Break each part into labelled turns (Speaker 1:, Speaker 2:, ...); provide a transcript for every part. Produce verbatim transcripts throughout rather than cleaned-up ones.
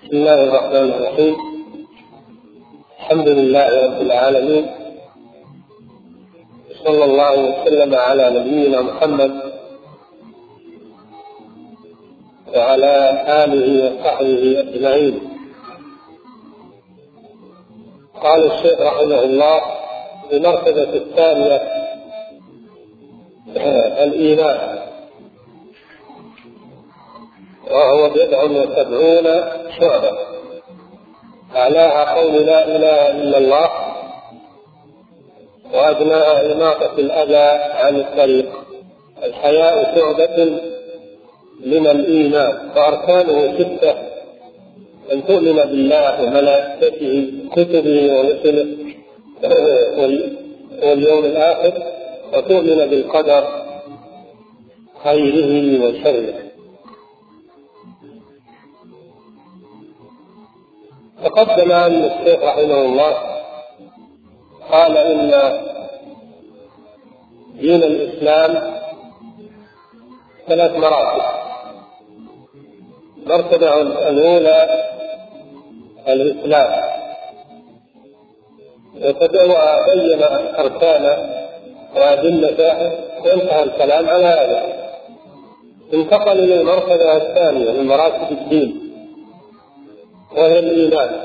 Speaker 1: بسم الله الرحمن الرحيم. الحمد لله رب العالمين، صلى الله وسلم على نبينا محمد وعلى آله وصحبه أجمعين. قال الشيخ رحمه الله: المرتبة الثانية الإيمان، وهو بضع وسبعون شعبة، أعلاها قول لا إله إلا الله، وأدناها إماطة الأذى عن الطريق. الحياء شعبة من الإيمان، وأركانه ستة: أن تؤمن بالله وملائكته وكتبه ورسله واليوم الآخر، وتؤمن بالقدر خيره وشره. تقدم أن الشيخ رحمه الله قال إن دين الإسلام ثلاث مراتب. المرتبة الأولى الإسلام، وبين أركانه وأدلته وانتهى الكلام على هذا. انتقل إلى المرتبة الثانية من مراتب الدين، وهي الإيمان.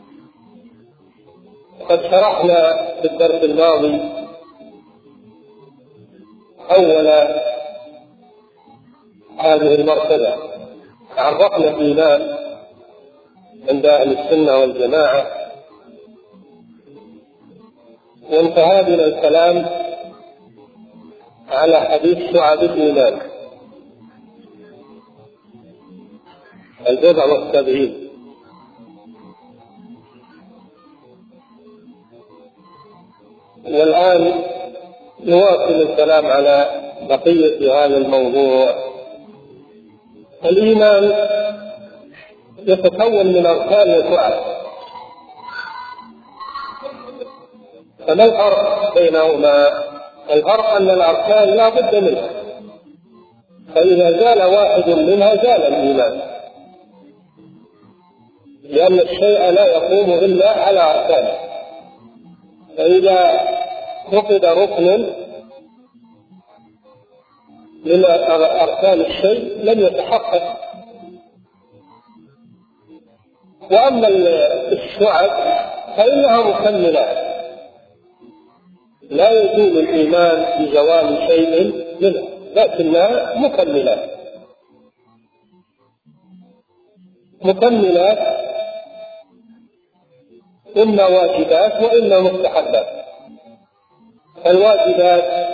Speaker 1: قد شرحنا في الدرس الماضي أول هذه المرتبة، عرفنا الإيمان عند أهل السنة والجماعة، وانتهى بنا الكلام على حديث شعب الإيمان البضع والسبعين. والآن نواصل الكلام على بقية هذا الموضوع. الإيمان يتكون من أركان وشعب، فما الفرق بينهما؟ الفرق أن الأركان لا بد منها، فإذا زال واحد منها زال الإيمان، لأن الشيء لا يقوم إلا على أركانه. فإذا فقد ركن من أركان الشيء لم يتحقق. وأما الشعب فإنها مكملات، لا يزول الإيمان بزوال شيء منها، لكنها مكملات مكملات إما واجبات وإما مستحبات. الواجبات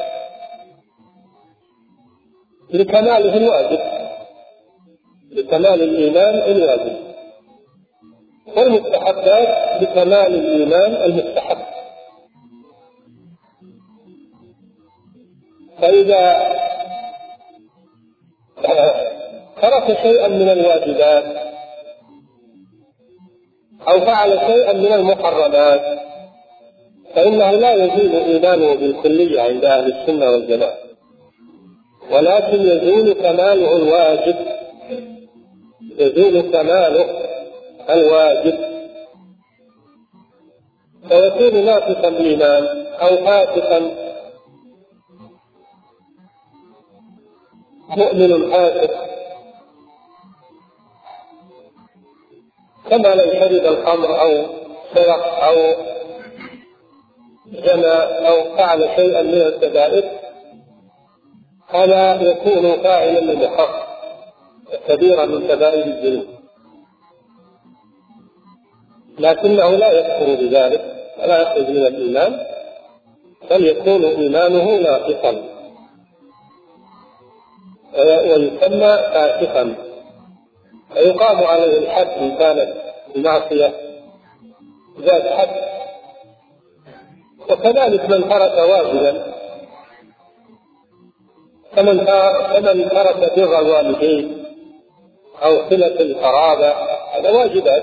Speaker 1: لكماله الواجب، لكمال الإيمان الواجب، والمستحبات لكمال الإيمان المستحب. فإذا ترك شيئا من الواجبات أو فعل شيئا من المحرمات فإنه لا يزول إيمانه بالكلية عند أهل السنة والجماعة، ولكن يزول كماله الواجب، يزول كماله الواجب، فيكون ناقصا الإيمان أو فاسقا، مؤمن فاسق، كما لو شرب الخمر أو سرق أو زنى أو فعل شيئا من الكبائر، فلا يكون فاعلا للحق كبيرا من كبائر الذنوب، لكنه لا يكفر بذلك ولا يخرج من الإيمان، بل يكون إيمانه ناقصا ويسمى فاسقا، فيقام عليه الحد إن كانت المعصية ذات حد. وكذلك من ترك واجبا، فمن ترك بر الوالدين أو صلة القرابة، هذا واجبات،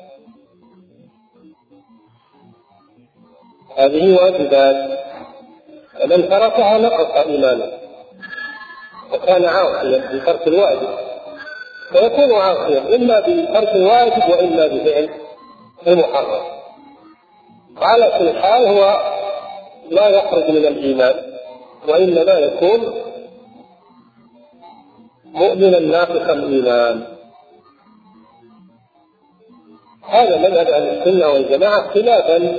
Speaker 1: هذه واجبات، فمن تركها نقص إيمانه وكان عاصيا بترك الواجب. فيكون عاصيا إما بترك الواجب وإما بفعل المحرم. على كل حال هو لا يخرج من الإيمان، وإنما يكون مؤمنا ناقص الإيمان. هذا مذهب أهل السنة والجماعة خلافا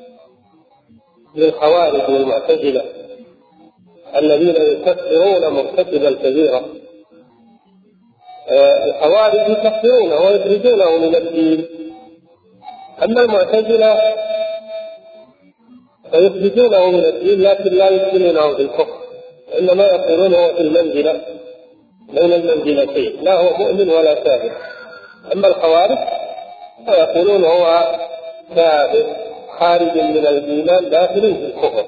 Speaker 1: للخوارج والمعتزلة الذين يكفرون مرتكب الكبيرة. الخوارج يكفرونه ويخرجونه من الدين، أما المعتزلة فيخرجونه من الدين لكن لا يدخلونه بالكفر، إنما يقولونه في المنزلة بين المنزلتين، لا هو مؤمن ولا كافر. أما الخوارج فيقولون هو كافر خارج من الإيمان داخل في الكفر.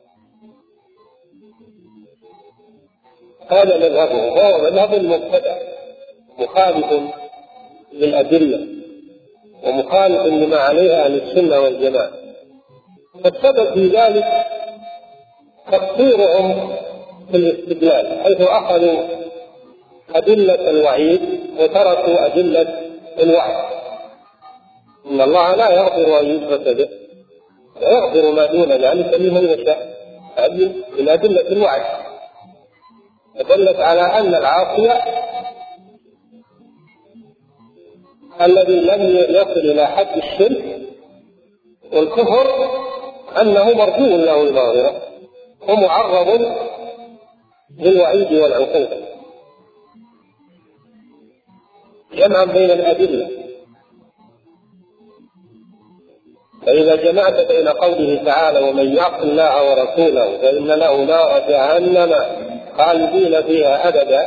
Speaker 1: هذا مذهبه، هو مذهب المبتدع مخالف للأدلة ومخالف لما عليها أهل السنة والجماعة. فالسبب في ذلك تقصيرهم في الاستدلال، حيث أخذوا أدلة الوعيد وتركوا أدلة الوعد. إن الله لا يغفر أن يشرك به ويغفر ما دون ذلك لمن يشاء. هذه من أدلة الوعد دلت على أن العاصي الذي لم يصل إلى حد الشرك والكفر أنه مرجو له المغفرة ومعرض للوعيد والعقوبة، جمعا بين الأدلة. فإذا جمعت بين قوله تعالى ومن يعص الله ورسوله فإن له نار جهنم خالدين فيها أبدا،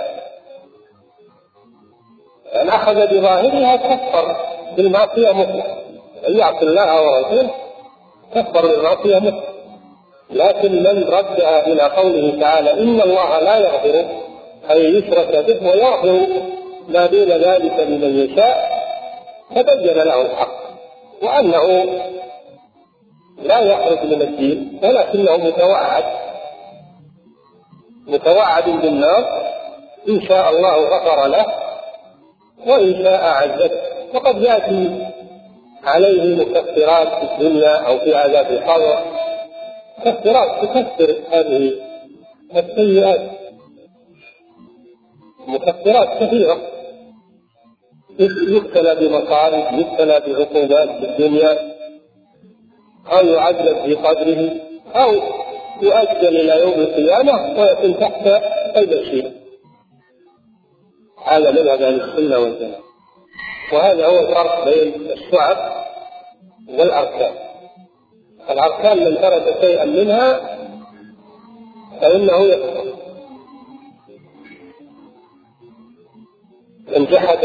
Speaker 1: أن أخذ بظاهرها كفر بالمعصية مطلقا، من يعص الله ورسوله كفر بالمعصية مطلقا. لكن من ردها إلى قوله تعالى إن الله لا يغفر أن يشرك به ويغفر ما دون ذلك لمن يشاء، تبين له الحق وأنه لا يخرج من الدين ولكنه متوعد متوعد بالنار، إن شاء الله غفر له وإن شاء عذبه. وقد يأتي عليه مكفرات في الدنيا أو في عذاب القبر، مكفرات تكفر هذه السيئات، مكفرات كثيرة، يبتلى بمصائب، يبتلى بعقوبات في الدنيا، أو يعذب في قدره، أو يؤجل إلى يوم القيامة ويكون تحت قيد الشيء. هذا مذهب أهل السنة والجماعة، وهذا هو الفرق بين الشعب والأركان. الأركان من ترك شيئا منها فإنه يكفر. من جحد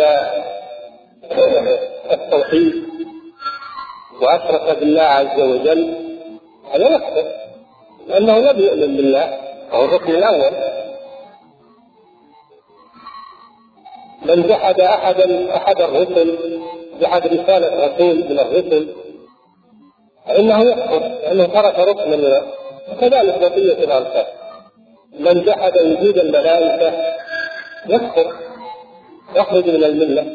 Speaker 1: التوحيد وأشرك بالله عز وجل هذا يكفر، لأنه لم يؤمن بالله، أو الركن الأول. من جحد أحدا أحد الرسل، جحد رسالة رسول من الرسل، فإنه يكفر لأنه ترك ركنا منه. وكذلك بقية الأركان. من جحد وجود الملائكة يكفر، يخرج من الملة.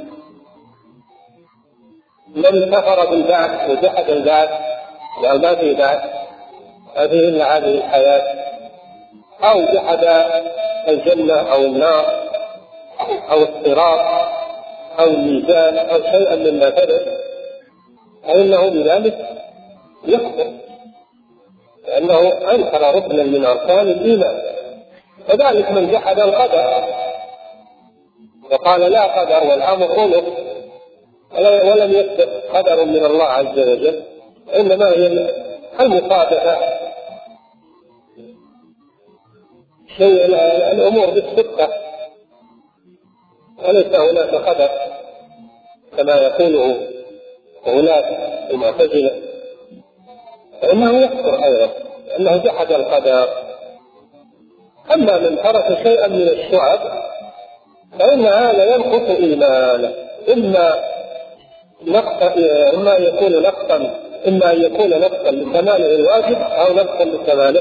Speaker 1: من كفر بالبعث وجحد البعث لأن ما في بعث، هذه إلا هذه الحياة، أو جحد الجنة أو النار أو الصراط أو الميزان أو شيئا مما ثبت، فإنه بذلك يكفر لأنه أنكر ركنا من أركان الإيمان. وذلك من جحد القدر وقال لا قدر والأمر أنف ولم يثبت قدر من الله عز وجل، إنما هي المصادفة، شيء الأمور بالصدفة وليس هناك قدر كما يقوله ولاة المعتزلة، فإنه يكفر أيضا لأنه جحد القدر. أما من ترك شيئا من الشعب فإن هذا ينقص إيمانه، إما نقص إما يكون نقصا إما أن يكون نقصا لكماله الواجب أو نقصا لكماله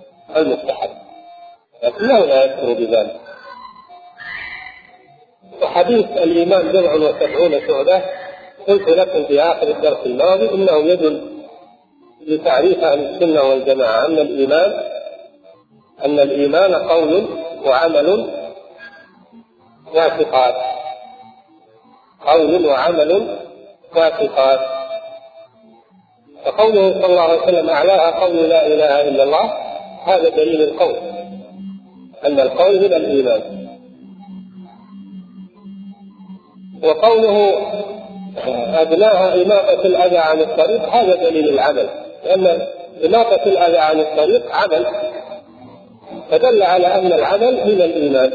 Speaker 1: المستحب، لكنه لا يكفر بذلك. حديث الإيمان بضع وسبعون شعبة قلت لكم في آخر الدرس الماضي إنه يدل لتعريف أهل السنة والجماعة أن الإيمان أن الإيمان قول وعمل واعتقاد، قول وعمل واعتقاد. فقوله صلى الله عليه وسلم أعلاها قول لا إله إلا الله، هذا دليل القول أن القول من الإيمان. وقوله أدناها إماطة الأذى عن الطريق، هذا دليل العمل، لأن إماطة الأذى عن الطريق عمل، فدل على أن العمل من الإيمان.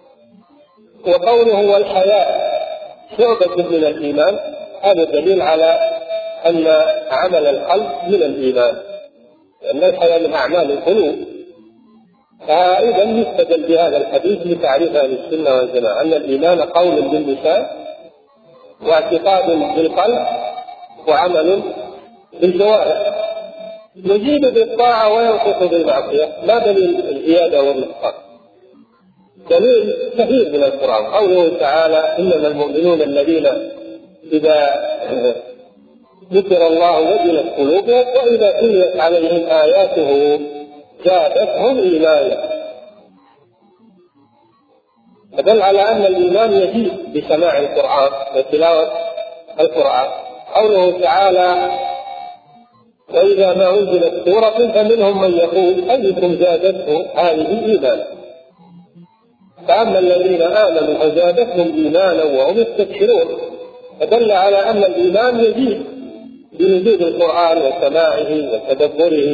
Speaker 1: وقوله والحياء شعبة من الإيمان، هذا دليل على أن عمل القلب من الإيمان، لأن الحياء من أعمال القلوب. فإذا يستدل بهذا الحديث لتعريف أهل السنة والجماعة أن الإيمان قول باللسان واعتقاد بالقلب وعمل بالجوارح، يجيب بالطاعة وينقص بالمعصية، لا دليل الزيادة والنقصان. دليل كثير من القرآن قوله تعالى إنما المؤمنون الذين إذا ذكر الله وجلت قلوبهم وإذا تليت عليهم آياته زادتهم إيمانا. فدل على أن الإيمان يزيد بسماع القرآن وتلاوة القرآن. قوله تعالى وإذا ما أنزلت سورة فمنهم من يقول أيكم زادته هذه إيمانا، فأما الذين آمنوا فزادتهم إيمانا وهم يستبشرون. فدل على أن الإيمان يزيد بوجود القرآن وسماعه وتدبره،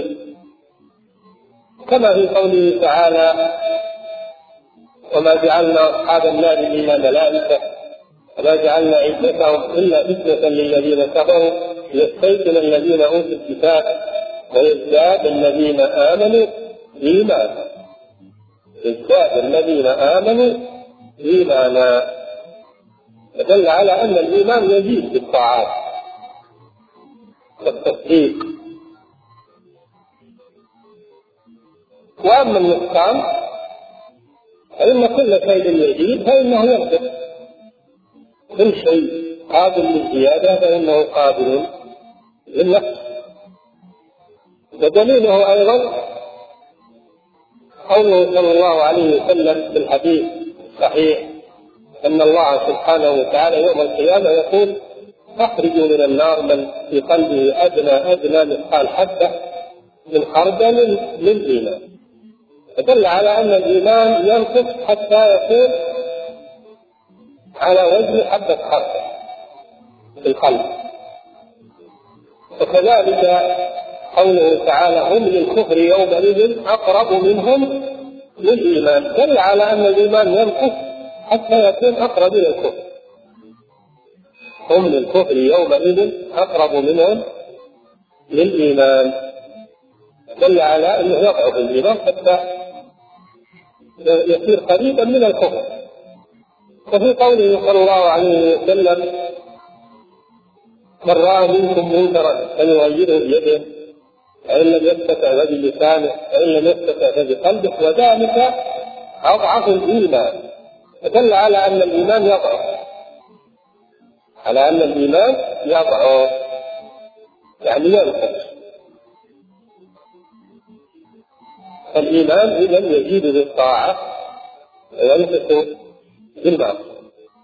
Speaker 1: كما في قوله تعالى وما جعلنا أصحاب النار إلا ملائكة وما جعلنا عدتهم إلا فتنة للذين كفروا ليستيقن الذين أوتوا الكتاب ويزداد الذين آمنوا إيمانا، يزداد الذين آمنوا إيمانا. فدل على أن الإيمان يزيد بالطاعات والتصديق. وأما النقصان فإن كل شيء يزيد فإنه ينقص، كل شيء قابل للزيادة فإنه قابل للنقص. ودليله أيضا قوله صلى الله عليه وسلم في الحديث الصحيح أن الله سبحانه وتعالى يوم القيامة يقول أخرجوا من النار من في قلبه أدنى أدنى مثقال حبة من خردل من إيمان. فدل على أن الإيمان ينقص حتى يكون على وزن حبة خردل في القلب. وكذلك قوله تعالى هم للكفر يومئذ أقرب منهم للإيمان، دل على أن الإيمان ينقص حتى يكون أقرب إلى الكفر. هم للكفر يومئذ أقرب منهم للإيمان، دل على أنه يضعف الإيمان حتى يصير قريبا من الكفر. وفي قوله صلى الله عليه وسلم من رأى منكم منكرا فليغيره بيده فإن لم يستطع فبلسانه فإن لم يستطع فبقلبه وذلك أضعف الإيمان. فدل على أن الإيمان يضعف، على أن الإيمان يضعف يعني ينقص. فالإيمان إذن يزيد بالطاعة وينقص بالمعصية.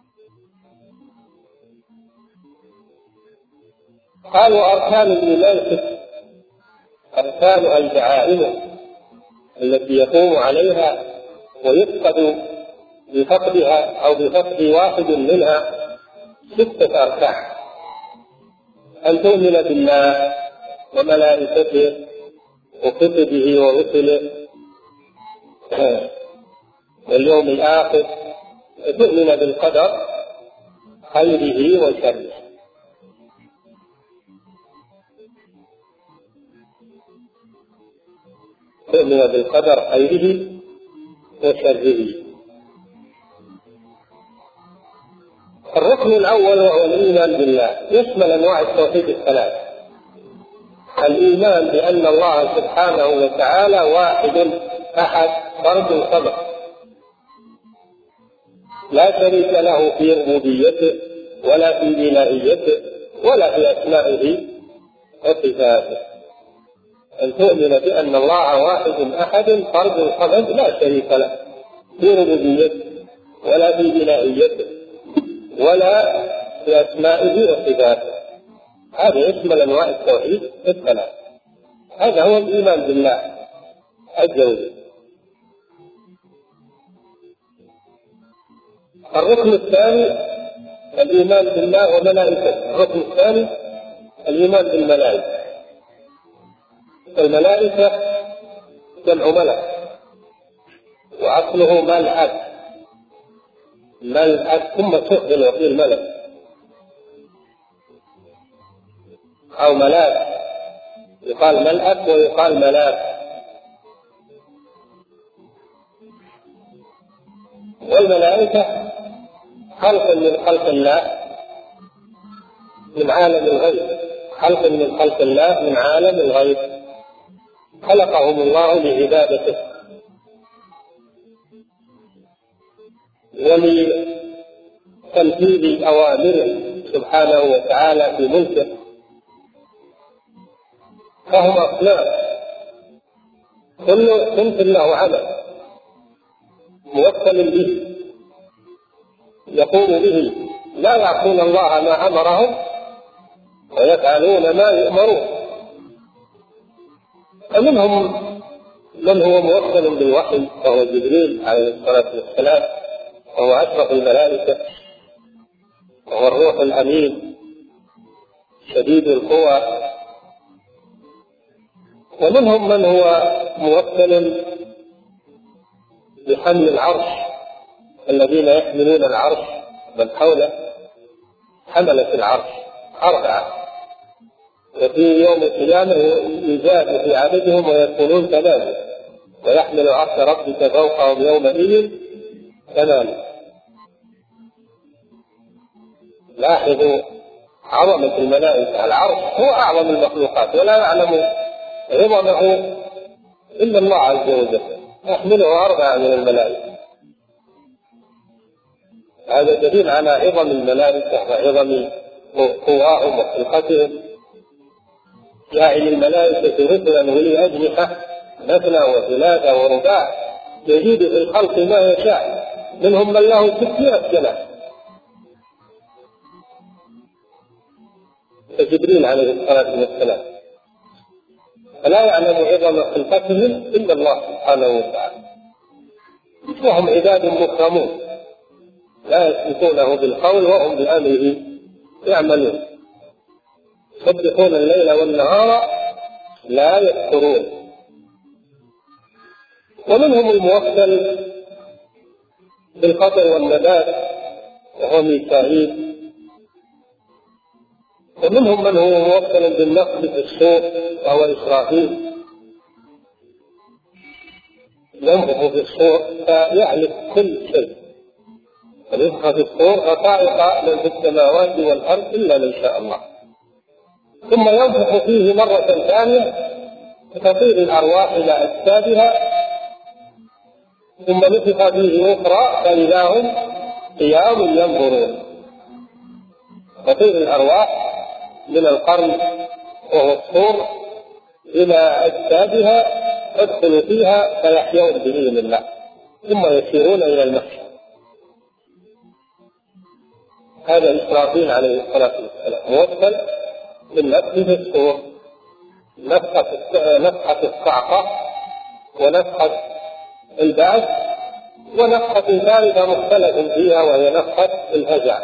Speaker 1: قالوا أركان الإيمان ست، أركان الدعائم التي يقوم عليها ويفقد بفقدها أو بفقد واحد منها ستة أركان: أن تؤمن بالله وملائكته وكتبه ورسله واليوم الآخر، تؤمن بالقدر خيره وشره. تؤمن بالقدر خيره وشره. الركن الأول وهو الإيمان بالله، يشمل أنواع التوحيد الثلاث: الإيمان بأن الله سبحانه وتعالى واحد أحد فرد صمد، لا شريك له في ربوبيته ولا في إلهيته ولا في أسمائه وصفاته. أن تؤمن بأن الله واحد أحد فرد صمد لا شريك له في ربوبيته ولا في إلهيته ولا في أسمائه وصفاته. هذا يشمل أنواع التوحيد الثلاث. هذا هو الإيمان بالله عز وجل. الركن الثاني الإيمان بالله وملائكته. الركن الثاني الإيمان بالملائكة. الملائكة جمع ملك وأصله ملأك، ملأك ثم تؤذن وقيل ملك أو ملاك، يقال ملأك ويقال ملاك. والملائكة خلق من خلق الله من عالم الغيب، خلق من خلق الله من عالم الغيب، خلقهم الله لعبادته ولتنفيذ أوامره سبحانه وتعالى في ملكه، فهم أصناف كل صنف له عمل موكل به يقوم به، لا يعصون الله ما أمرهم ويفعلون ما يؤمرون. فمنهم من هو موكل بالوحي وهو جبريل عليه الصلاة والسلام، وهو أشرف الملائكة وهو الروح الأمين شديد القوى. ومنهم من هو موكل بحمل العرش، الذين يحملون العرش من حوله حملة العرش أربعة، وفي يوم القيامة يزاد في عددهم ويكونون ثمانية، ويحمل عرش ربك فوقهم يومئذ ثمانية. لاحظوا عظمة الملائكة. العرش هو أعظم المخلوقات ولا يعلم عظمه إلا الله عز وجل، يحمله أربعة من الملائكة. هذا دليل على عظم الملائكة وعظم قواهم وخلقتهم. جاعل الملائكة رسلا ولي أجنحة مثنى وثلاثة ورباع، يزيد في الخلق ما يشاء، منهم من له ستمائة جناح. كجبريل عليه الصلاة والسلام، فلا يعلم عظم خلقتهم إلا الله سبحانه وتعالى. وهم عباد مكرمون لا يسبقونه بالقول وهم بأمره يعملون، يسبحون الليل والنهار لا يذكرون. ومنهم الموكل بالقطر والنبات وهو ميكائيل. ومنهم من هو موكل بالنقل في الصور وهو إسرافيل، ينفخ في الصور فيعلق كل شيء، فينفخ في الصور فطائق من في السماوات والأرض إلا من شاء الله، ثم ينفخ فيه مرة ثانية فتطير الأرواح إلى أجسادها، ثم نفخ فيه أخرى فإذا هم قيام ينظرون، تطير الأرواح من القرن وهو الصور إلى أجسادها تدخل فيها فيحيون بإذن الله، ثم يسيرون إلى المحشر. هذا إسرافيل عليه الصلاة والسلام موكل بالنفخ في الصور، نفخة الصعقة ونفخة البعث، ونفخة ثالثة مختلف فيها وهي نفخة الفزع.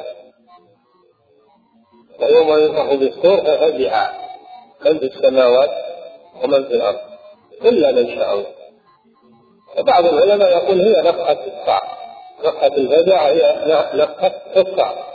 Speaker 1: ويوم ينفخ بالصور ففزع من في السماوات ومن في الأرض إلا من شاء الله. وبعض العلماء يقول هي نفخة الصعق، نفخة الفزع هي نفخة الصعق،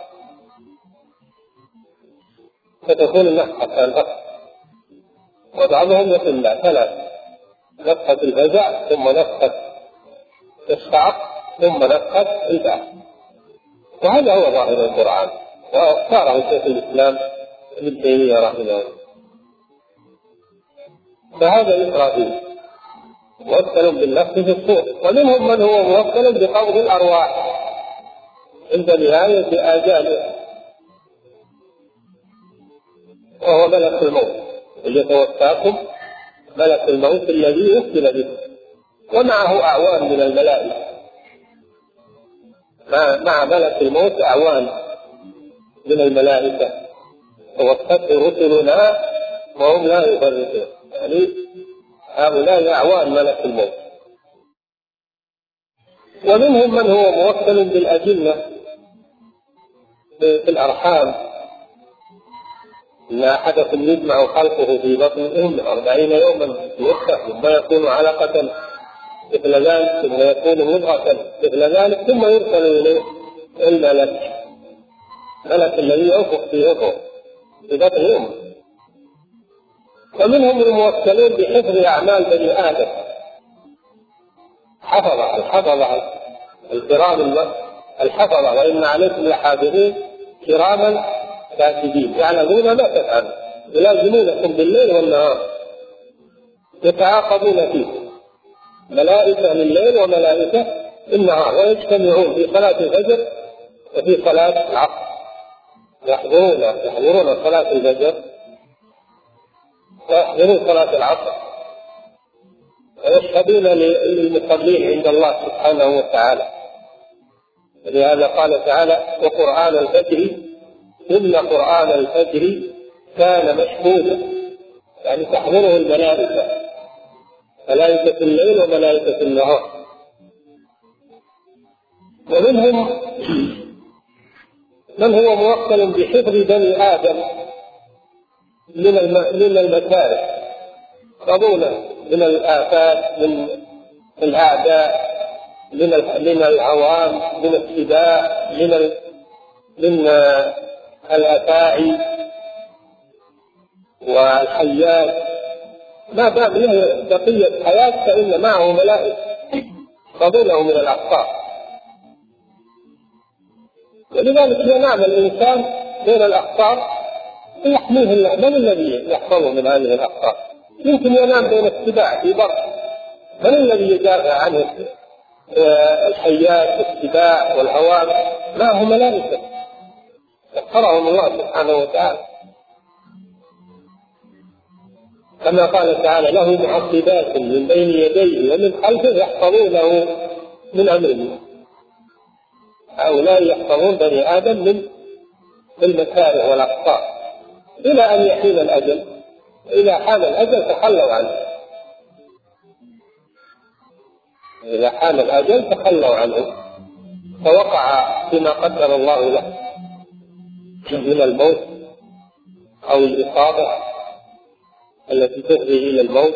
Speaker 1: فتكون النفخة الأخرى. وبعضهم يقول لا، ثلاث: نفخة الفزع ثم نفخة الصعق ثم نفخة البعث. وهذا هو ظاهر القرآن، واختاره شيخ الإسلام ابن تيمية رحمه الله. فهذا إسرافيل موكل بالنفخ في الصور. ومنهم من هو موكل بقبض الأرواح، عند نهاية آجاله، وهو ملك الموت يتوفاكم ملك الموت الذي وكل به، ومعه أعوان من الملائكة، مع ملك الموت أعوان من الملائكة توفته رسلنا وهم لا يفرطون، يعني هؤلاء أعوان ملك الموت. ومنهم من هو موكل بالأجنة في الأرحام، إن أحدكم يجمع خلقه في بطن أمه أربعين يوما نطفة ثم يكون علقة مثل ذلك ثم يكون مضغة مثل ذلك ثم يرسل إليه الملك، الملك الذي ينفخ في روحه في بطن أمه. ومنهم الموكلون بحفظ أعمال بني آدم، حفظة الحفظة الكرام الحفظة، وإن عليكم لحافظين كراما كاتبين يعلمون ما تفعلون يلازمونكم بالليل والنهار يتعاقبون فيكم، ملائكة لليل وملائكة النهار، ويجتمعون في صلاة الفجر وفي صلاة العصر، يحضرون يحضرون صلاة الفجر ويحضرون صلاة العصر، ويشهدون للمصلين عند الله سبحانه وتعالى. ولهذا قال تعالى: وقرآن الفجر إن قرآن الفجر كان مشهودا، يعني تحضره الملائكة، ملائكة الليل وملائكة النهار. ومنهم من هو موكل بحفظ بني آدم من المكاره، يحفظونه من الآفات، من الأعداء، من العوام، من السباع، من من الأفاعي والحيات، ما دام له بقية حياة فإن معه ملائكة يحفظونه من الأخطار. ولذلك ينام الإنسان بين الأخطار يحميه الله، من الذي يحفظه من هذه الأخطار؟ يمكن ينام بين السباع في بر، من الذي يدافع عنه؟ الحيات والسباع والهوام، ما هم ملائكة يحفظهم الله سبحانه وتعالى، كما قال تعالى: له معقبات من بين يديه ومن خلفه يحفظونه من أمر الله. هؤلاء يحفظون بني آدم من المكاره والأخطار إلى أن يحين الأجل، إذا حان الأجل تخلوا عنه، إذا حان الأجل تخلوا عنه فوقع فيما قدر الله له من الموت أو الإصابة التي تفضي إلى الموت.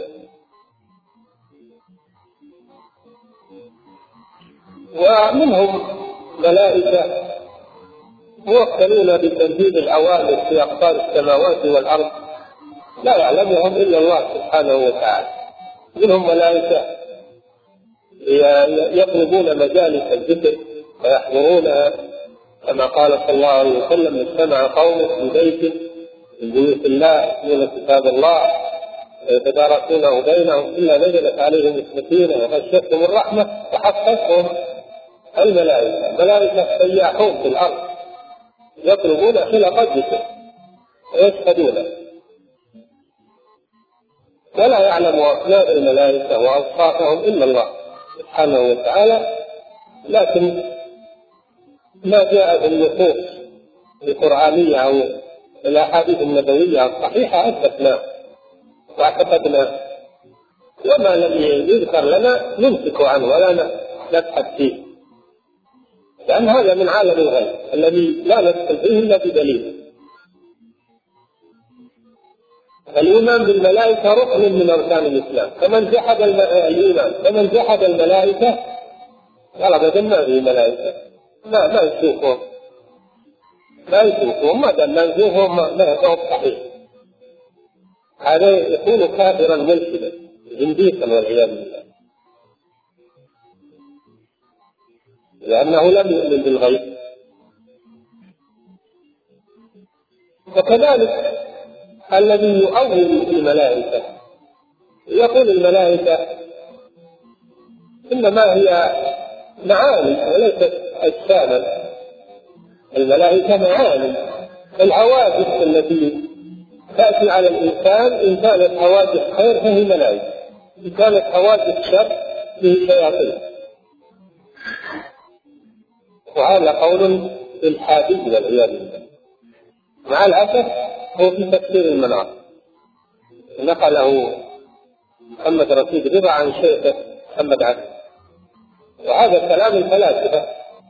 Speaker 1: ومنهم ملائكة موكلون بتنفيذ الأوامر في أقطار السماوات والأرض لا يعلمهم إلا الله سبحانه وتعالى. منهم ملائكة يطلبون مجالس الذكر ويحضرونها، كما قال صلى الله عليه وسلم: اجتمع قوم في بيت من بيوت الله يتلون كتاب الله يتدارسونه بينهم إلا نزلت عليهم السكينة وغشيتهم الرحمة وحفتهم الملائكة. الملائكة سياحون في الأرض يطلبون خلق الذكر ويشهدونه، ولا يعلم أسماء الملائكة وأوصافهم إلا الله سبحانه وتعالى. لكن ما جاء في النصوص القرآنية أو الأحاديث النبوية الصحيحة أثبتناه واعتقدناه، وما لم يذكر لنا نمسك عنه ولا نبحث فيه، لأن هذا من عالم الغيب الذي لا ندخل فيه إلا بدليل. الإيمان بالملائكة ركن من أركان الإسلام، فمن جحد الإيمان فمن جحد الملائكة قال أبدا ما في ملائكة، ما ما يشوفون ما يشوفون ما دام ما يشوفون ما هو صحيح، هذا يكون كافرا ملحدا زنديقا والعياذ بالله، لأنه لم يؤمن بالغيب. وكذلك الذي يؤول الملائكة يقول الملائكة إنما هي معاني وليست أجساما، الملائكة معاني. الحوادث التي تأتي على الإنسان إن كانت حوادث خير فهي ملائكة، إن كانت حوادث شر فهي شياطين. وهذا قول الحادث والعياذ بالله. مع الأسف هو في تفسير المنار نقله محمد رشيد رضا عن شيخه محمد عبد، وهذا كلام الفلاسفة،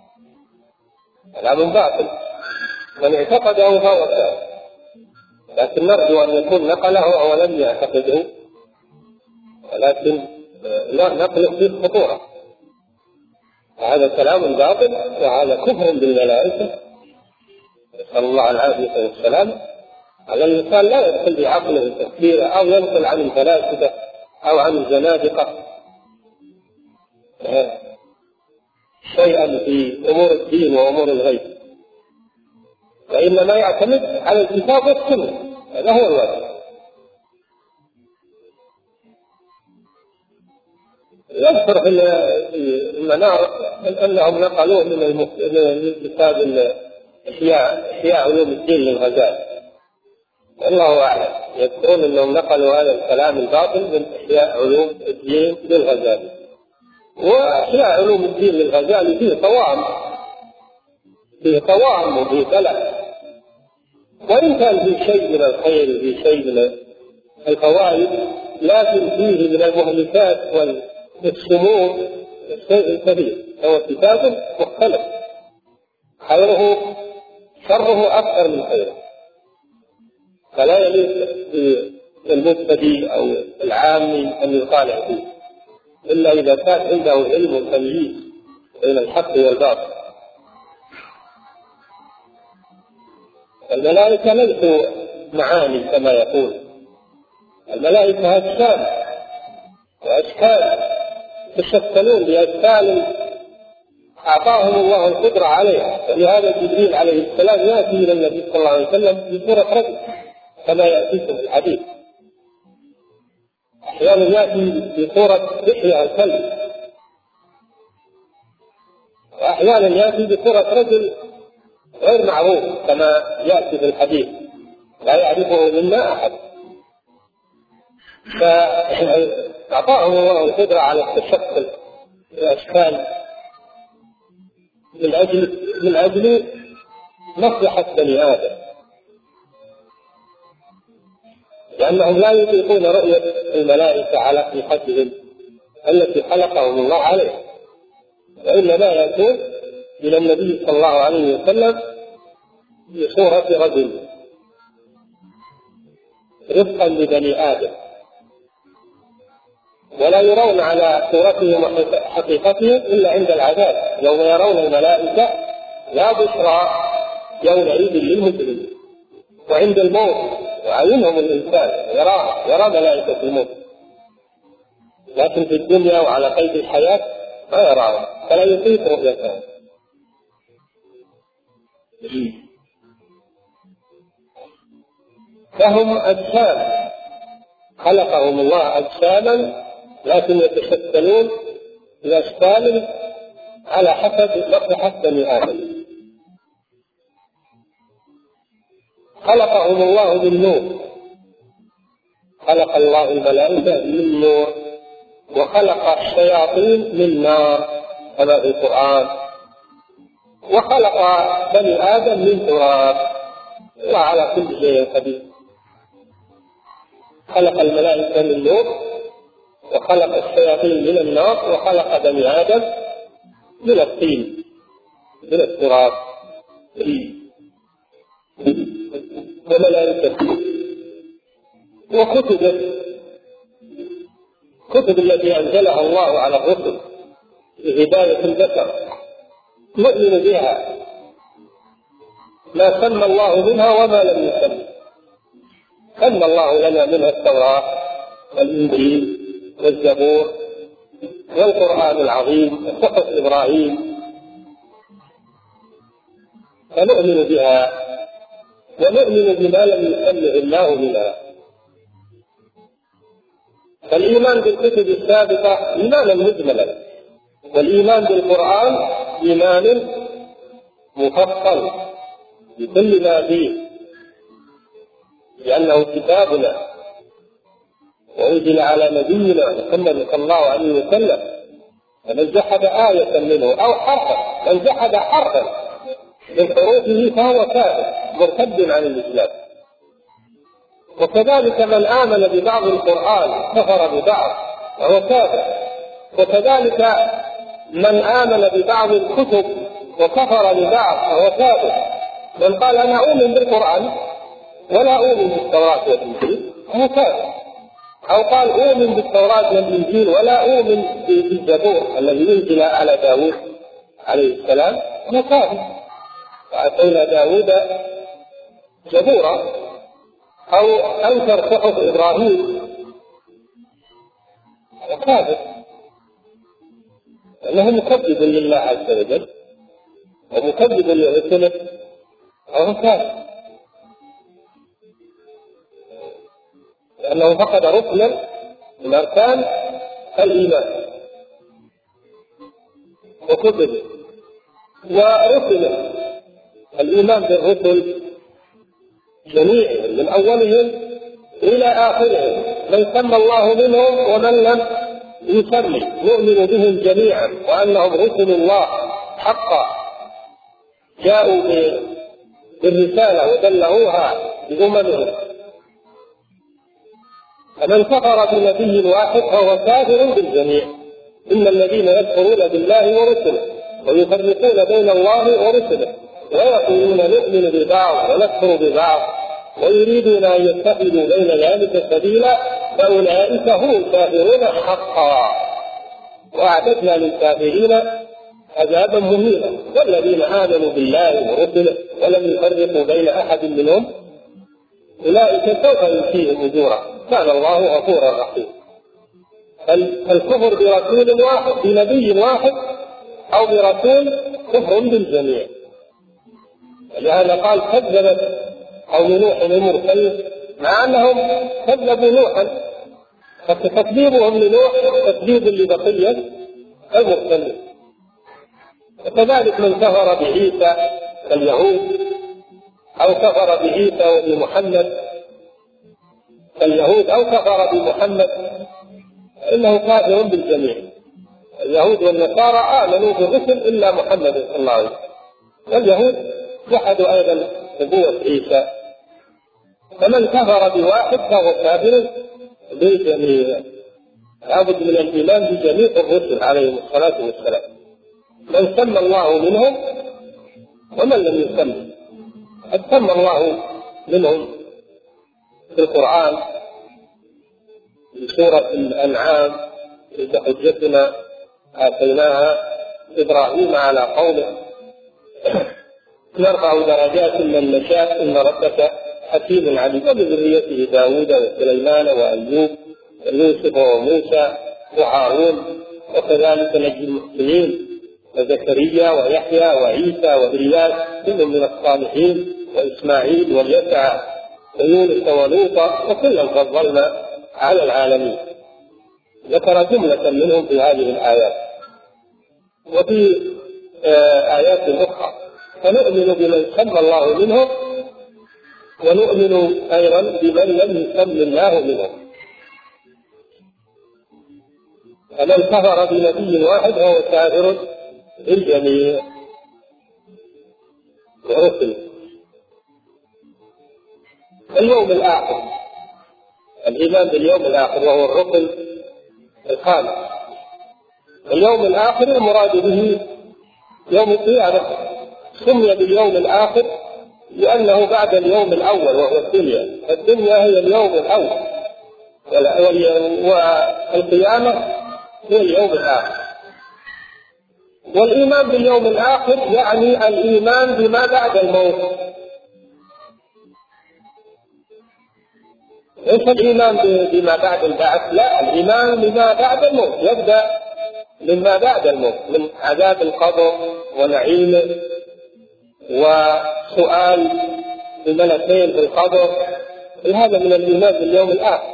Speaker 1: كلام باطل، من اعتقده فهو كافر، لكن نرجو أن يكون نقله أو لم يعتقده، ولكن لا نقل فيه خطورة. هذا كلام باطل وهذا كفر بالملائكة، نسأل الله العافية والسلام. على الإنسان لا يدخل بعقله التفكير أو ينقل عن الفلاسفة أو عن الزنادقة شيئا في أمور الدين وأمور الغيب، وإنما يعتمد على الكتاب والسنة، هذا هو الواجب. يذكر في المنار أنهم نقلوه من كتاب إحياء علوم الدين للغزالي، الله أعلم. يذكرون أنهم نقلوا هذا الكلام الباطل من إحياء علوم الدين للغزالي، وإحياء علوم الدين للغزالي فيه طوام، فيه طوام وفيه بلع، وإن كان فيه شيء من الخير وفيه شيء من الفوائد، لكن فيه من المهلكات والسموم الشيء الكبير. هو كتاب مختلف، خيره شره أكثر من خيره، فلا يليق بالمبتدئ أو العامي أن يطالع فيه إلا إذا كان عنده علم التمييز بين الحق والباطل. الملائكة ليسوا معاني كما يقول، الملائكة أجسام وأشكال يتشكلون بأشكال أعطاهم الله القدرة عليها. فلهذا جبريل عليه السلام يأتي إلى النبي صلى الله عليه وسلم بصورة رجل كما يأتيكم في الحديث، أحيانا يأتي بصورة دحية الكلب، وأحيانا يأتي بصورة رجل غير معروف كما يأتي في الحديث لا يعرفه منا أحد. فأعطاهم الله القدرة على التشكل بأشكال من أجل من أجل مصلحة بني آدم، لأنهم لا يطيقون رؤية الملائكة على حقيقتهم التي خلقهم الله عليها، وإنما يأتون إلى النبي صلى الله عليه وسلم بصورة رجل رفقا لبني آدم، ولا يرون على صورتهم وحقيقتهم إلا عند العذاب، يوم يرون الملائكة لا بشرى يومئذ للمجرمين. وعند الموت وعينهم الإنسان يرى يرى ملائكة الموت، لكن في الدنيا وعلى قيد الحياة ما يراهم، فلا يطيق رؤيتهم. فهم أجسام خلقهم الله أجساما، لكن يتشكلون بأشكال على حسب مصلحة بني آدم. خلقهم الله بالنور، خلق الله الملائكة من نور، وخلق الشياطين من نار كما في القرآن، وخلق بني آدم من تراب، وعلى كل شيء قدير. خلق الملائكة من نور، وخلق الشياطين من النار، وخلق بني آدم من الطين من التراب. وملائكة وكتب كتب التي أنزلها الله على الرسل لهداية البشر نؤمن بها، ما سمى الله منها وما لم يسمى. سمى الله لنا منها التوراة والإنجيل والزبور والقرآن العظيم وصحف إبراهيم، فنؤمن بها ونؤمن بما لم يسمه الله منها. فالإيمان بالكتب السابقة إيمانا مجملا، والإيمان بالقرآن إيمان مفصل بكل ما فيه، لأنه كتابنا وأنزل على نبينا محمد صلى الله عليه وسلم. فمن جحد آية منه أو حرفا، من جحد حرفا من حروفه فهو كافر مرتد عن الإسلام. وكذلك من آمن ببعض القرآن كفر ببعض وهو كافر. وكذلك من آمن ببعض الكتب وكفر ببعض فهو كافر. من قال أنا أؤمن بالقرآن ولا أؤمن بالتوراة والإنجيل فهو كافر، أو قال أؤمن بالتوراة والإنجيل ولا أؤمن بالزبور الذي أنزل على داود عليه السلام فهو كافر. وآتينا داود زبورا، أو أنكر صحف إبراهيم فهو كافر، لأنه مكذب لله عز وجل ومكذب لرسله فهو كافر، لأنه فقد ركنا من أركان الإيمان وكتبه ورسله. الإيمان بالرسل جميعهم من أولهم إلى آخرهم، من سمى الله منهم ومن لم يسمي، نؤمن بهم جميعا وأنهم رسل الله حقا جاءوا بالرسالة وبلغوها بأممهم. فمن كفر بنبي واحد فهو كافر بالجميع. إن الذين يكفرون بالله ورسله ويفرقون بين الله ورسله ويقولون نؤمن ببعض ونكفر ببعض ويريدون أن يتخذوا بين ذلك سبيلا فأولئك هم الكافرون حقا، وأعتدنا للكافرين عذابا مهينا. والذين آمنوا بالله ورسله ولم يفرقوا بين أحد منهم أولئك سوف يؤتيهم أجورا كان الله غفورا رحيما. الكفر برسول واحد بنبي واحد أو برسول كفر بالجميع. لهذا قال كذبت قوم نوح المرسلين، مع أنهم كذبوا نوحا، فتكذيبهم لنوح تكذيب لبقية المرسلين. وكذلك من كفر بعيسى كاليهود أو كفر بعيسى وبمحمد كاليهود أو كفر بمحمد إنه كافر بالجميع. اليهود والنصارى آمنوا بالرسل إلا محمد صلى الله عليه وسلم، واليهود جحدوا أيضا نبوة عيسى. فمن كفر بواحد فهو كافر بالجميع. لابد من الإيمان بجميع الرسل عليهم الصلاة والسلام، من سمى الله منهم ومن لم يسمى. قد سمى الله منهم في القرآن في سورة الأنعام تلك حجتنا آتيناها إبراهيم على قومه نرفع درجات من نشاء إن ربك حكيم عليم. وبذريته داود وسليمان وأيوب ويوسف وموسى وهارون، وكذلك نجي المحسنين وزكريا ويحيى وعيسى وإلياس كل من الصالحين وإسماعيل واليسع ويونس ولوطا وكلا فضلنا على العالمين. ذكر جملة منهم في هذه الآيات. وفي آيات أخرى فنؤمن بمن سمى الله منهم ونؤمن أيضا بمن لم يسمى الله منهم. فمن كفر بنبي واحد فهو كافر بالجميع ورسله. اليوم الآخر، الإيمان باليوم الآخر وهو الركن الخامس. اليوم الآخر المراد به يوم القيامة، سمي باليوم الآخر لأنه بعد اليوم الأول وهو الدنيا. الدنيا هي اليوم الأول والقيامة هي اليوم الآخر. والإيمان باليوم الآخر يعني الإيمان بما بعد الموت، ليس الإيمان بما بعد البعث، لا، الإيمان بما بعد الموت، يبدأ مما بعد الموت من عذاب القبر ونعيمه وسؤال الملكين في القبر. هذا من الإيمان باليوم الآخر.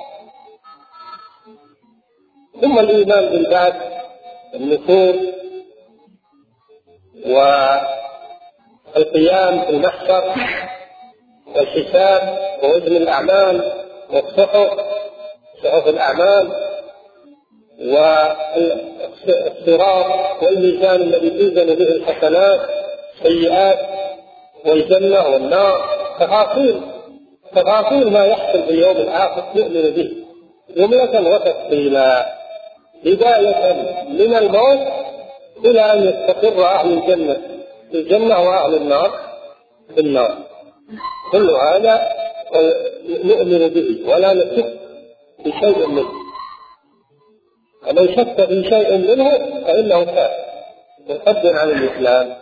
Speaker 1: ثم الإيمان بالبعث، النشور القيام في المحشر والحساب ووزن الأعمال والصحف صحف الأعمال والصراط والميزان الذي توزن به الحسنات السيئات والجنة والنار. تفاصيل تفاصيل ما يحصل في اليوم الآخر نؤمن به جملة وتفصيلا، بداية من الموت إلى أن يستقر أهل الجنة في الجنة وأهل النار في النار. كل هذا نؤمن به ولا نشك في شيء منه، ومن شك في شيء منه فإنه كافر مرتد عن الإسلام.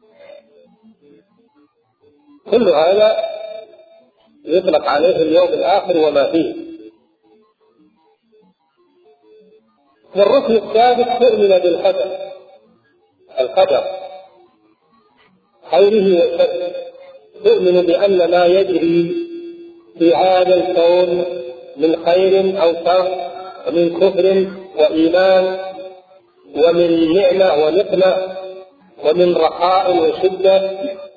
Speaker 1: كل هذا يطلق عليه اليوم الآخر وما فيه. والركن الثالث تؤمن بالقدر، القدر خيره وشره. تؤمن بأن ما يجري في هذا الكون من خير أو شر ومن كفر وإيمان ومن نعمة ونقمة ومن رخاء وشدة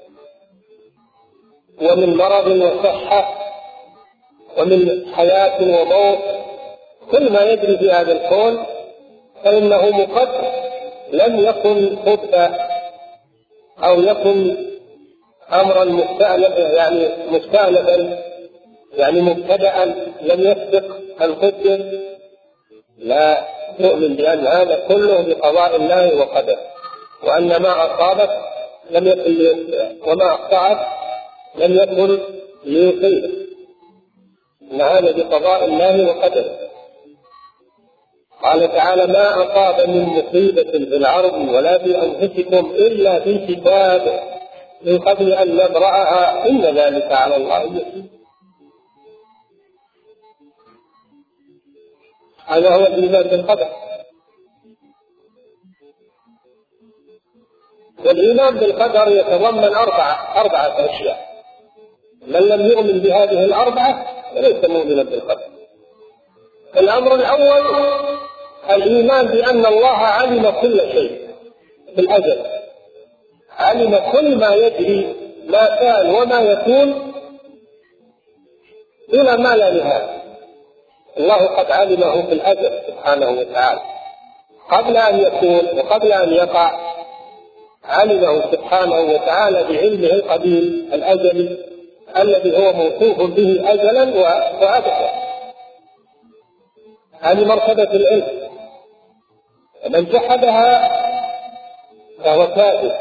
Speaker 1: ومن مرض وصحة ومن حياة وموت، كل ما يجري في هذا الكون فإنه مقدر، لم يكن خطأ أو يكن أمرا مستأنفا يعني مستأنفا يعني مبتدأ لم يسبق القدر. لا، تؤمن بأن هذا كله بقضاء الله وقدره، وأن ما أصابك لم يكن وما أخطأك لم يكن ليصيبك، إن هذا بقضاء الله وقدره. قال تعالى: ما أصاب من مصيبة في الأرض ولا في أنفسكم إلا في كتاب من قبل أن نبرأها إن ذلك على الله يسير. هذا هو الإيمان بالقدر. والإيمان بالقدر يتضمن أربعة أربعة أشياء، من لم يؤمن بهذه الأربعة فليس مؤمنا بالقدر. الأمر الأول الإيمان بأن الله علم كل شيء في الأزل، علم كل ما يجري ما كان وما يكون إلى ما لا نهاية. الله قد علمه في الأزل سبحانه وتعالى قبل أن يكون وقبل أن يقع، علمه سبحانه وتعالى بعلمه القديم الأزلي الذي هو موصوف به أزلا وأبدا. هذه مرتبة العلم، من جحدها فهو كافر.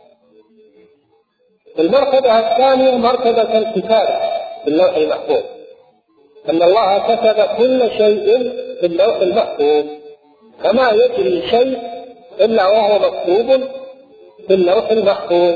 Speaker 1: المرتبة الثانية مرتبة الكتابة في اللوح المحفوظ، أن الله كتب كل شيء في اللوح المحفوظ، فما يجري شيء إلا وهو مكتوب في اللوح المحفوظ.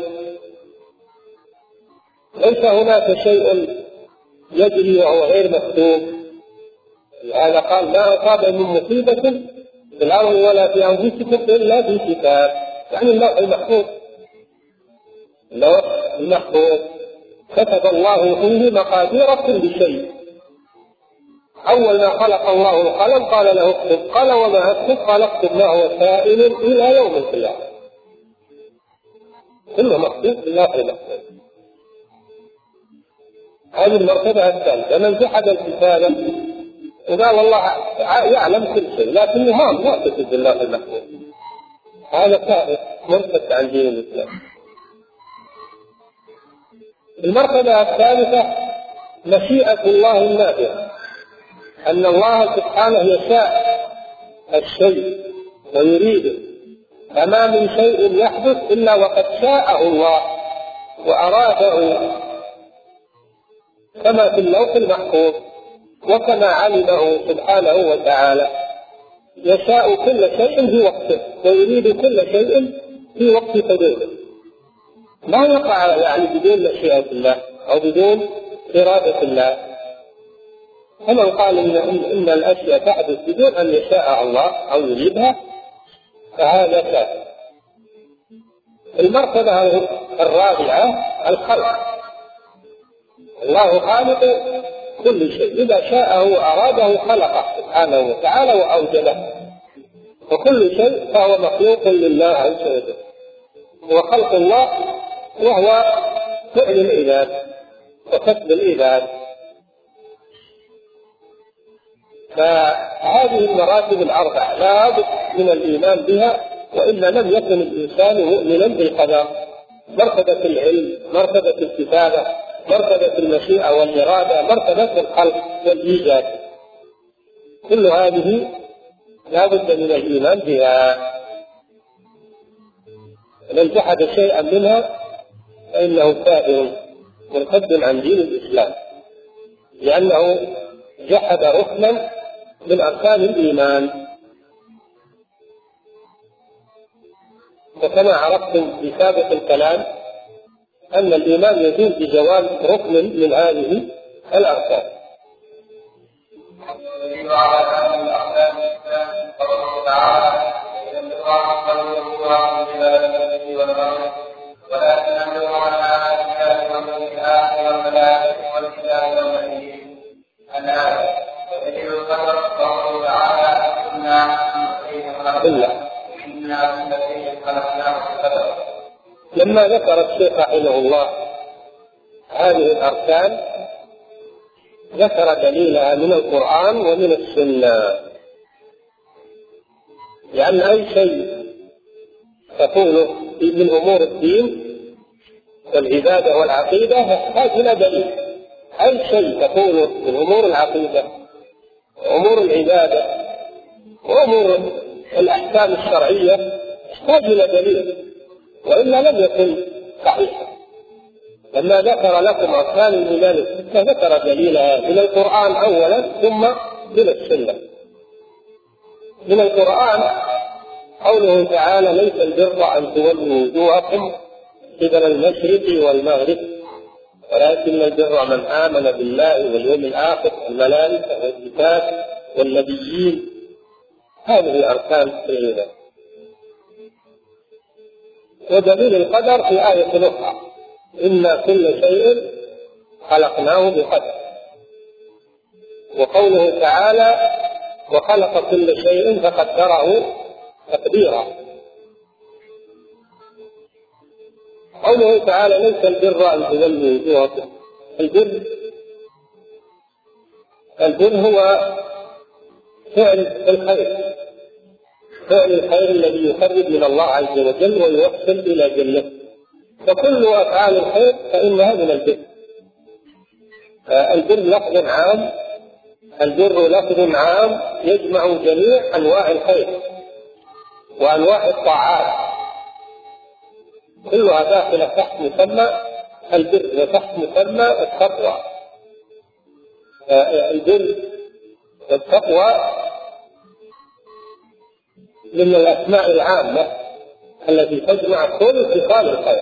Speaker 1: ليس هناك شيء يجري وهو غير مكتوب. هذا قال: ما أصاب من مصيبة في الأرض ولا في أنفسكم إلا في كتاب، يعني اللوح المحفوظ. اللوح المحفوظ كتب الله فيه مقادير كل شيء. أول ما خلق الله القلم قال له اكتب، قال: وما أكتب؟ قال: اكتب ما هو سائل إلى يوم القيامة. كله مكتوب في اللوح المحفوظ. هذه المرتبة الثالثة. من جحد الكتابة وقال والله يعلم كل شيء لكنه ما معتقد بالله المحفوظ، هذا كافر مرتد عن دين الإسلام. المرتبة الثالثة مشيئة الله النافعة، أن الله سبحانه يشاء الشيء ويريده، فما من شيء يحدث إلا وقد شاءه الله وأراده، كما في اللوح المحفوظ وكما علمه سبحانه وتعالى. يشاء كل شيء في وقته ويريد كل شيء في وقت حدوده، ما يقع يعني بدون مشيئة الله أو بدون إرادة الله. فمن قال إن, إن الأشياء تحدث بدون أن يشاء الله أو يريدها فهذا كافر. المرتبة الرابعة الخلق. الله خالق كل شيء، إذا شاءه وأراده خلقه سبحانه وتعالى وأوجده، وكل شيء فهو مخلوق لله عز وجل. وخلق الله وهو فعل العباد وكسب العباد. فهذه المراتب الأربع لا بد من الإيمان بها، وإلا لم يكن الإنسان مؤمنا بالقدر. مرتبة العلم، مرتبة الكتابة، مرتبة المشيئة والإرادة، مرتبة الخلق والإيجاد، كل هذه لا بد من الإيمان بها. من جحد شيئا منها فإنه كافر مرتد عن دين الإسلام، لأنه جحد ركنا من أركان الإيمان. وكما عرفتم في سابق الكلام أن الإيمان يزول بجواز ركن من هذه الأركان. لما ذكر الشيخ رحمه الله هذه الأركان ذكر دليلها من القرآن ومن السنة، لأن أي شيء تقوله من أمور الدين والعبادة والعقيدة يحتاج إلى دليل. أي شيء تقوله من أمور العقيدة وأمور العبادة وأمور الأحكام الشرعية يحتاج إلى دليل، وإلا لم يكن صحيحا. لما ذكر لكم أركان الإيمان الستة ذكر دليلها من القرآن أولا ثم من السنة. من القرآن قوله تعالى: ليس البر أن تولوا وجوهكم قبل المشرق والمغرب ولكن البر من آمن بالله واليوم الآخر والملائكة والكتاب والنبيين. هذه أركان الإيمان. ودليل القدر في آية أخرى: إنا كل شيء خلقناه بقدر. وقوله تعالى: وخلق كل شيء فقدره تقديرا. قوله تعالى: ليس البر أن تولوا وجوهكم. البر البر هو فعل الخير، فعل الخير الذي يقرب من الله عز وجل ويوصل إلى جنته. فكل أفعال الخير فإنها من البر. البر لفظ عام، البر لفظ عام يجمع جميع أنواع الخير وأنواع الطاعات، كلها داخلة تحت مسمى البر وتحت مسمى التقوى. البر والتقوى من الأسماء العامة التي تجمع كل خصال الخير.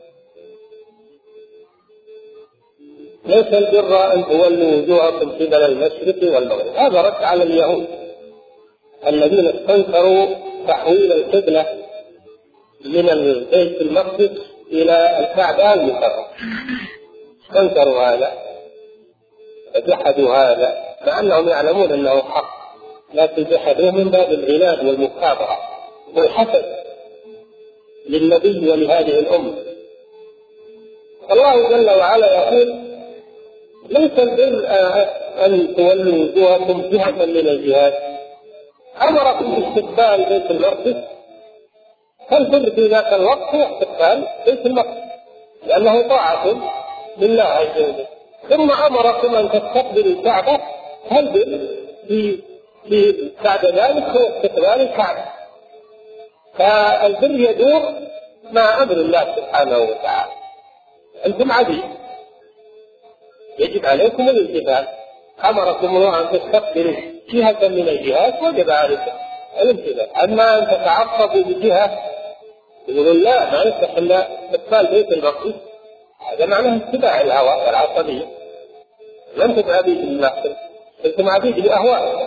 Speaker 1: ليس البر أن تولوا وجوهكم قبل المشرق والمغرب. هذا رد على اليهود الذين استنكروا تحويل القبلة من البيت المقدس إلى الكعبة المكرمة. استنكروا هذا وجحدوا هذا مع أنهم يعلمون أنه حق، لكن جحدوه من باب العناد والمكابرة والحسد للنبي ولهذه الأمة. الله جل وعلا يقول: ليس البر أن تولوا وجوهكم جهة من الجهات. أمركم باستقبال بيت المقدس، فالبر في ذاك الوقت هو استقبال بيت المقدس لأنه طاعة لله عز وجل. ثم أمركم أن تستقبلوا الكعبة، فالبر في في بعد ذلك هو استقبال الكعبة. فالبر يدور مع أمر الله سبحانه وتعالى. أنتم عبيد، يجب عليكم الامتثال. أمركم الله أن تستقبلوا جهة من الجهات، وجب عليكم الامتثال. أما أن تتعصبوا بجهة يقولون لا ما يصح إلا استقبال بيت المقدس، هذا معناه اتباع الهوى والعصبية. لم تكن عبيد لله، أنتم عبيد لأهوائكم.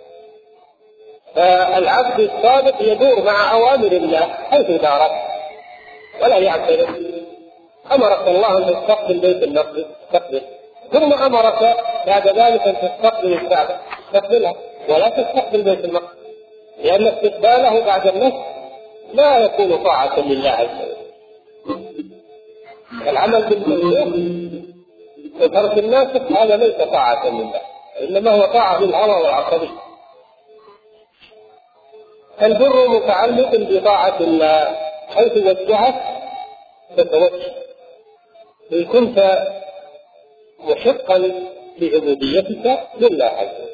Speaker 1: فالعبد الصادق يدور مع أوامر الله حيث دارت ولا يعترف. أمرك الله أن تستقبل بيت المقدس، استقبل. ثم أمرك بعد ذلك أن تستقبل الكعبة، استقبلها ولا تستقبل بيت المقدس، لأن استقباله بعد النصر لا يكون طاعة لله عز وجل. العمل بالمعروف وترك الناسخ هذا ليس طاعة لله، إنما هو طاعة للهوى والعصبية. البر متعلق بطاعة الله، حيث وجهت تتوجه. إن كنت محقا بعبوديتك لله عز وجل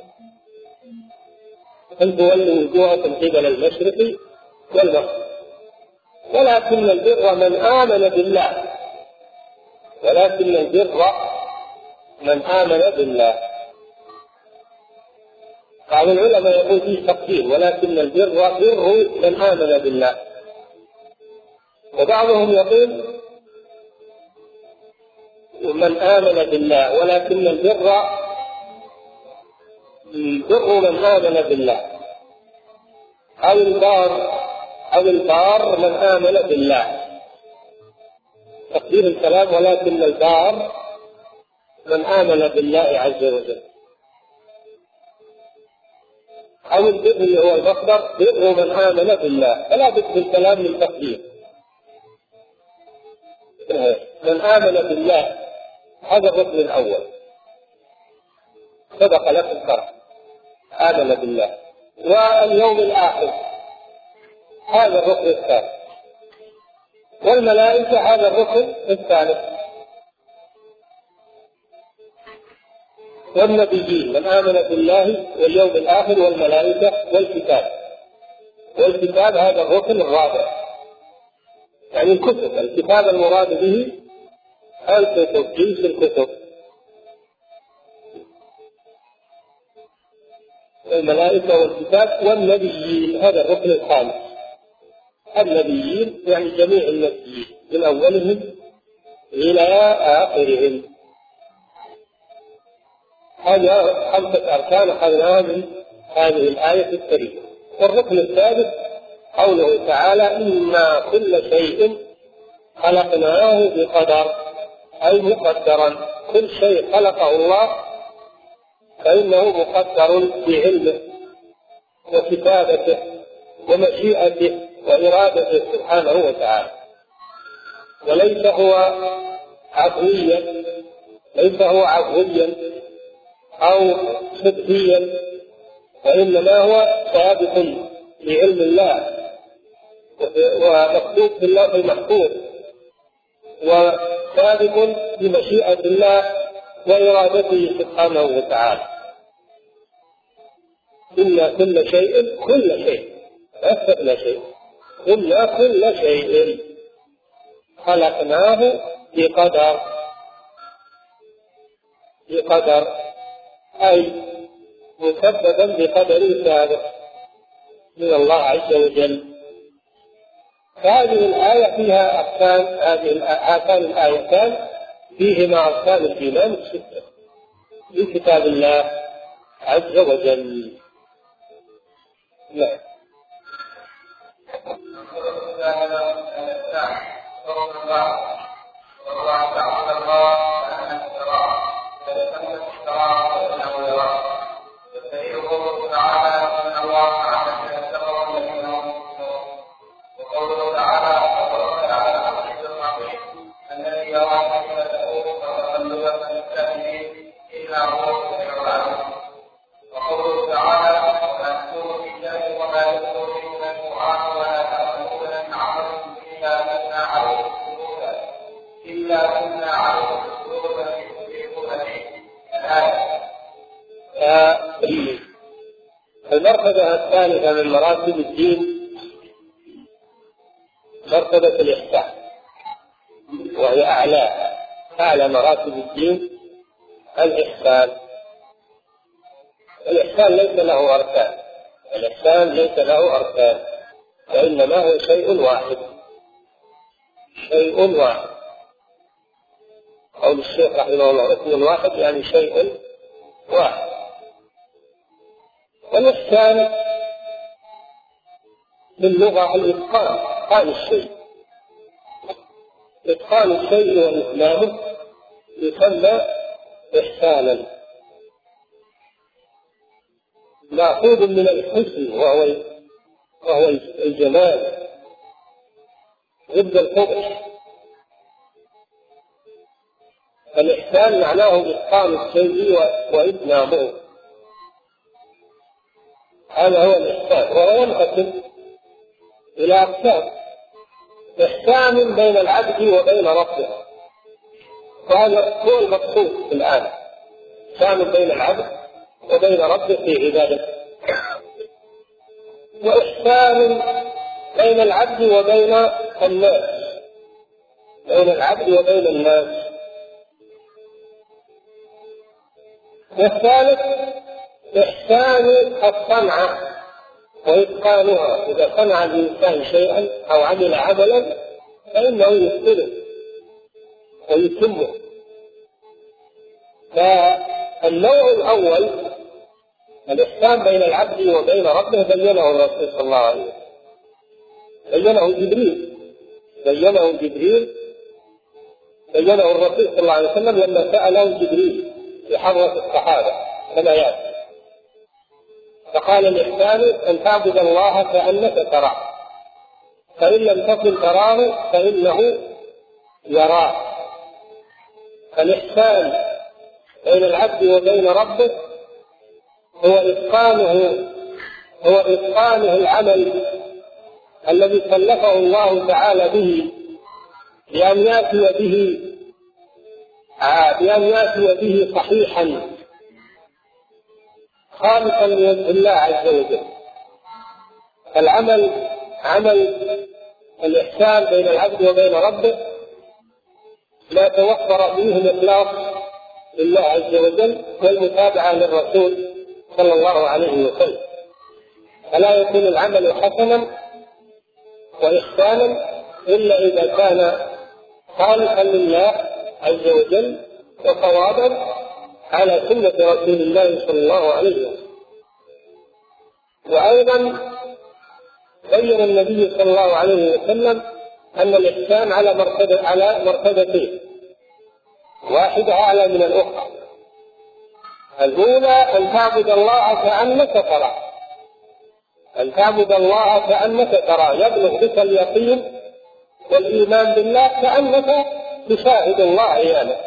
Speaker 1: أن تولي وجوهك قبل المشرق والمغرب. ولكن البر من آمن بالله، ولكن البر من آمن بالله. بعض العلماء يقول فيه تقدير، ولكن البر بر من آمن بالله. وبعضهم يقول من آمن بالله، ولكن البر بر من آمن بالله، أو البار أو البار من آمن بالله. تقدير الكلام ولكن البار من آمن بالله عز وجل. أو البر اللي هو المصدر بر من آمن بالله، فلا بد في الكلام من تقدير. من آمن بالله هذا الركن الأول، سبق لك الشرح، آمن بالله. واليوم الآخر هذا الركن الثالث. والملائكة هذا الركن الثالث. والنبيين من آمن بالله واليوم الآخر والملائكة والكتاب. والكتاب هذا الركن الرابع، يعني الكتب. الكتاب المراد به الكتب، جنس الكتب. الملائكة والكتاب والنبيين هذا الركن الخامس. النبيين يعني جميع النبيين من أولهم إلى آخرهم. هذا خمسة أركان أخذناها من هذه الآية الكريمة. والركن الثالث قوله تعالى إنا كل شيء خلقناه بقدر، أي مقدرا. كل شيء خلقه الله فإنه مقدر بعلمه وكتابته ومشيئته وإرادته سبحانه وتعالى. وليس هو عفويا، ليس هو عفويا أو صدقيا، وإنما هو ثابت بعلم الله ومكتوب في اللوح المحفوظ، وثابت بمشيئة الله وإرادته سبحانه وتعالى. إن كل شيء كل شيء أثبتنا شيء إن كل شيء خلقناه بقدر. بقدر أي مسببا بقدر سابق من الله عز وجل. هذه الآية فيها أركان، هذه هاتان الآيتان فيهما أركان الإيمان الستة في كتاب الله عز وجل. نعم.
Speaker 2: وقوله تعالى وقوله تعالى الذي يراك حين تقوم وتقلبك في الساجدين إلا هو السميع العليم. وقوله تعالى ولا تكونوا في الله وما يذكر من القرآن ولا تعملون من عمل إلا كنا عليكم شهودا إلا كنا عليكم شهودا يخبركم به.
Speaker 1: المرتبة الثالثة من مراتب الدين مرتبة الإحسان، وهي أعلى أعلى مراتب الدين الإحسان. الإحسان ليس له أركان، الإحسان ليس له أركان، وإنما هو شيء واحد، شيء واحد. قول الشيخ رحمه الله اسم واحد يعني شيء واحد. والإحسان باللغة الإتقان، إتقان الشيء، إتقان الشيء وإتمامه يسمى إحسانا، مأخوذ من الحسن وهو وهو الجمال ضد القبح. الإحسان معناه إتقان الشيء وإتمامه، هذا هو الإحسان. وهو ينقسم إلى أقسام: إحسان بين العبد وبين ربه، وهذا هو المقصود الآن، إحسان بين العبد وبين ربه في عبادته. وإحسان بين العبد وبين الناس، بين العبد وبين الناس. والثالث إحسان الصنعة وإتقانها، إذا صنع الإنسان شيئا أو عمل عملا فإنه يتقنه ويتمه. فالنوع الأول الإحسان بين العبد وبين ربه بينه الرسول صلى الله عليه وسلم، بينه جبريل بينه جبريل بينه الرسول صلى الله عليه وسلم لما سأله جبريل في حضرة الصحابة كما يأتي، فقال: الإحسان أن تعبد الله كأنك تراه، فإن لم تكن تراه فإنه يراك. فالإحسان بين العبد وبين ربه هو إتقانه هو إتقانه العمل الذي كلفه الله تعالى به، بأن يأتي به بأن يأتي به صحيحا خالصا لوجه الله عز وجل. العمل عمل الإحسان بين العبد وبين ربه لا توفر فيه الإخلاص لله عز وجل والمتابعة للرسول صلى الله عليه وسلم، فلا يكون العمل حسنا وإحسانا إلا إذا كان خالصا لله عز وجل وصوابا على سنة رسول الله صلى الله عليه وسلم. وأيضا بين النبي صلى الله عليه وسلم أن الإحسان على مرتبة على مرتبتين، واحدة أعلى من الأخرى. الأولى أن تعبد الله كأنك تراه، أن تعبد الله كأنك تراه، يبلغ بك اليقين والإيمان بالله كأنك تشاهد الله عيانا،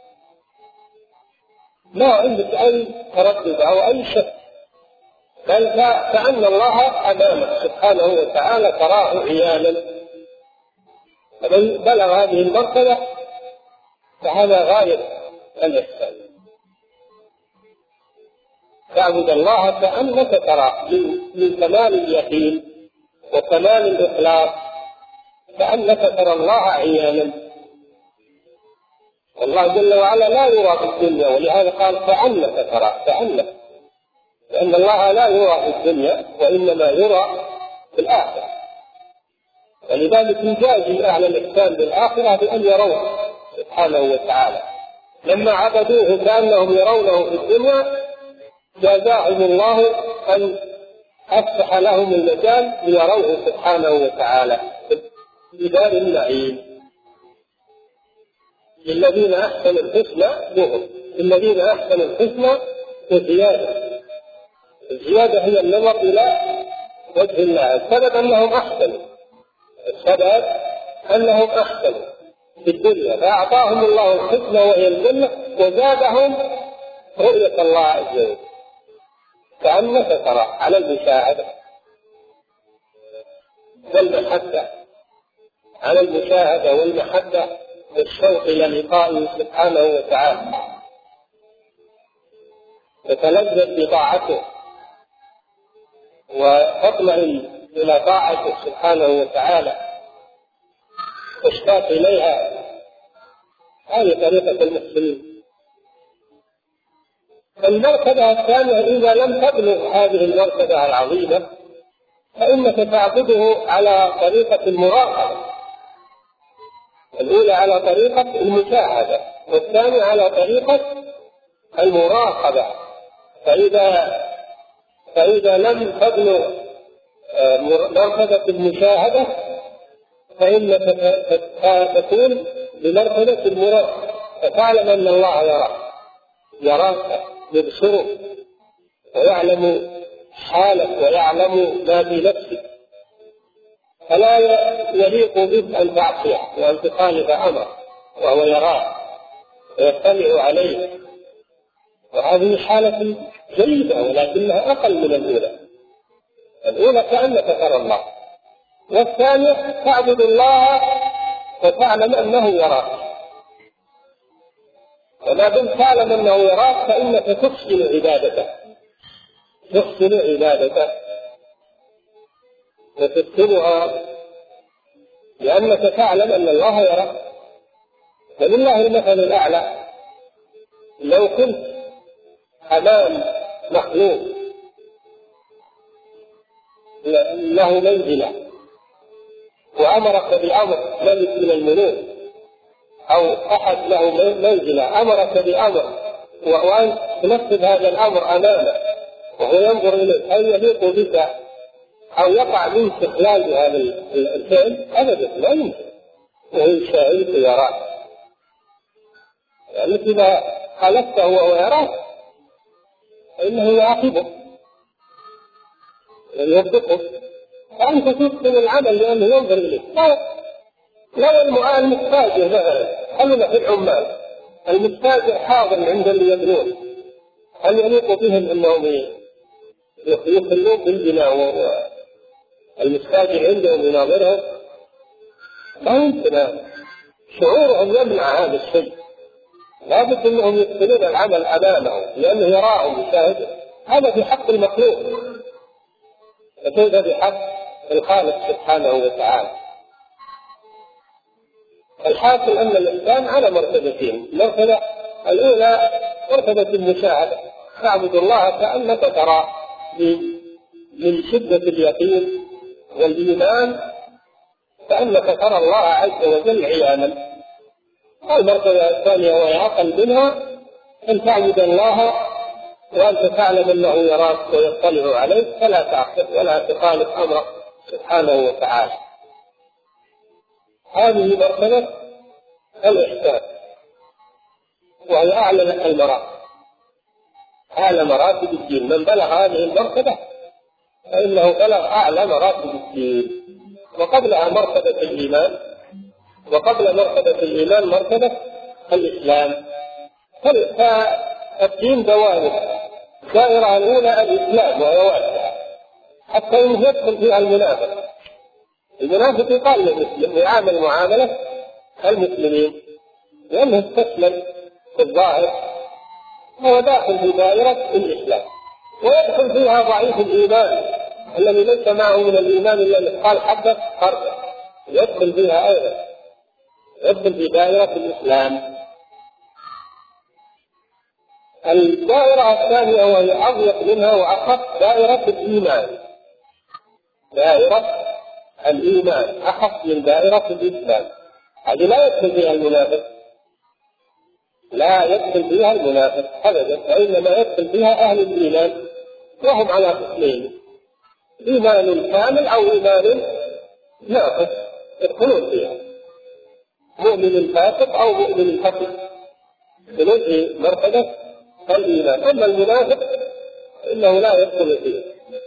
Speaker 1: ما عندك أي تردد أو أي شك، بل كأن الله أمامك سبحانه وتعالى تراه عيانا. فمن بلغ هذه المرتبة فهذا غاية الإحسان، تعبد الله كأنك تراه من كمال اليقين وكمال الإخلاص، كأنك ترى الله عيانا. والله جل وعلا لا يرى في الدنيا، ولهذا قال كأنك تراه، كأنك، لأن الله لا يرى في الدنيا وإنما يرى في الآخرة. ولذلك يجازي أهل الإحسان بالآخرة بأن يروه سبحانه وتعالى. لما عبدوه كأنهم يرونه في الدنيا جازاهم الله أن أفتح لهم المجال ليروه سبحانه وتعالى في دار النعيم. للذين أحسنوا الحسنى لهم، للذين أحسنوا الحسنى وزيادة. الزيادة هي النظر إلى وجه الله. السبب أنهم أحسنوا، السبب أنهم أحسنوا في الدنيا فأعطاهم الله الحسنى وهي الجنة، وزادهم رؤية الله عز وجل كأنك ترى على المشاهدة والمحبة، على المشاهدة والمحبة والشوق إلى لقائه سبحانه وتعالى، تتلذذ بطاعته وتطمئن إلى طاعته سبحانه وتعالى تشتاق إليها. هذه طريقة المسلمين. المرتبة الثانية إذا لم تبلغ هذه المرتبة العظيمة فإنك تعبده على طريقة المراقبة، الأولى على طريقة المشاهدة والثانية على طريقة المراقبة. فإذا فإذا لم تبلغ مرتبة المشاهدة فإنك تكون بمرتبة المراقبة، فتعلم أن الله يراك يراك يبصرك ويعلم حالك ويعلم ما في نفسك، فلا يليق بك أن تعصيه وأن تخالف أمره وهو يراك ويطلع عليه، وهذه حالة جيدة ولكنها أقل من الأولى. الأولى كأنك ترى الله، والثانية تعبد الله وتعلم أنه يراك، وما دمت تعلم أنه يراك فإنك تحسن عبادته تحسن عبادته وتتقنها، لأنك تعلم أن الله يراك. فلله المثل الأعلى. لو كنت أمام مخلوق له منزلة وأمرك بأمر ملك من الملوك أو أحد له منزلة أمرك بأمر وأنت تنفذ هذا الأمر أمامه وهو ينظر إليك، هل يليق بك أو يقع منك خلال هذا الفعل؟ أبدا لا يمكن، وهو شاهدك يراك، لأنك يعني إذا خالفته وهو يراك فإنه يعاقبه ويوبقه، فأنت تتقن العمل لأنه ينظر إليك. لو المستاجر مثلا، خلينا في العمال، المستاجر حاضر عند اللي يبنون، هل يليق بهم أنهم يخلون بالبناء والمستاجر عندهم يناظرهم؟ لا يمكن، شعورهم يمنع هذا الشيء، لابد أنهم يتقنون العمل أمامه لأنه يراهم ويشاهده. هذا في حق المخلوق، فكيف بحق الخالق سبحانه وتعالى؟ الحاصل أن الإنسان على مرتبتين. المرتبة الأولى مرتبة المشاهدة، تعبد الله كأنك ترى من شدة اليقين والإيمان كأنك ترى الله عز وجل عيانا. المرتبة الثانية وهي أقل منها أن تعبد الله وأنت تعلم أنه يراك ويطلع عليك، فلا تعصي ولا تخالف أمره سبحانه وتعالى. هذه مرتبة الإحسان وهي أعلى المراتب، أعلى مراتب الدين. من بلغ هذه المرتبة فإنه بلغ أعلى مراتب الدين. وقبلها مرتبة الإيمان، وقبل مرتبة الإيمان مرتبة الإسلام. فالدين دوائر، الدائرة الأولى الإسلام وهي واسعة حتى يدخل فيها المنافق. المنافق يقال للمسلم ويعامل معاملة المسلمين لأنه استسلم في الظاهر، هو داخل في دائرة الإسلام. ويدخل فيها ضعيف الإيمان الذي ليس معه من الإيمان إلا مثقال حبة خردل، يدخل فيها أيضا، يدخل في دائرة الإسلام. الدائرة الثانية وهي أضيق منها وأخف دائرة الإيمان، دائرة الإيمان أخف من دائرة الإسلام. هذه لا يدخل فيها المنافق، لا يدخل فيها المنافق أبدا، وإنما يدخل فيها أهل الإيمان، وهم على قسمين: إيمان كامل أو إيمان ناقص، يدخلون فيها، مؤمن فاسق أو مؤمن فاسق بنزع مرتبة الإيمان. أما المنافق إنه لا يدخل فيها.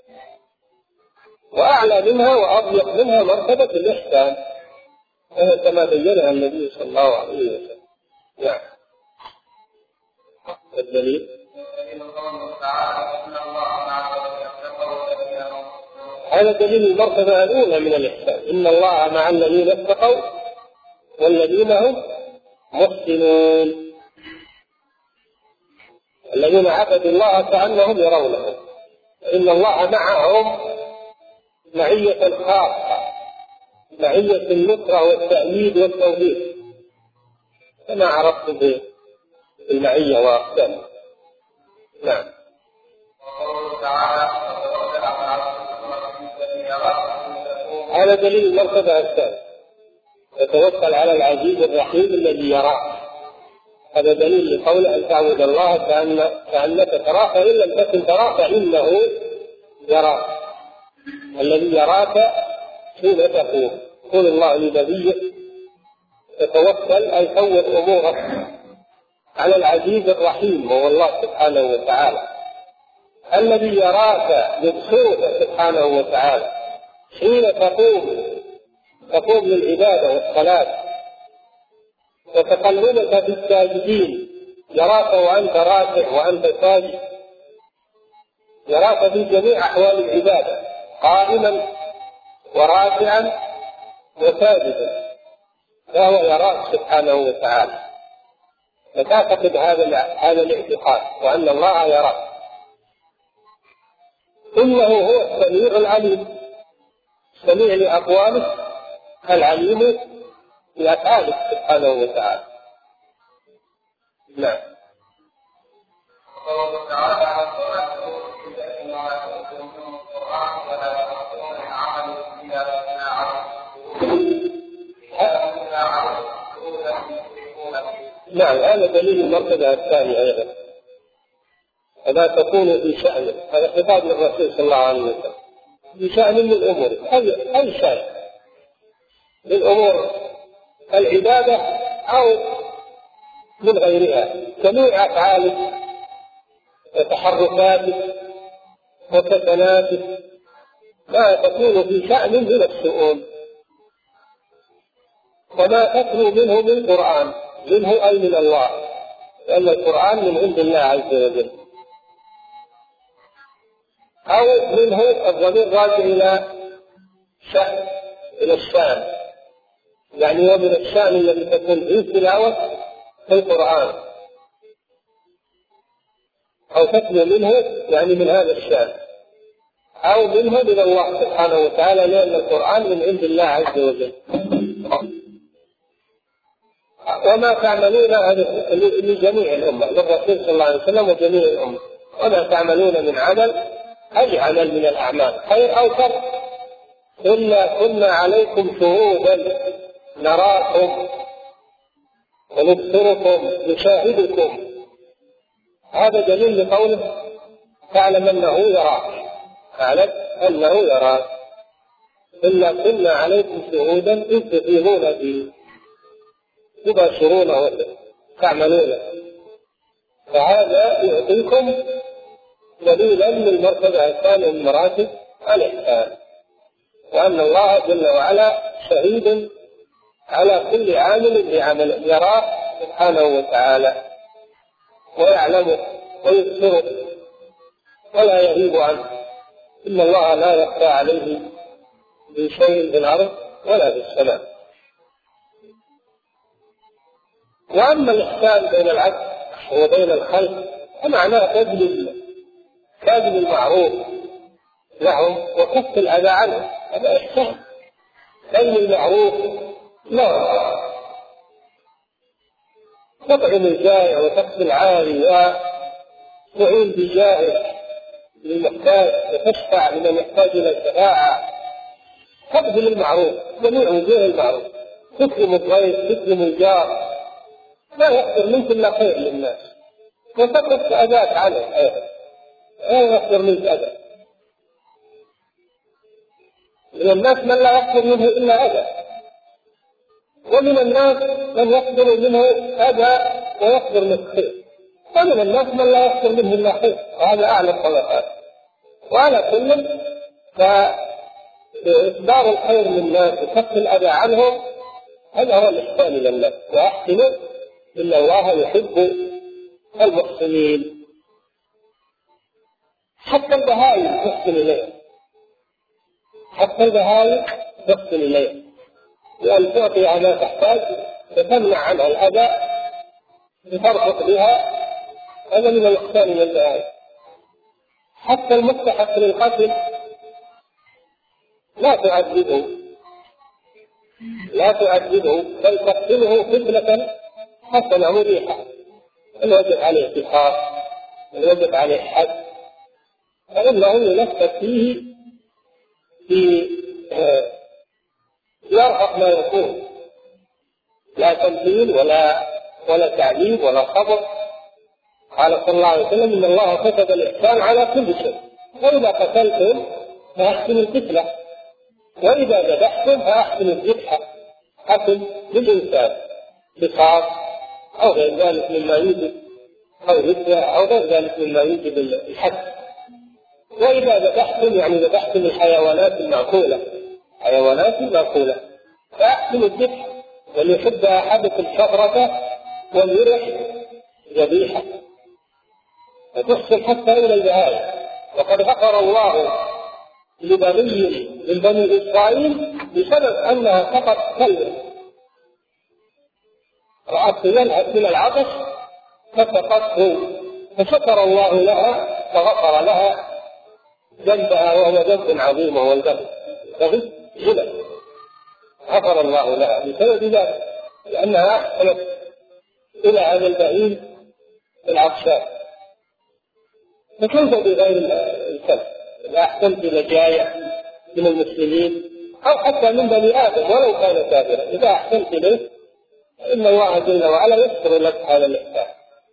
Speaker 1: وأعلى منها وأضيق منها مرتبة الإحسان، وهي كما بينها النبي صلى الله عليه وسلم. نعم. الدليل هذا دليل المرتبة الأولى من الإحسان: إن الله مع الذين اتقوا والذين هم محسنون. الذين عبدوا الله كأنهم يرونه، إن الله معهم معية خاصة، معية النصرة والتأييد والتوفيق، كما عرفت بالمعية وأقسامها. نعم. هذا دليل المرتبة الثانية: يتوكل على العزيز الرحيم الذي يراك. هذا دليل لقوله أن تعبد الله كأن كأنك تراه، فإن لم تكن تراه فإنه يراك. الذي يراك حين تقوم. قول الله لنبيه: تتوكل أي فوض أمورك على العزيز الرحيم، وهو الله سبحانه وتعالى الذي يراك بصوته سبحانه وتعالى حين تقوم تقوم للعبادة والصلاة، وتقلبك في الساجدين، يراك وأنت راكع وأنت ساجد، يراك في جميع أحوال العبادة قائما وراكعا وساجدا، فهو يراك سبحانه وتعالى. فتعتقد هذا هذا الاعتقاد وأن الله يراك. إنه هو السميع العليم، السميع لأقوالك العليم لأفعالك سبحانه وتعالى. نعم.
Speaker 2: قوله تعالى: ولا تقولوا إنما تؤتون من القرآن ولا تأخذون من عمل إلا بما عملوا إلا عملوا.
Speaker 1: نعم، هذا دليل المرتبة الثانية أيضا. فلا تكونوا في شأن، هذا خطاب للرسول صلى الله عليه وسلم، في شأن من الأمور، أي أي شيء من أمور العبادة أو من غيرها، جميع أفعالك وتحركاتك وسكناتك ما تكون في شأن من الشؤون. وما تتلو منه من قرآن، منه أي من الله، لأن القرآن من عند الله عز وجل، أو منه الضمير راجع إلى شأن، إلى الشأن، يعني ومن الشأن الذي تكون فيه تلاوة في القرآن أو تتلو منه، يعني من هذا الشأن، أو منه من الله سبحانه وتعالى، لأن القرآن من عند الله عز وجل. وما تعملون لجميع الأمة، للرسول صلى الله عليه وسلم وجميع الأمة، وما تعملون من عمل، أي عمل من الأعمال خير أو شر، إلا كنا عليكم شهودا نراكم ونبصركم نشاهدكم. هذا دليل لقوله: تعلم أنه يراك، تعلم أنه يراك، إلا كنا عليكم شهودا إذ تفيضون فيه، تباشرونه تعملونه. فهذا يعطيكم دليلا للمرتبة الثانية من مراتب الإحسان، وأن الله جل وعلا شهيد على كل عامل بعمل، يراه سبحانه وتعالى ويعلمه ويبصره ولا يغيب عنه. إن الله لا يخفى عليه من شيء في الأرض ولا في السماء. وأما الإحسان بين العبد وبين الخلق فمعناه بذل بذل المعروف لهم وكف الأذى عنهم، هذا إحسان. بذل المعروف لا تطعم الجائع وتكفي العاري وتعين بجائع للمحتاج وتشفع لمن يحتاج إلى الشفاعة. تبذل المعروف، جميع وجوه المعروف، تكرم الضيف، تكرم الجار، لا يقدر منك إلا خير للناس، وتقف أذاك عنه أيضا، لا يقدر منك أذى. من الناس من لا يقدر منه إلا أذى، ومن الناس من يقدر منه أذى ويقدر منه خير، ومن الناس من لا يقدر منه إلا خير، وهذا أعلى الطبقات. وعلى كل فإصدار الخير للناس وكف الأذى عنهم هذا هو الإحسان إلى الناس. وأحسنوا إن الله يحب المحسنين. حتى البهائم تحسن إليه، حتى البهائم تحسن إليه، لأن تعطي ما تحتاج وتمنع عنها الأذى لترفق بها، هذا من الإحسان إلى البهائم. حتى المستحق للقتل لا تعذبه، لا تعذبه بل تقتله قتلة حسنة مريحة، الوجب عليه قصاص، الوجب عليه حد، فإنه ينفذ فيه في يرهق ما يكون، لا تمثيل ولا ولا تعذيب ولا صبر. قال صلى الله عليه وسلم: إن الله كتب الإحسان على كل شيء، وإذا قتلتم فأحسنوا القتلة، وإذا ذبحتم فأحسنوا الذبحة، حسن للإنسان قصاص أو غير ذلك مما يوجب، أو هدية أو غير ذلك مما يوجب الحد. وإذا ذبحتم يعني ذبحتم الحيوانات المأكولة، حيوانات المأكولة، فأحسنوا الذبح، وليحب أحدكم شفرة وليرح ذبيحة، فتحسن حتى إلى البهائم. وقد غفر الله لبني من بني إسرائيل بسبب أنها سقط كلب، رأت يلهث من العطش فسقته، فشكر الله لها فغفر لها ذنبها، وهو ذنب عظيم وهو البغي، بغي زنا، غفر الله لها بسبب ذلك، لأنها أحسنت إلى هذا البهيم العطشان. فكيف بغير الكلب؟ إذا أحسنت إلى جائع من المسلمين أو حتى من بني آدم ولو كان كافرا، إذا أحسنت إليه إن الله جل وعلا يذكر لك هذا الإحسان.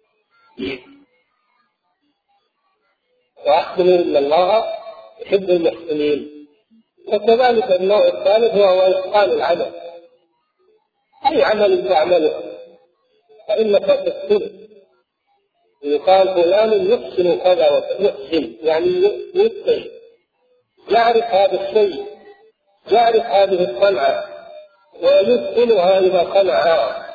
Speaker 1: وأحسنوا إن الله يحب المحسنين. وكذلك النوع الثالث هو إتقان العمل، أي عمل تعمله فإنك تحسن. يقال فلان يحسن كذا ويحسن، يعني يتقن، يعرف هذا الشيء، يعرف هذه الصنعة ويتقنها إذا صنعها.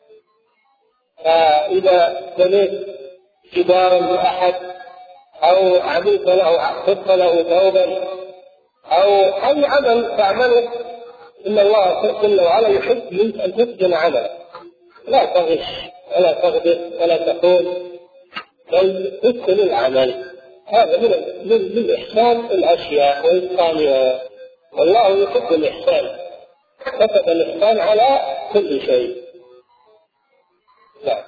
Speaker 1: فإذا بنيت جدارا لأحد أو عملت له خط له ثوبا أو أي عمل تعمله، إن الله جل وعلا يحب منك أن تتقن عمله، لا تغش ولا تغدر ولا تخون، بل تتقن العمل. هذا من من إحسان الأشياء وإتقانها، والله يحب الإحسان، كتب الإحسان على كل شيء. لا.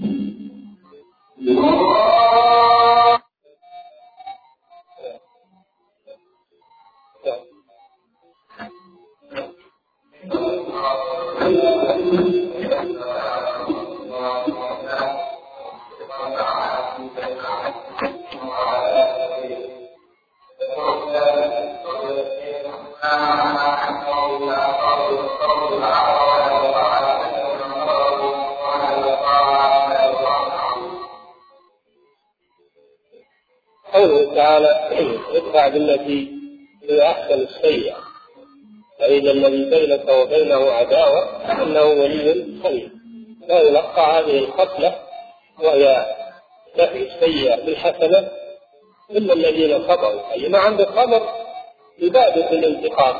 Speaker 1: قوله تعالى ادفع بالتي هي أحسن السيئة فإذا الذي بينك وبينه عداوة إنه ولي حميم. لا يلقى هذه الخصلة وهي دفع السيئة بالحسنة إلا الذين صبروا، أي ما عنده صبر عبادة الانتقام،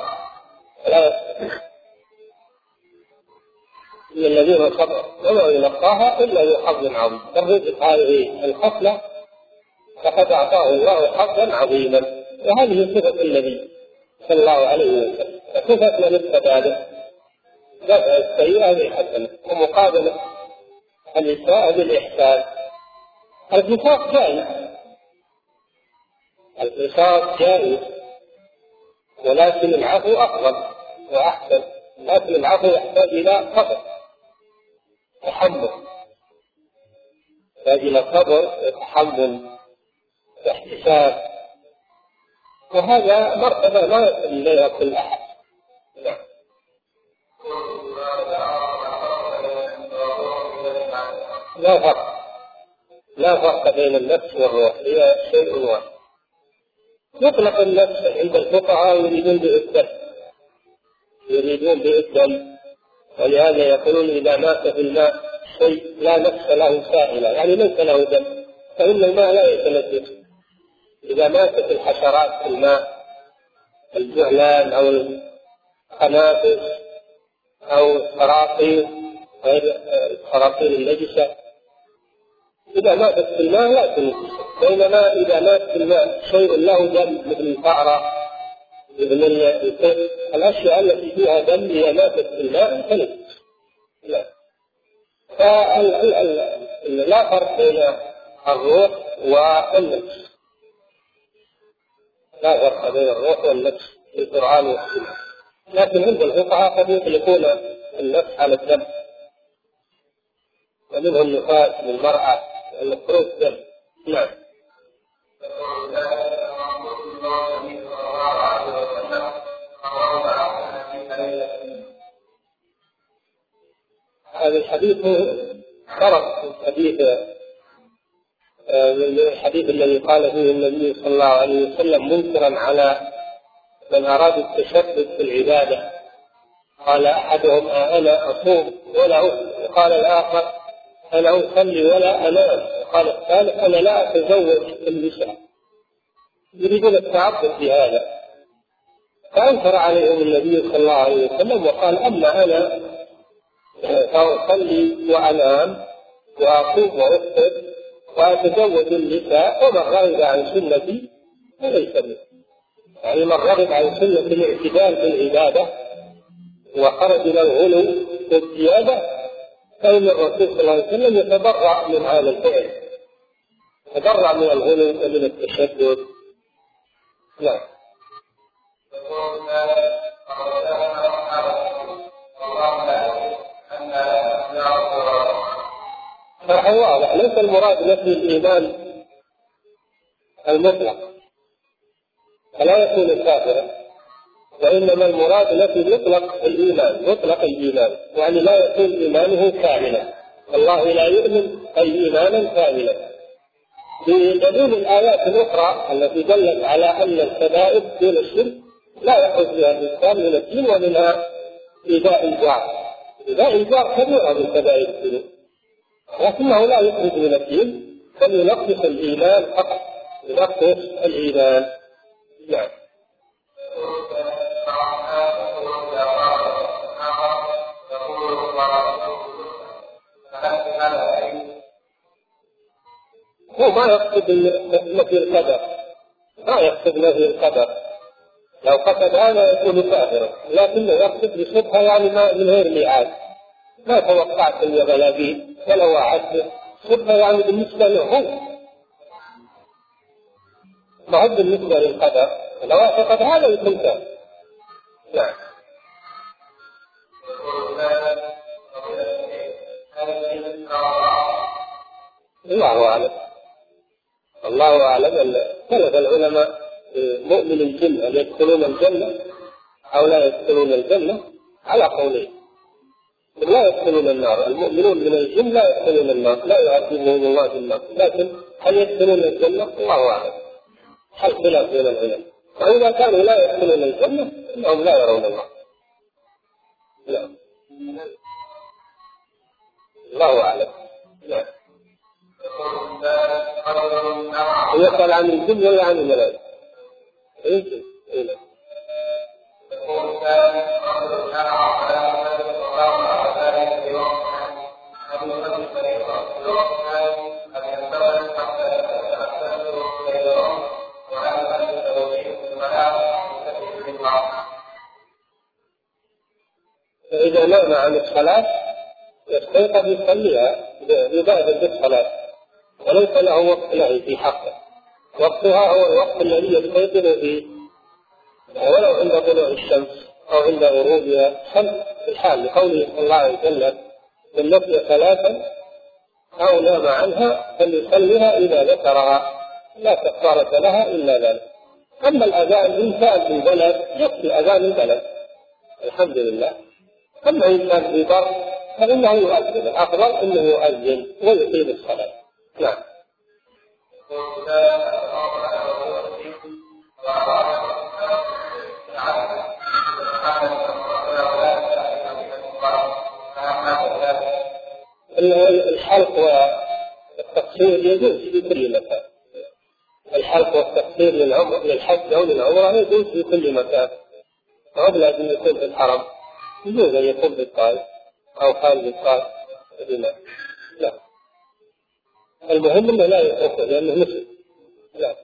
Speaker 1: إلا الذين صبروا وما يلقاها إلا ذو حظ عظيم. ترغب هذه الخصلة فقد أعطاه الله حظا عظيما، وهذه صفة النبي صلى الله عليه وسلم. صفة من السدادة دفع السيئة بالحسنة ومقابلة الإساءة بالإحسان. القصاص جائز، القصاص جائز، ولكن العفو أفضل وأحسن. لكن العفو يحتاج إلى صبر تحمل، يحتاج إلى صبر تحمل واحتساب، وهذا مرتبة لا يصل إليها كل أحد. لا فرق لا فرق بين النفس والروح، هي شيء واحد. يطلق النفس عند الفقهاء يريدون بالدم يريدون بالدم ولهذا يقولون إذا مات في الماء شيء لا نفس له سائلة، يعني ليس له دم، فإن الماء لا يتلذذ. إذا ماتت الحشرات في الماء، الجعلان أو الخنافس أو الخراطير غير الخراطير النجسة، إذا ماتت في الماء لا تنجس. بينما إذا مات في الماء شيء له دم مثل الفأرة مثل الكلب، الأشياء التي فيها دم إذا ماتت في الماء تنجس. لا لا فرق بين الروح والنفس، لا فرق بين الروح والنفس في القرآن والسنة. لكن عند الفقهاء قد يطلقون النفس على الدم، ومنهم النفاس للمرأة المخروج دم. نعم. هذا الحديث خرج الحديث الحديث الذي قال فيه النبي صلى الله عليه وسلم منكرا على من أراد التشدد في العبادة قال أحدهم أنا أصوم ولا أفطر، وقال الآخر أنا أصلي ولا أنام، وقال الثالث أنا لا أتزوج النساء. يريدون التعبد بهذا. فأنكر عليهم النبي صلى الله عليه وسلم وقال أما أنا فأصلي وأنام وأصوم وأفطر وأتزوج النساء، ومن رغب عن سنتي فليس مني. يعني من رغب عن سنة الاعتدال في العبادة وخرج إلى الغلو والزيادة فإن الرسول صلى الله عليه وسلم يتبرأ من هذا الفعل، يتبرأ من الغلو ومن التشدد. لا. شرح واضح. ليس المراد نفي الإيمان المطلق فلا يكون كافرا، وإنما المراد نفي مطلق الإيمان، مطلق الإيمان يعني لا يكون إيمانه كاملا. الله لا يؤمن أي إيمانا كاملا، بدليل الآيات الأخرى التي دلت على أن الكبائر دون الشرك لا يخرج بها الإنسان من الدين، ومنها إيذاء الجار. إيذاء الجار كبيرة من كبائر الذنوب، لكنه لا يخرج من الدين، بل ينقص الإيمان فقط، ينقص الإيمان. نعم. هو ما يقصد نفي القدر، ما يقصد نفي القدر. لو قصد هذا يكون كافرا، لكنه يقصد بشبهة يعني ما من غير ميعاد، ما توقعت أن يبلغ ولو وعدته، شبهة يعني بالنسبة له هو، ما هو بالنسبة للقدر. لو اعتقد هذا يكون كافر. نعم. الله أعلم. الله أعلم. أن اختلف العلماء مؤمن الجن هل يدخلون الجنة أو لا يدخلون الجنة على قولين. لا يدخلون النار، المؤمنون من الجن لا يدخلون النار، لا يعذبهم الله في النار، لكن هل يدخلون الجنة الله أعلم، هل خلاف بين العلماء. وإذا كانوا لا يدخلون الجنة إنهم لا يرون الله. لا. الله أعلم. لا. يسأل عن الجن ولا عن الملائكة؟ إيه؟ إيه؟ إذا نام عن الصلاة يستيقظ يصليها يبادر بالصلاة، وليس له وقت له في حقه. وقتها هو الوقت الذي يستيقظ فيه، ولو عند طلوع الشمس أو عند غروبها، خمس في الحال، لقوله صلى الله عليه وسلم من نسي ثلاثا أو نام عنها فليصليها إذا ذكرها لا كفارة لها إلا ذلك. أما الأذان إن كان في البلد يكفي أذان البلد الحمد لله. أما إن كان في بر فإنه يؤذن، الأفضل أنه يؤذن ويقيم الصلاة. نعم. الحلق والتقصير يجوز في كل مكان. الحلق والتقصير للعمر للحج أو للعمرة يجوز في كل مكان، قبل أن يكون في الحرم يجوز أن يكون بالطائف أو خارج الطائف. لا، المهم أنه لا يتركه لأنه مسلم. لا.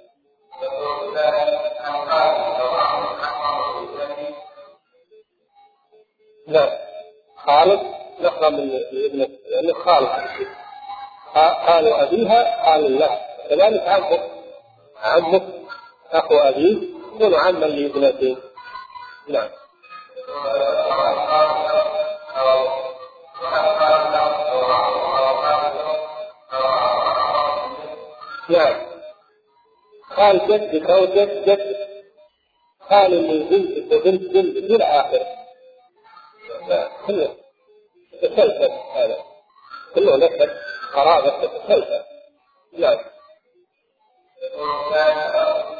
Speaker 1: لا، خالد نقرأ من ابنه لأنه خالد، قالوا أبيها قال لا، كذلك عمك عمك أخو أبيه يكون عما لابنته. نعم. نعم. قال جدك أو جد جدك، قال من بنتك وبنت بنتك إلى آخره. كله تسلسل، هذا كله نسب قرابة تسلسل. نعم.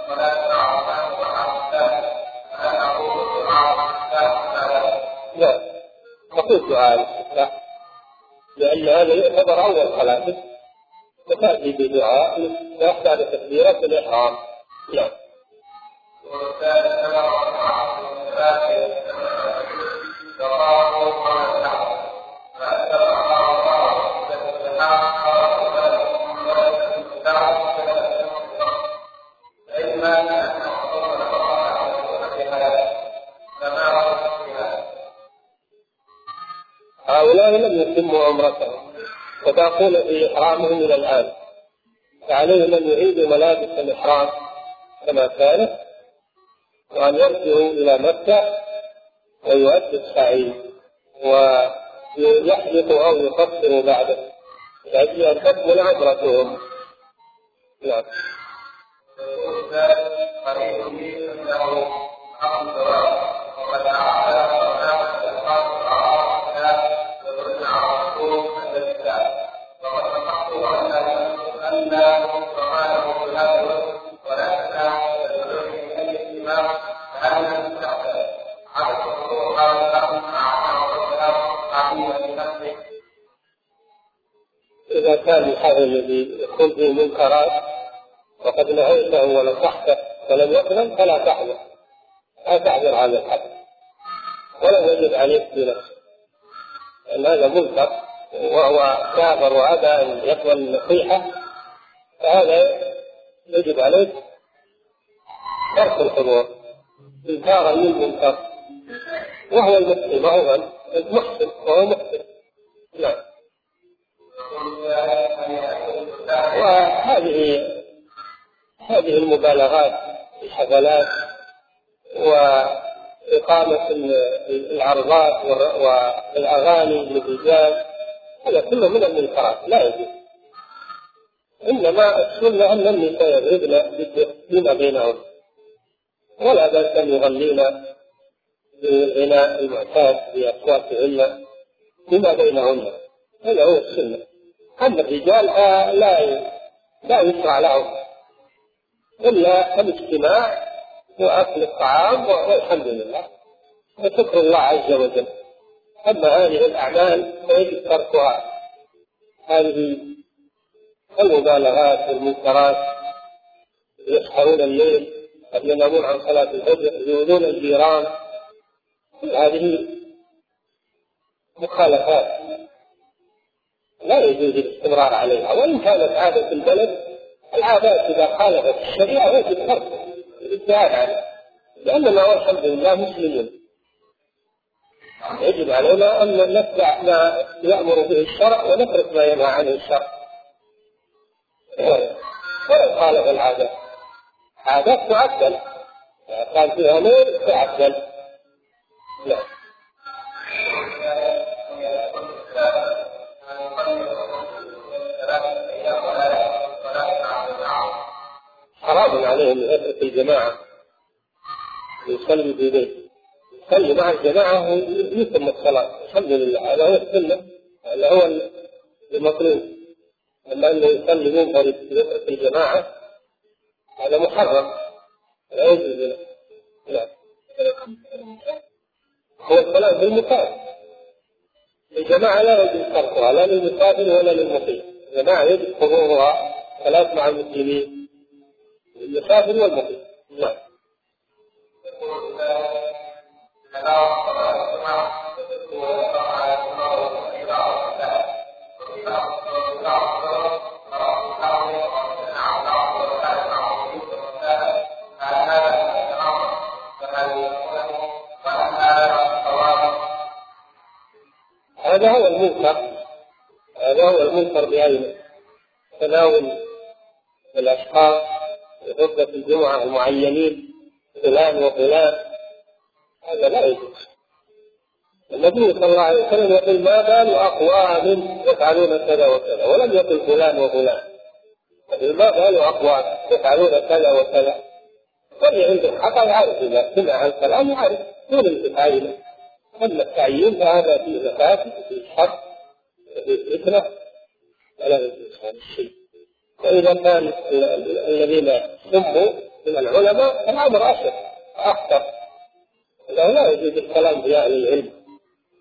Speaker 1: نعم. تقول دعاء الاستفتاح، لأن هذا يعتبر أول صلاة، فتأتي بدعاء بعد تكبيرة الإحرام. نعم. هؤلاء لم يتموا عمرتهم وباقون في إحرامهم إلى الآن، فعليهم أن يعيدوا ملابس الإحرام كما كانت، وأن يرجعوا إلى مكة ويؤدوا السعي ويحلقوا أو يقصروا بعده لأجل أن تكمل عمرتهم. نعم. إذا كان الحرم الذي يكون فيه منكرات وقد نهيته ونصحته ولم يقبل فلا تحذر، لا تحذر هذا الحد ولا يجب عليك بنفسه، لأن هذا منكر وهو كافر وأبى أن يقبل النصيحة، فهذا يجب عليك ترك الحضور إنكارا للمنكر، وهو المسلم وهو المحسن وهو محسن. نعم. وهذه هذه المبالغات في الحفلات وإقامة العرضات والأغاني للرجال هذا كله من المنكرات لا يجوز. إنما السنة أن النساء يضربن فيما بينهم ولا بأس أن يغنين بالغناء المعتاد بأصواتهن فيما بينهن، هذا هو السنة. أما الرجال لا لا يشرع لهم إلا الاجتماع وأكل الطعام والحمد لله وشكر الله عز وجل. أما هذه الأعمال فيجب تركها، هذه المبالغات والمنكرات، يسهرون الليل قد ينامون عن صلاة الفجر، يؤذون الجيران، هذه مخالفات لا يجوز الاستمرار عليها، وإن كانت عادة البلد. العادات إذا خالفت الشريعة يجب تركها الابتعاد عنها، لأننا والحمد لله مسلمين، يجب علينا أن نتبع ما يأمر به الشرع ونترك ما ينهى عنه الشرع، ولا خالف العادات. عادات تعدل، كان فيها نور تعدل. لا. حرام عليهم يترك الجماعة يصلي في بيته، يصلي مع الجماعة ويتم الصلاة، الحمد لله هذا هو السنة، هذا هو المطلوب. أما أنه يصلي منفرد يترك الجماعة هذا محرم لا يجوز له. لا. هو الصلاة بالمسافر، الجماعة لا يجوز تركها لا للمسافر ولا للمقيم، الجماعة يجب حضورها صلاة مع المسلمين المسافر والمقيم. نعم. هذا هو المنكر، هذا هو المنكر بعينه، تناول الأشخاص في خطبة الجمعة المعينين فلان وفلان، هذا لا يجوز. النبي صلى الله عليه وسلم يقول ما بال أقوام يفعلون كذا وكذا، ولم يقل فلان وفلان، ما بال أقوام يفعلون كذا وكذا. واللي عنده حق يعرف، إذا سمع عن كلام يعرف دون التعيين. أما التعيين فهذا فيه مفاسد وفيه شر وفيه فتنة ولا يجوز هذا الشيء. وإذا كان الذين سموا من العلماء الأمر أشد أخطر، لا يجوز الكلام في أهل العلم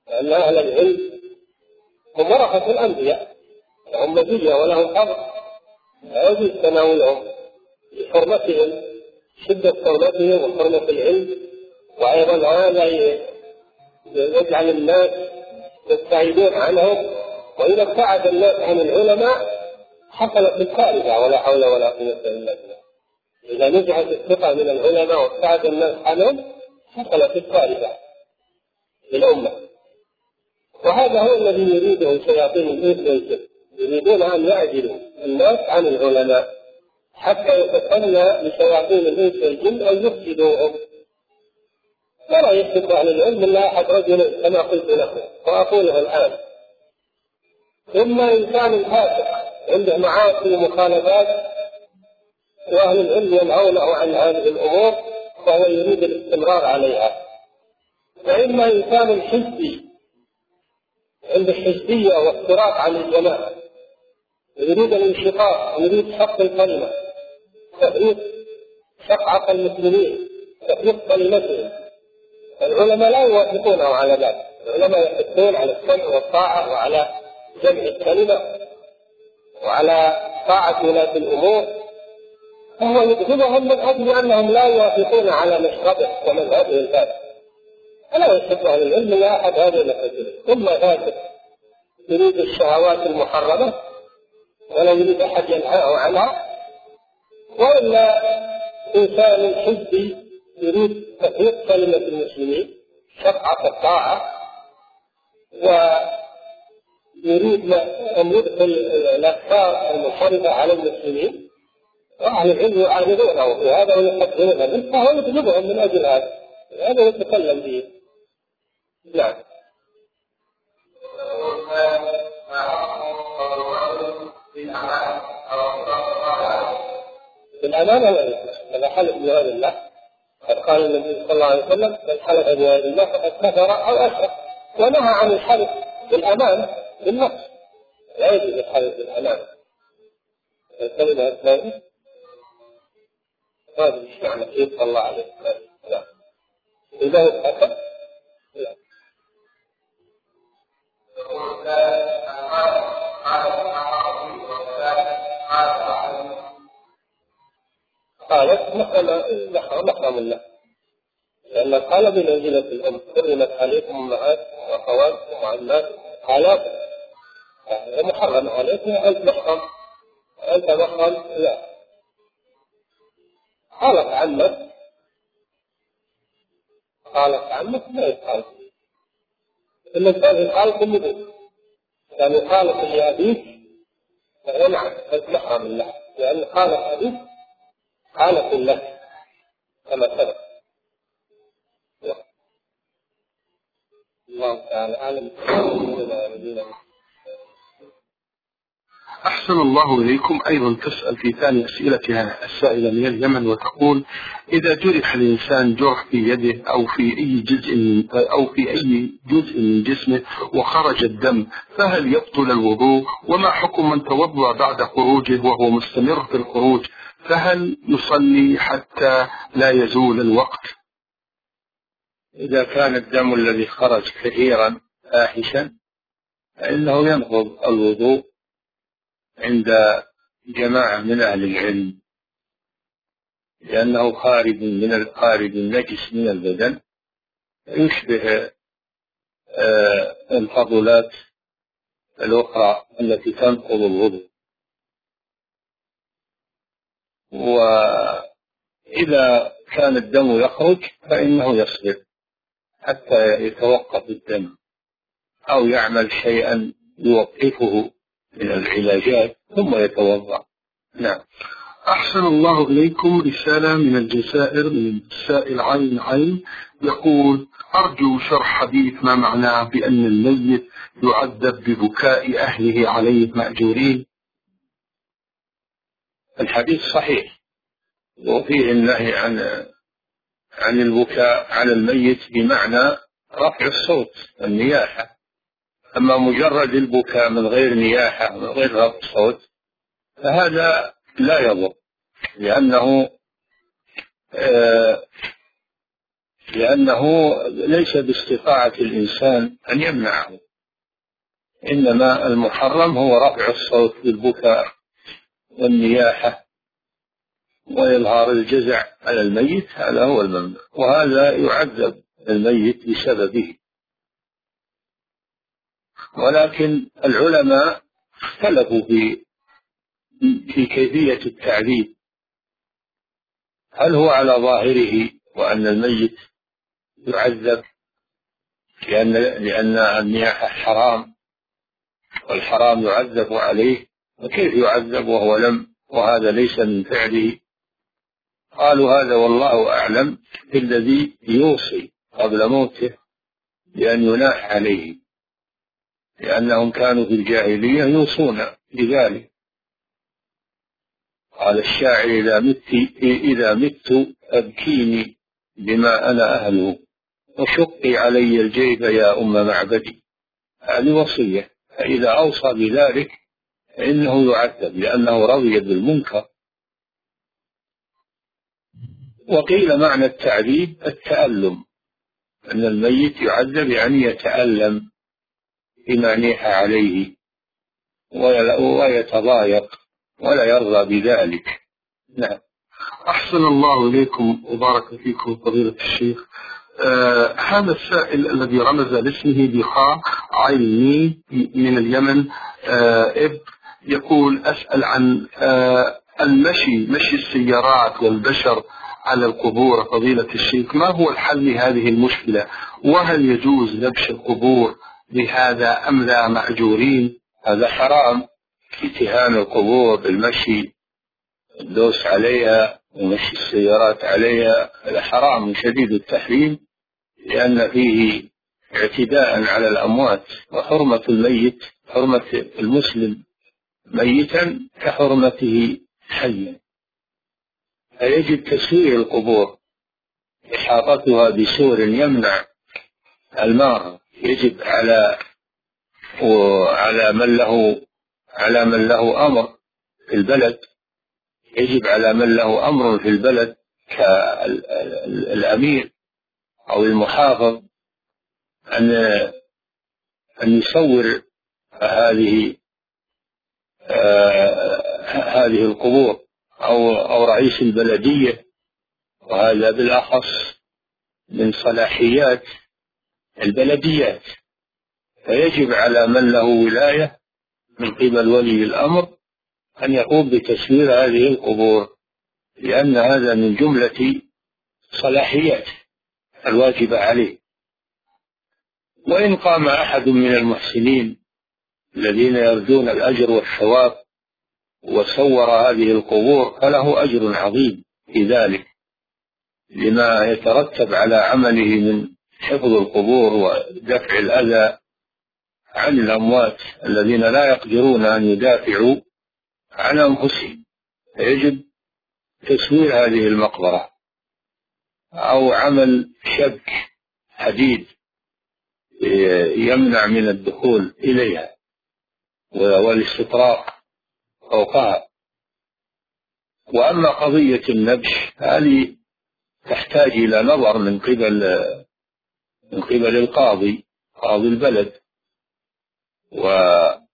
Speaker 1: لأن أهل العلم هم ورثة الأنبياء، لهم مزية ولهم حظ، لا يجوز تناولهم لحرمتهم، شدة حرمتهم وحرمة العلم. وأيضا هذا يجعل الناس يبتعدون عنهم، وإذا ابتعد الناس عن العلماء حصلت الكارثة، ولا حول ولا قوة إلا بالله. إذا نزعت الثقة من العلماء وابتعد الناس عنهم حصلت الكارثة للأمة. وهذا هو الذي يريده شياطين الإنس والجن، يريدون أن يعدلوا الناس عن العلماء حتى يتسنى لشياطين الإنس والجن أن يفسدوهم. ولا يثبت أهل العلم إلا أحد رجل كما قلت لكم وأقوله الآن. ثم إنسان الفاسق عنده معاصي ومخالفات وأهل العلم ينهونه عن هذه الأمور وهو يريد الاستمرار عليها. وإما إنسان حزبي عنده حزبية وافتراق عن الجماعة، يريد الانشقاق، يريد حق الكلمة، تفريق شقعة المسلمين، تفريق كلمتهم. العلماء لا يوافقونه على ذلك، العلماء يحثون على السمع والطاعة وعلى جمع الكلمة وعلى طاعة ولاة الأمور، فهو يبغضهم من أجل أنهم لا يوافقون على مشربه ومذهبه الفاسد. فلا يصح أهل العلم إلا أحد هذه المسائل، ثم فاسد يريد الشهوات المحرمة ولا يريد أحد ينهاه عنها، وإلا إنسان حزبي يريد تفريق كلمة المسلمين، شقعة الطاعة، ويريد أن يدخل الأفكار المنحرفة على المسلمين، وأهل العلم يعارضونه في هذا ويحذرونه منه، فهو يطلبهم من أجل هذا، هذا يتكلم به. نعم. الأمانة هذا حلف بغير الله، قد قال النبي صلى الله عليه وسلم من حلف بغير الله فقد كفر أو أشرك، ونهى عن الحلف بالأمانة بالنفس، لا يجوز الحلف بالأمانة. الكلمة الثانية هذا مش معنى كيف صلى الله عليه وسلم. لا إذا هو الحكم لا. قالت محرم الله، لأن قال بمنزلة الأم، حرمت عليكم أمهاتكم وأخواتكم وعماتكم خالاتكم، محرم عليكم أنت محرم، أنت محرم لا. قالت عمك، قالت عمك لا يقال إلا كان يقال بالنبوة، كان يقال لأبيك فنعم أنت محرم الله، لأن قالت أبيك قالت لك كما سبق. الله تعالى أعلم.
Speaker 3: أحسن الله إليكم. أيضا تسأل في ثاني أسئلتها السائلة من اليمن وتقول: إذا جرح الإنسان جرح في يده أو في أي جزء من أو في أي جزء من جسمه وخرج الدم، فهل يبطل الوضوء؟ وما حكم من توضأ بعد خروجه وهو مستمر في الخروج، فهل يصلي حتى لا يزول الوقت؟
Speaker 1: إذا كان الدم الذي خرج كثيرا فاحشا فإنه ينقض الوضوء عند جماعة من أهل العلم، لأنه خارج من الخارج النجس من البدن، يشبه آه الفضلات الأخرى التي تنقض الوضوء. وإذا كان الدم يخرج فإنه يصبر حتى يتوقف الدم أو يعمل شيئا يوقفه من العلاجات ثم يتوضأ. نعم.
Speaker 3: أحسن الله إليكم. رسالة من الجزائر من السائل عين عين يقول: أرجو شرح حديث ما معناه بأن الميت يعذب ببكاء أهله عليه مأجورين.
Speaker 1: الحديث صحيح، وفيه النهي عن عن البكاء على الميت بمعنى رفع الصوت النياحة، أما مجرد البكاء من غير نياحة من غير رفع الصوت فهذا لا يضر، لأنه آه لأنه ليس باستطاعة الإنسان أن يمنعه، إنما المحرم هو رفع الصوت بالبكاء والنياحة وإظهار الجزع على الميت، هذا هو الممنوع، وهذا يعذب الميت بسببه. ولكن العلماء اختلفوا في في كيفية التعذيب، هل هو على ظاهره وأن الميت يعذب لأن لأن النياحة حرام والحرام يعذب عليه، وكيف يعذب وهو لم وهذا ليس من فعله؟ قالوا هذا والله أعلم الذي يوصي قبل موته بأن يناح عليه، لأنهم كانوا في الجاهلية يوصون بذلك. قال الشاعر إذا مت إذا مت أبكيني بما أنا أهله وشقي علي الجيب يا أم معبدي. هذه وصية، فإذا أوصى بذلك فإنه يعذب لأنه رضي بالمنكر. وقيل معنى التعذيب التألم، أن الميت يعذب يعني يتألم بما نيح عليه ويتضايق ولا يرضى بذلك. نعم.
Speaker 3: أحسن الله إليكم وبارك فيكم فضيلة الشيخ. آه هذا السائل الذي رمز لاسمه بخاء عيني من اليمن، آه إب يقول أسأل عن آه المشي مشي السيارات والبشر على القبور فضيلة الشيخ، ما هو الحل لهذه المشكلة؟ وهل يجوز لبش القبور بهذا أم لا مأجورين؟
Speaker 1: هذا حرام، اتهام القبور بالمشي الدوس عليها ومشي السيارات عليها، هذا حرام شديد التحريم، لأن فيه اعتداء على الأموات، وحرمة الميت حرمة المسلم ميتا كحرمته حيا. فيجب تسوير القبور، إحاطتها بسور يمنع الماء، يجب على وعلى من له على من له أمر في البلد، يجب على من له أمر في البلد كالأمير أو المحافظ أن أن يصور هذه آه هذه القبور، أو أو رئيس البلدية، وهذا بالأخص من صلاحيات البلديات. فيجب على من له ولاية من قبل ولي الأمر أن يقوم بتسوير هذه القبور، لأن هذا من جملة صلاحيات الواجبة عليه. وإن قام أحد من المحسنين الذين يرجون الأجر والثواب وصور هذه القبور فله أجر عظيم في ذلك، لما يترتب على عمله من حفظ القبور ودفع الأذى عن الأموات الذين لا يقدرون أن يدافعوا عن أنفسهم. فيجب تسوير هذه المقبرة أو عمل شبك حديد يمنع من الدخول إليها والاستطراق فوقها. وأما قضية النبش هذه تحتاج إلى نظر من قبل من قبل القاضي قاضي البلد، ومن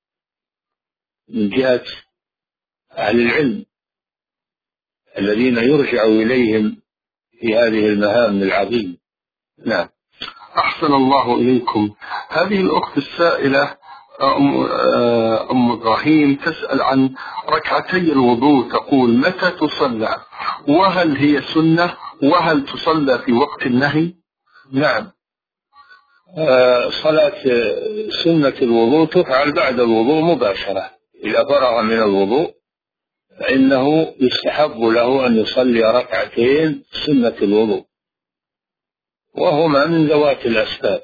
Speaker 1: جهة أهل العلم الذين يرجع إليهم في هذه المهام العظيمة. نعم.
Speaker 3: أحسن الله إليكم. هذه الأخت السائلة أم, أم إبراهيم تسأل عن ركعتي الوضوء، تقول متى تصلى، وهل هي سنة، وهل تصلى في وقت النهي؟
Speaker 1: نعم. آه صلاة سنة الوضوء تفعل بعد الوضوء مباشرة، إذا فرغ من الوضوء فإنه يستحب له أن يصلي ركعتين سنة الوضوء، وهما من ذوات الأسباب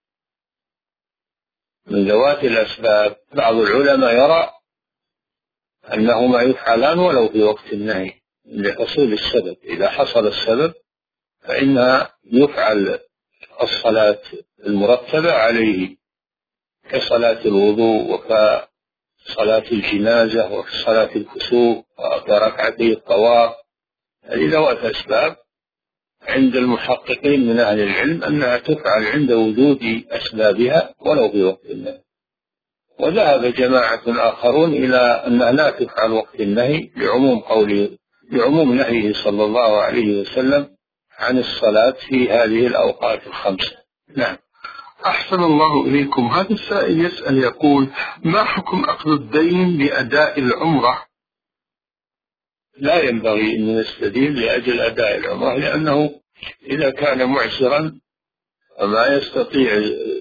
Speaker 1: من ذوات الأسباب. بعض العلماء يرى أنهما يفعلان ولو في وقت النهي لحصول السبب، إذا حصل السبب فإنها يفعل الصلاة المرتبة عليه كصلاة الوضوء وكصلاة الجنازة وكصلاة الكسوف وكركعتي الطواف، هذه ذوات أسباب عند المحققين من أهل العلم أنها تفعل عند وجود أسبابها ولو في وقت النهي. وذهب جماعة آخرون إلى أنها لا تفعل وقت النهي لعموم قوله لعموم نهيه صلى الله عليه وسلم عن الصلاة في هذه الأوقات الخمسة. نعم.
Speaker 3: أحسن الله إليكم. هذا السائل يسأل يقول: ما حكم أخذ الدين لأداء العمرة؟
Speaker 1: لا ينبغي أن نستدين لأجل أداء العمرة، لأنه إذا كان معسرا وما يستطيع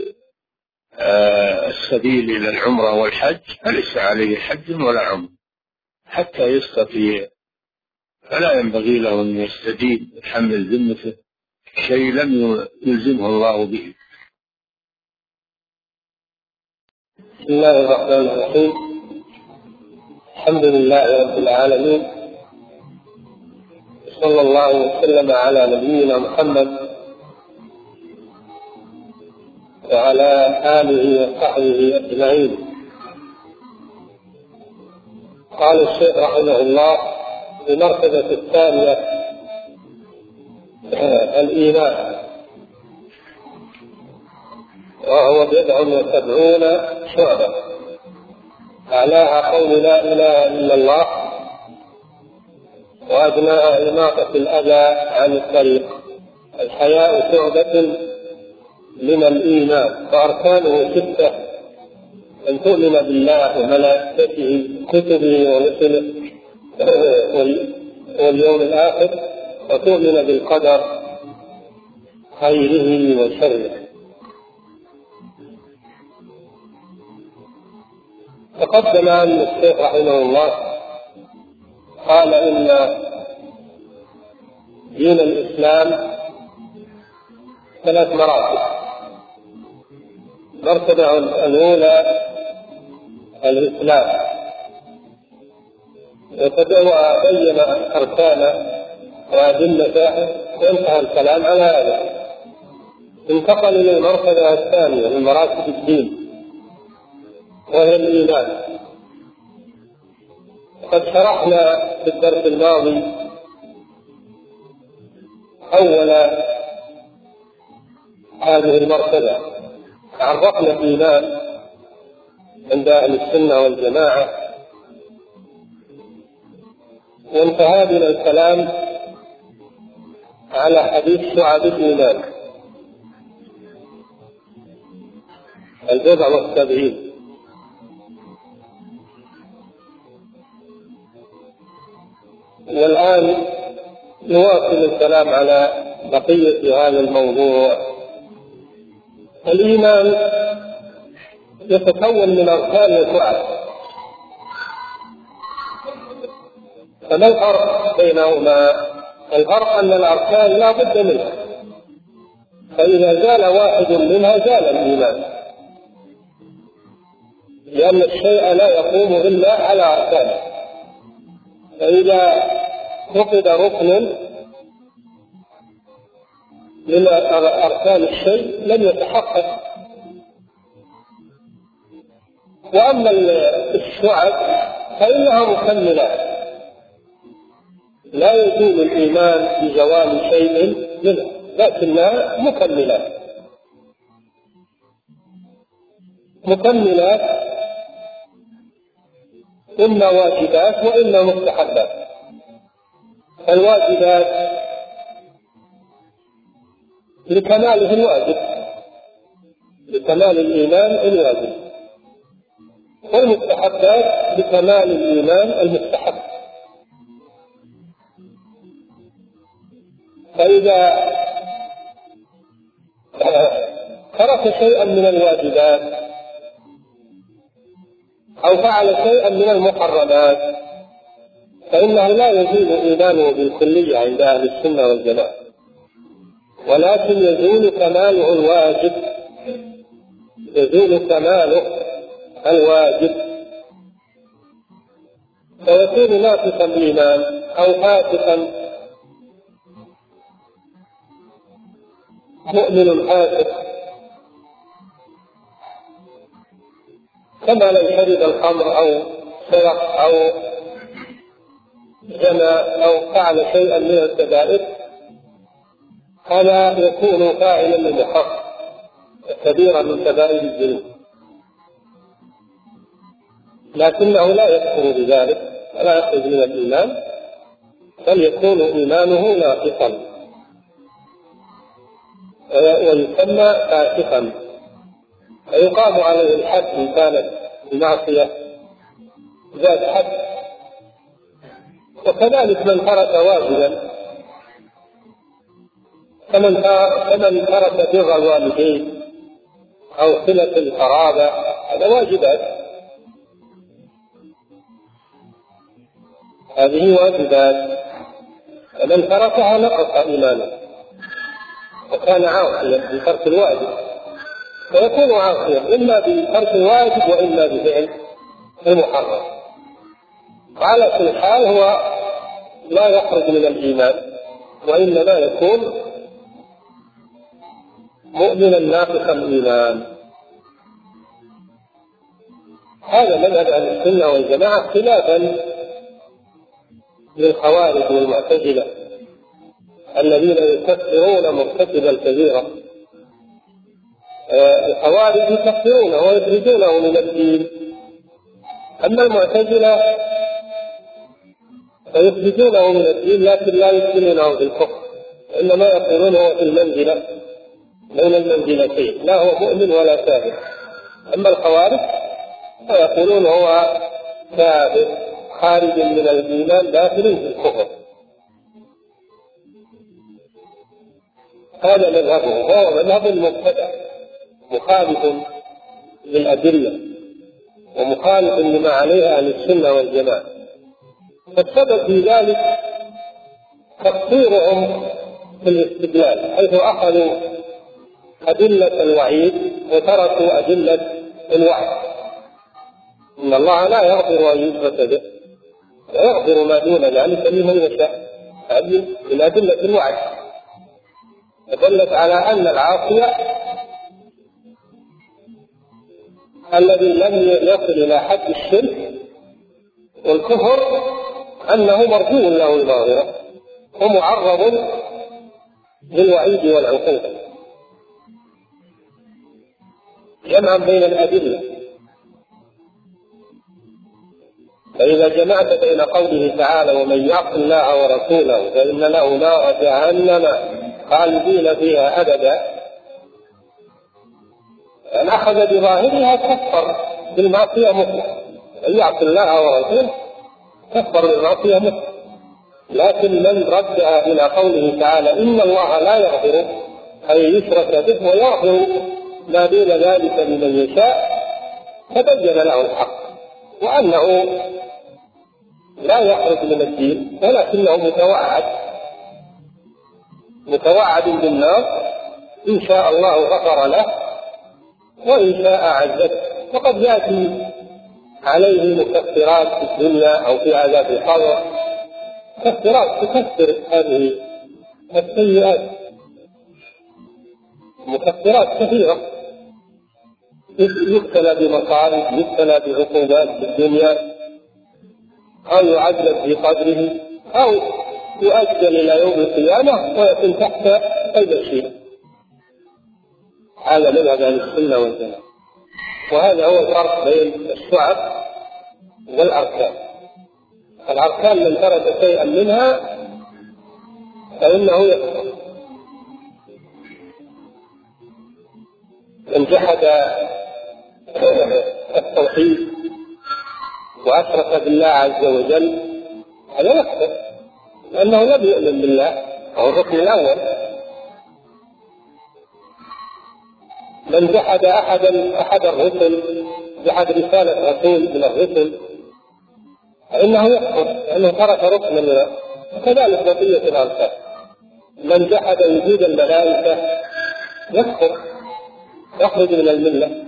Speaker 1: السبيل إلى العمرة والحج فليس عليه حج ولا عمرة حتى يستطيع، فلا ينبغي له أن يستدين يحمل ذمته شيء لم يلزمه الله به.
Speaker 2: بسم الله الرحمن الرحيم. الحمد لله رب العالمين، صلى الله وسلم على نبينا محمد وعلى آله وصحبه أجمعين. قال الشيخ رحمه الله: المرتبة الثانية الإيمان، وهو بضع وسبعون شعبة، أعلاها قول لا إله إلا الله، وأدناها إماطة الأذى عن الطريق. الحياء شعبة من الإيمان، وأركانه ستة: أن تؤمن بالله وملائكته كتبه ورسله واليوم الآخر، وتؤمن بالقدر خيره وشره. تقدم أن الشيخ رحمه الله قال إن دين الإسلام ثلاث مراتب. المرتبة الأولى الإسلام، وقد بين أركانه وأدلته وانتهى الكلام على هذا. انتقل إلى المرتبة الثانية من مراتب الدين وهي الإيمان. قد شرحنا في الدرس الماضي أول هذه المرتبة، عرفنا الإيمان عند أهل السنة والجماعة، وانتهى بنا الكلام على حديث شعب الإيمان البضع والسبعين. والآن نواصل الكلام على بقية هذا الموضوع. الإيمان يتكون من أركان وشعب، فما الفرق بينهما؟ الفرق أن الأركان لا بد منها، فإذا زال واحد منها زال الإيمان، لأن الشيء لا يقوم إلا على أركانه. فإذا فقد ركن من أركان الشيء لم يتحقق. وأما الشعب فإنها مكملات، لا يزول الإيمان بزوال شيء منها، لكنها مكملات مكملات إما واجبات وإما مستحبات. الواجبات لكماله الواجب، لكمال الإيمان الواجب، والمستحبات لكمال الإيمان المستحب. فإذا ترك شيئا من الواجبات أو فعل شيئا من المحرمات فإنه لا يزول إيمانه بالكلية عند أهل السنة والجماعة، ولكن يزول كماله الواجب، يزول كماله الواجب، فيكون ناقصا الإيمان أو فاسقا، مؤمن فاسق، كما لو شرب الخمر أو سرق أو زنى أو فعل شيئا من الكبائر
Speaker 1: هذا يكون فاعلا للحق كبيرا من كبائر الذنوب، لكنه لا يكفر بذلك ولا يخرج من الإيمان، بل يكون إيمانه ناقصا ويسمى فاسقا، فيقام عليه الحد إن كانت المعصية ذات حد. وكذلك من ترك واجبا كمن ترك بر الوالدين أو صلة القرابة، هذا واجبات، هذه واجبات، فمن تركها نقص إيمانه وكان عاصيا بترك الواجب، فيكون عاصيا إما بترك الواجب وإما بفعل المحرم. وعلى كل حال هو لا يخرج من الإيمان، وإنما يكون مؤمنا ناقصا الإيمان. هذا مذهب أهل السنة والجماعة خلافا للخوارج والمعتزلة الذين يكفرون مرتكب الكبيرة. الخوارج يكفرونه ويخرجونه من الدين، أما المعتزلة فيخرجونه من الدين لكن لا يدخلونه في الكفر، إنما يقولونه في المنزلة بين المنزلتين، لا هو مؤمن ولا كافر. أما الخوارج فيقولون هو كافر خارج من الإيمان داخل في الكفر. هذا مذهبه، هو مذهب المبتدع مخالف للأدلة ومخالف لما عليها أهل السنة والجماعة. فالسبب في ذلك تقصيرهم في الاستدلال، حيث أخذوا أدلة الوعيد وتركوا أدلة الوعد. إن الله لا يغفر أن يشرك به ويغفر ما دون ذلك لمن يشاء، هذه من أدلة الوعد دلت على أن العاصي الذي لم يصل إلى حد الشرك والكفر أنه مرجو له المغفرة ومعرض للوعيد والعقوبة، جمعا بين الأدلة. فإذا جمعت بين قوله تعالى ومن يعص الله ورسوله فإن له نار جهنم خالدين فيها أبدا، أن أخذ بظاهرها كفر بالمعصية مطلقا، أن يعص الله ورسوله كفر بالمعصية مطلقا. لكن من ردها إلى قوله تعالى إن الله لا يغفر أن يشرك به ويغفر ما دون ذلك لمن يشاء، تبين له الحق وأنه لا يخرج من الدين، ولكنه متوعد متوعد بالنار، إن شاء الله غفر له وإن شاء عذبه. وقد يأتي عليه مكفرات في الدنيا أو في عذاب القبر، مكفرات تكفر هذه السيئات، مكفرات كثيرة، يبتلى بمصائب، يبتلى بعقوبات في الدنيا، أو يعذب في قدره، أو يؤجل إلى يوم القيامة ويكون تحت قيد الشيء. هذا مذهب أهل السنة والجماعة، وهذا هو الفرق بين الشعب والأركان. الأركان من ترك شيئا منها فإنه يكفر. من جحد التوحيد وأشرك بالله عز وجل هذا يكفر، لأنه لم يؤمن بالله، هو الركن الأول. من جحد أحد أحد الرسل، جحد رسالة رسول من الرسل، فإنه يكفر لأنه ترك ركنا منها. وكذلك بقية الأركان. من جحد وجود الملائكة يكفر، يخرج من الملة.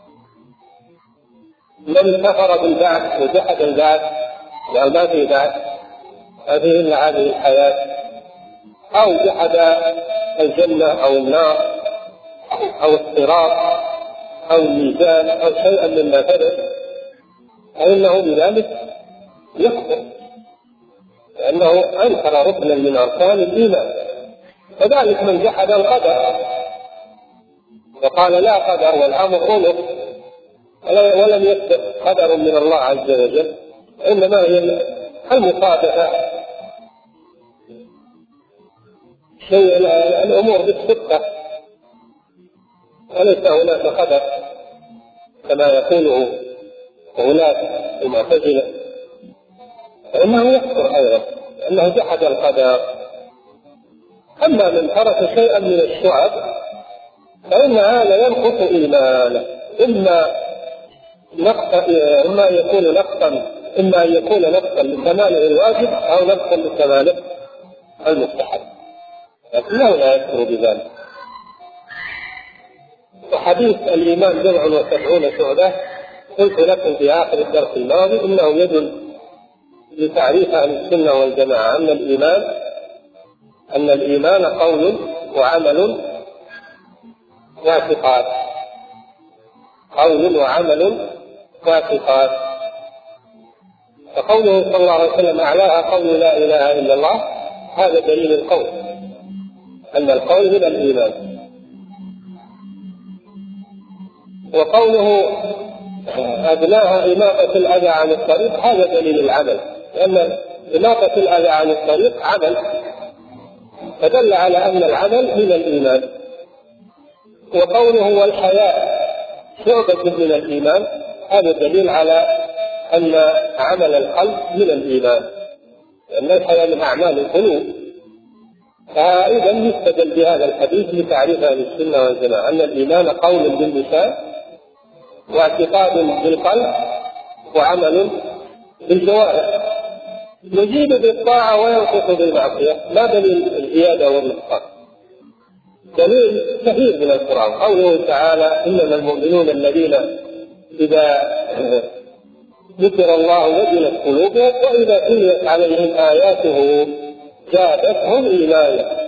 Speaker 1: من كفر بالبعث وجحد البعث وقال ما في بعث، هذه إلا هذه الحياة، أو جحد الجنة أو النار أو الصراط أو الميزان أو شيئا مما ثبت، فإنه بذلك يكفر، لأنه أنكر ركنا من أركان الإيمان. كذلك من جحد القدر وقال لا قدر والأمر أنف ولم يثبت قدر من الله عز وجل، إنما هي المصادفة، شيء الأمور بالصدفة وليس هناك قدر كما يقوله هناك المعتزلة، فإنه يكفر أيضا أنه جحد القدر. أما من ترك شيئا من الشعب فإن هذا ينقص إيمانه، إما نقص إما يكون نقصا إما أن يكون نقصا لكماله الواجب أو نقصا لكماله المستحب، لكنه لا يكفر بذلك. وحديث الإيمان بضع وسبعون شعبة قلت لكم في آخر الدرس الماضي إنه يدل لتعريف أهل السنة والجماعة أن الإيمان أن الإيمان قول وعمل واعتقاد، قول وعمل واعتقاد. فقوله صلى الله عليه وسلم أعلاها قول لا إله إلا الله، هذا دليل القول أن القول من الإيمان. وقوله أدناها إماطة الأذى عن الطريق، هذا دليل العمل، لأن إماطة الأذى عن الطريق عمل، فدل على أن العمل من الإيمان. وقوله والحياء شعبة من الإيمان، هذا دليل على أن عمل القلب من الإيمان، لأن الحياء من أعمال القلوب. فإذا يستدل بهذا الحديث لتعريف أهل السنة والجماعة أن الإيمان قول باللسان واعتقاد بالقلب وعمل بالجوارح، يجيب بالطاعة وينقص بالمعصية. ما دليل الزيادة والنقصان؟ دليل كثير من القرآن، قوله تعالى إنما المؤمنون الذين إذا ذكر الله وجلت قلوبهم وإذا تليت عليهم آياته زادتهم إيمانا.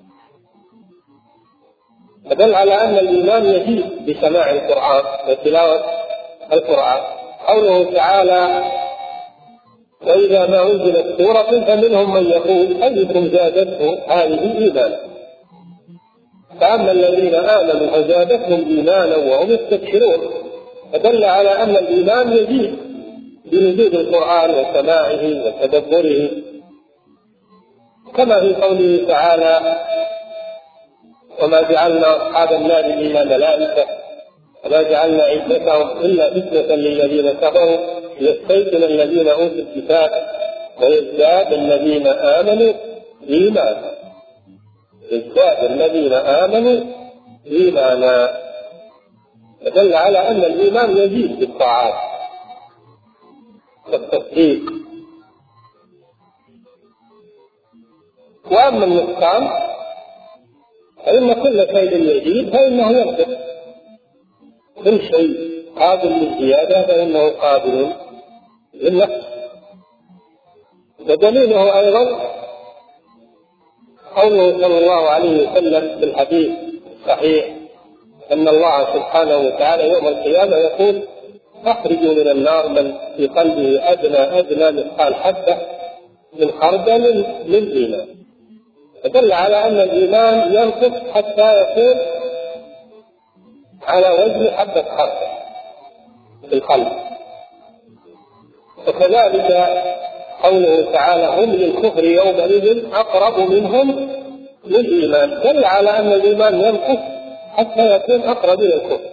Speaker 1: فدل على أن الإيمان يزيد بسماع القرآن وتلاوة القرآن. قوله تعالى وإذا ما أنزلت سورة فمنهم من يقول أيكم زادته هذه إيمانا، فأما الذين آمنوا فزادتهم إيمانا وهم يستبشرون. فدل على أن الإيمان يزيد بنزول القرآن وسماعه وتدبره، كما في قوله تعالى وما جعلنا أصحاب النار إلا ملائكة وما جعلنا عدتهم إلا فتنة للذين كفروا ليستيقن الذين أوتوا الكتاب ويزداد الذين آمنوا إيمانا، يزداد الذين آمنوا إيمانا. فدل على أن الإيمان يزيد بالطاعات والتصديق. وأما النقصان فإن كل شيء يزيد فإنه ينقص، كل شيء قابل للزيادة فإنه قابل للنقص. ودليله أيضا قوله صلى الله عليه وسلم في الحديث الصحيح أن الله سبحانه وتعالى يوم القيامة يقول أخرجوا من النار من في قلبه أدنى أدنى مثقال حبة من خردل للإيمان. فدل على أن الإيمان ينقص حتى يكون على وزن حبة خردل في القلب. وكذلك قوله تعالى هم للكفر يومئذ أقرب منهم للإيمان، دل على أن الإيمان ينقص حتى يكون أقرب إلى الكفر.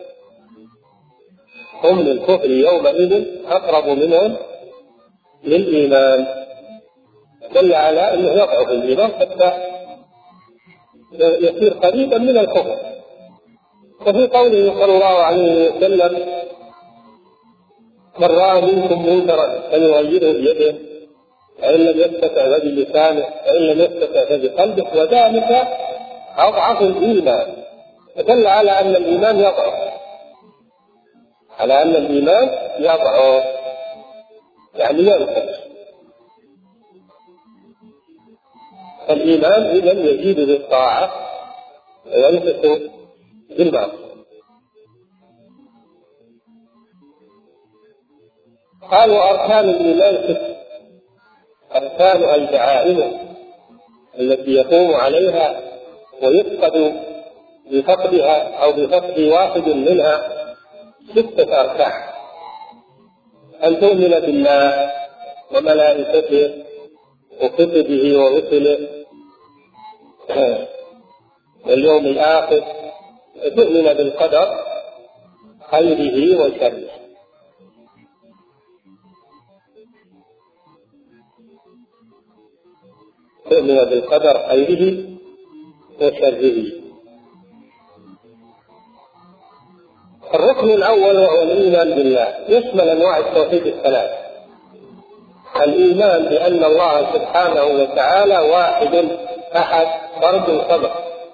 Speaker 1: هم للكفر يومئذ أقرب منهم للإيمان، دل على أنه يضعف الإيمان حتى يصير قريبا من الكفر. وفي قوله صلى الله عليه وسلم من رأى منكم منكرا فليغيره بيده فإن لم يستطع فبلسانه فإن لم يستطع فبقلبه وذلك أضعف الإيمان. فدل على أن الإيمان يضعف، على أن الإيمان يضعف يعني ينقص. الإيمان إذن يزيد بالطاعة وينقص بالمعصية. قالوا أركان الإيمان ست، أركان الدعائم التي يقوم عليها ويفقد بفقدها أو بفقد واحد منها ستة أركان: أن تؤمن بالله وملائكته وكتبه ورسله واليوم الآخر، تؤمن بالقدر خيره وشره. تؤمن بالقدر خيره وشره. الركن الأول وهو الإيمان بالله يشمل أنواع التوحيد الثلاث: الإيمان بأن الله سبحانه وتعالى واحد أحد فرد صمد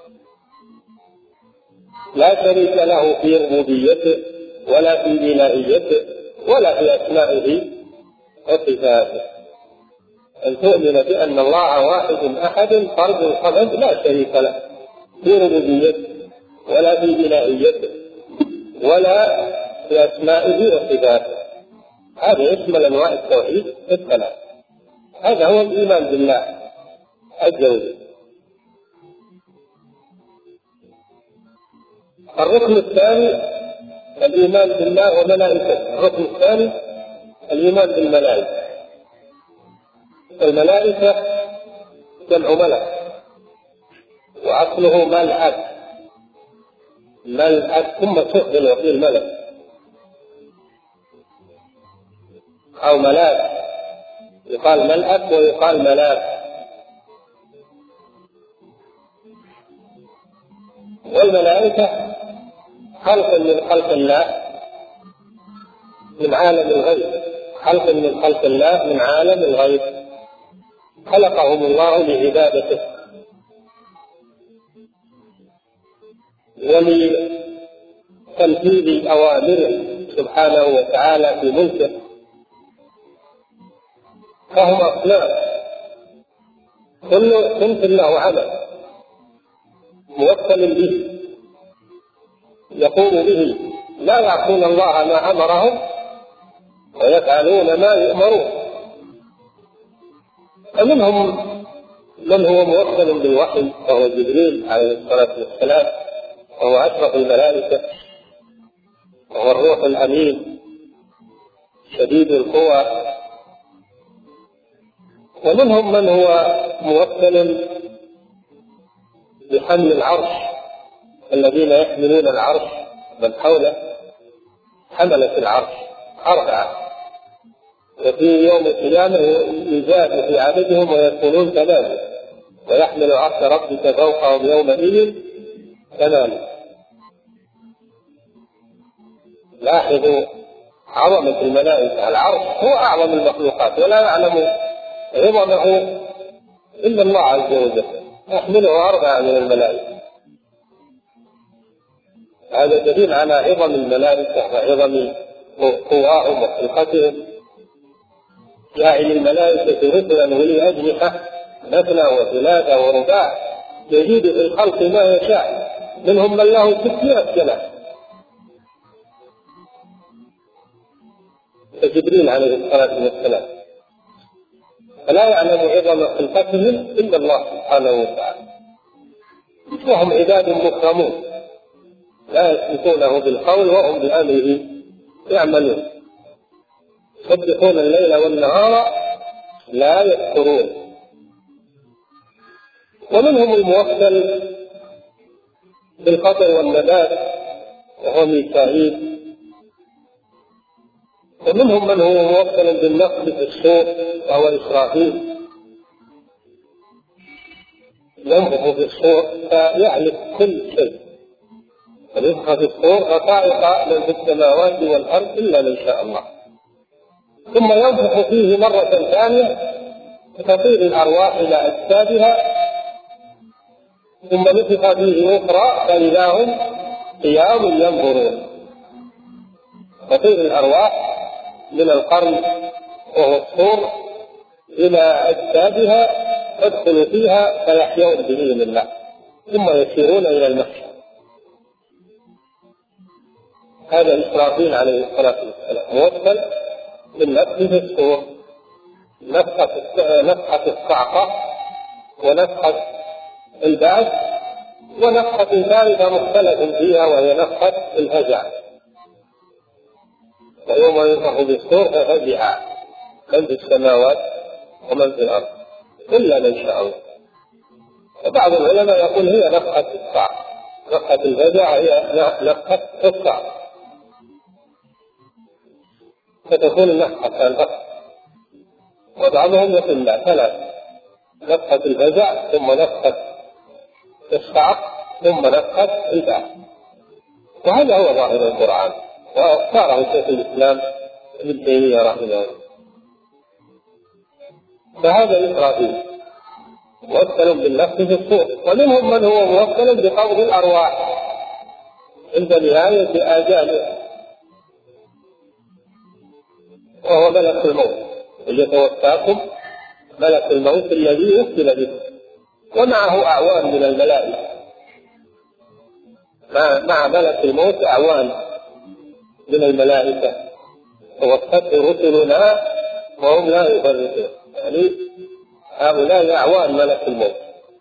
Speaker 1: لا شريك له في ربوبيته ولا في إلهيته ولا في أسمائه وصفاته. أن تؤمن بأن الله واحد أحد فرد صمد لا شريك له في ربوبيته ولا في إلهيته ولا في أسمائه وصفاته. هذا يشمل أنواع التوحيد الثلاث. هذا هو الإيمان بالله عز وجل. الركن الثاني الإيمان بالله وملائكته. الركن الثاني الإيمان بالملائكة. الملائكة جمع ملك وأصله ملأك، ملأك ثم سهل وفيه الملك أو ملاك، يقال ملأك ويقال ملاك. والملائكة خلق من خلق الله من عالم الغيب، خلق من خلق الله من عالم الغيب، خلقهم الله لعبادته ولتنفيذ أوامره سبحانه وتعالى في ملكه، فهم أصنام كل صنف له عمل موكل به يقوم به، لا يعصون الله ما أمرهم ويفعلون ما يؤمرون. فمنهم من هو موكل بالوحي وهو جبريل عليه الصلاة والسلام، وهو أشرف الملائكة وهو الروح الأمين شديد القوى. ومنهم من هو موكل بحمل العرش، الذين يحملون العرش من حوله حملة العرش أربعة، وفي يوم القيامة يزاد في عددهم ويكونون ثلاثة، ويحمل عرش ربك فوقهم يومئذ ثمانية. لاحظوا عظمة الملائكة. العرش هو أعظم المخلوقات ولا يعلم عظمه إلا الله عز وجل، يحمله أربعة من الملائكة. هذا دليل على عظم الملائكة وعظم قواهم وخلقتهم. جاعل الملائكة رسلا أولي أجنحة مثنى وثلاثة ورباع يزيد في الخلق ما يشاء، منهم من له ستمائة جناح كجبريل عليه الصلاة والسلام. فلا يعلم عظم خلقتهم إلا الله سبحانه وتعالى، وهم عباد مكرمون لا يسبقونه بالقول وهم بأمره يعملون، يسبحون الليل والنهار لا يفترون. ومنهم الموكل بالقطر والنبات وهو ميكائيل. ومنهم من هو موكل بالنفخ في الصور وهو إسرافيل، ينفخ في الصور فيعلق كل شيء، فنفخ في الصور فطائق من في السماوات والأرض إلا من شاء الله، ثم ينفخ فيه مرة ثانية فتطير الأرواح إلى أجسادها، ثم نفخ فيه أخرى فإذا هم قيام ينظرون، تطير الأرواح من القرن وهو الصور إلى أجسادها تدخل فيها فيحيون بإذن الله، ثم يسيرون إلى المحشر. هذا إسرافيل عليه الصلاة والسلام موكل بالنفخ في الصور، نفخة الصعقة ونفخة البعث ونفخة ثالثة مختلف فيها وهي نفخة الفزع، ويوم ينفخ بالصور ففزع من في السماوات ومن في الأرض إلا من شاء الله. وبعض العلماء يقول هي نفخة الصعق، نفخة الفزع هي نفخة الصعق، فتكون النفخة الفزع. وبعضهم يقول لا، ثلاث: نفخة الفزع ثم نفخة الصعق ثم نفخة البعث. وهذا هو ظاهر القرآن، واختاره شيخ الإسلام ابن تيمية رحمه الله. فهذا إسرافيل موكل بالنفخ في الصور، ومنهم من هو موكل بقبض الأرواح عند نهاية آجاله، وهو ملك الموت يتوفاكم ملك الموت الذي وكل به، ومعه أعوان من الملائكة، مع ملك الموت أعوان من الملائكة توفته رسلنا وهم لا يفرطون، يعني هؤلاء أعوان ملك الموت.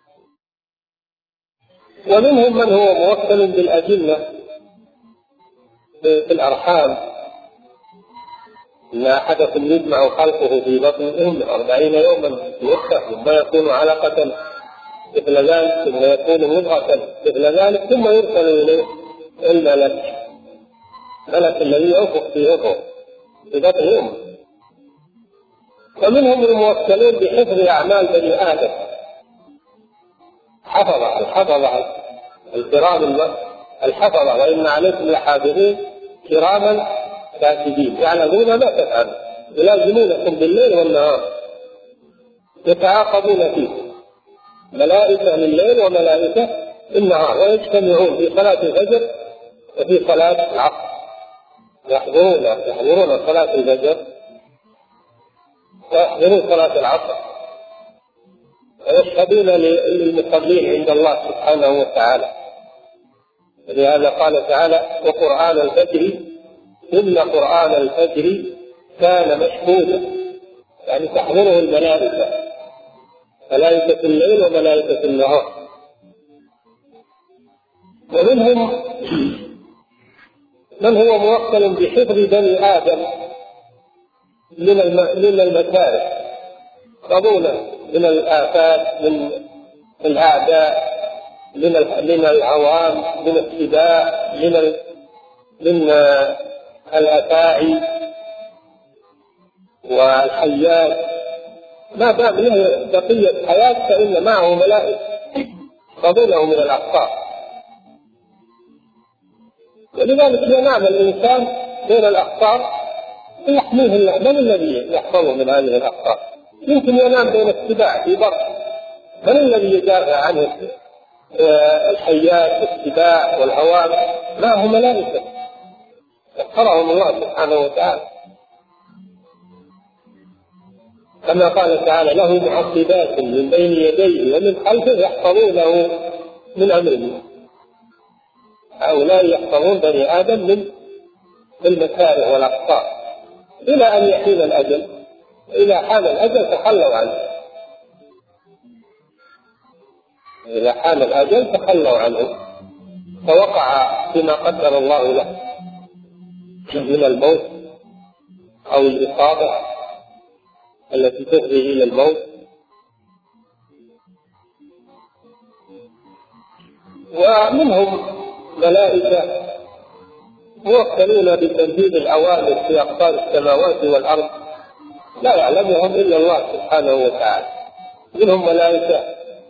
Speaker 1: ومنهم من هو موكل بالأجنة في الأرحام، إن أحدكم يجمع خلقه في بطن أمه أربعين يوما يفتح ثم يكون علقة مثل ذلك ثم يكون مضغة مثل ذلك ثم يرسل إليه الملك، ملك الذي ينفخ في أمه في بطن أمه. ومنهم الموكلين بحفظ أعمال بني آدم، حفظة الحفظة الكرام الحفظة، وإن عليكم لحافظين كراما كاتبين يعلمون ما تفعلون يلازمونكم بالليل والنهار يتعاقبون فيكم، ملائكة لليل وملائكة للنهار، ويجتمعون في صلاة الفجر وفي صلاة العصر، يحضرون يحضرون صلاة الفجر ويحضرون صلاة العصر، ويشهدون للمصلين عند الله سبحانه وتعالى. ولهذا قال تعالى: وقرآن الفجر إن قرآن الفجر كان مشهودا، يعني تحضره الملائكة، ملائكة الليل وملائكة النهار. ومنهم من هو موكل بحفظ بني آدم من المكاره، قبولا من الآفات، من الأعداء، من العوام، من السباع، من من الأفاعي والحيات، ما دام له بقية حياة فإن معه ملائكة قبوله من الأخطاء. ولذلك ينام الإنسان بين الأخطار يحميه الله، من الذي يحفظه من هذه الأخطار؟ يمكن ينام بين السباع في بر، من الذي يدافع عنه؟ الحيات والسباع والهوام معه ملائكة سخرهم الله سبحانه وتعالى، كما قال تعالى: له معقبات من بين يديه ومن خلفه يحفظونه من أمره. هؤلاء يحفظون بني آدم من المكاره والأخطاء إلى أن يحين الأجل، إذا حان الأجل تخلوا عنه، إذا حان الأجل تخلوا عنه فوقع فيما قدر الله له من الموت أو الإصابة التي تفضي إلى الموت. ومنهم ملائكة موكلون بتنفيذ الأوامر في أقطار السماوات والأرض لا يعلمهم إلا الله سبحانه وتعالى. منهم ملائكة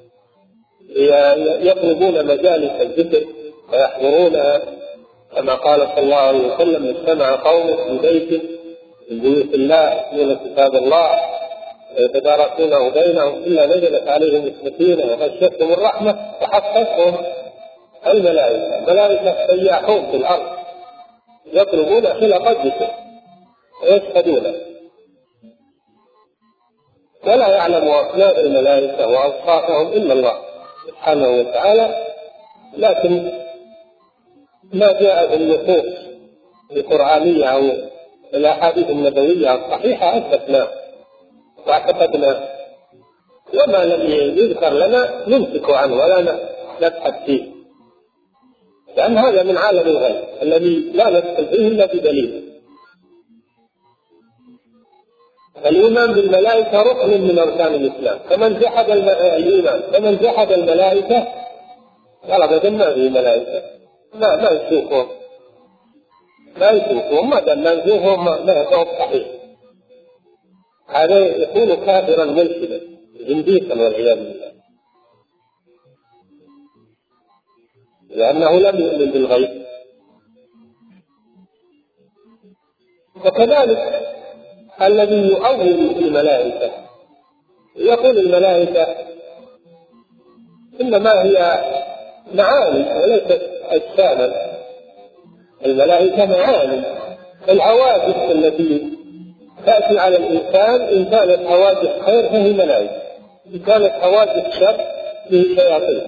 Speaker 1: يطلبون مجالس الذكر ويحضرونها، كما قال صلى الله عليه وسلم: اجتمع قوم في بيت من بيوت الله يتلون كتاب الله ويتدارسونه بينهم إلا نزلت عليهم السكينة وغشيتهم الرحمة وحفتهم الملائكة. ملائكة سياحون في الأرض يطلبون خلق الذكر ويشهدون، ولا يعلم أسماء الملائكة وأوصافهم إلا الله سبحانه وتعالى. لكن ما جاء في النصوص القرآنية أو الأحاديث النبوية الصحيحة أثبتناه واعتقدنا، وما لم يذكر لنا نمسك عنه ولا نبحث فيه، لأن هذا من عالم الغيب الذي لا ندخل فيه إلا بدليل. الإيمان بالملائكة ركن من أركان الإسلام، فمن جحد الإيمان فمن جحد الملائكة قال أبدا ما في ملائكة، ما ما يشوفهم ما يشوفهم ما دام ما يشوفهم ما هو صحيح، هذا يكون كافرا ملحدا زنديقا والعياذ بالله، لأنه لم يؤمن بالغيب. وكذلك الذي يؤول الملائكة يقول الملائكة إنما هي معاني وليست أجساما، الملائكة معاني، الحوادث التي تأتي على الإنسان إن كانت حوادث خير فهي ملائكة، إن كانت حوادث شر فهي شياطين.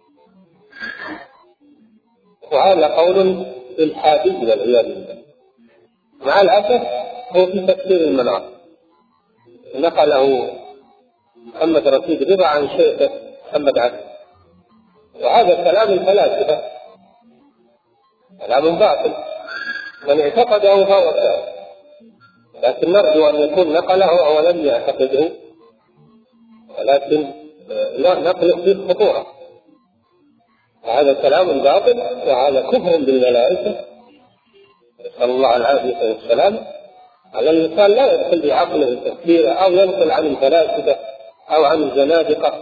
Speaker 1: وهذا قول الحادث والعياذ بالله. مع الأسف هو في تفسير المنار نقله محمد رشيد رضا عن شيخه محمد عبد، وهذا كلام الفلاسفة كلام باطل، من اعتقده فهو كافر، لكن نرجو أن يكون نقله أو لم يعتقده، ولكن لا نقل فيه خطورة. هذا كلام باطل وهذا كفر بالملائكة، نسأل الله العافية والسلام. على الإنسان لا يدخل بعقله التفكير أو ينقل عن الفلاسفة أو عن الزنادقة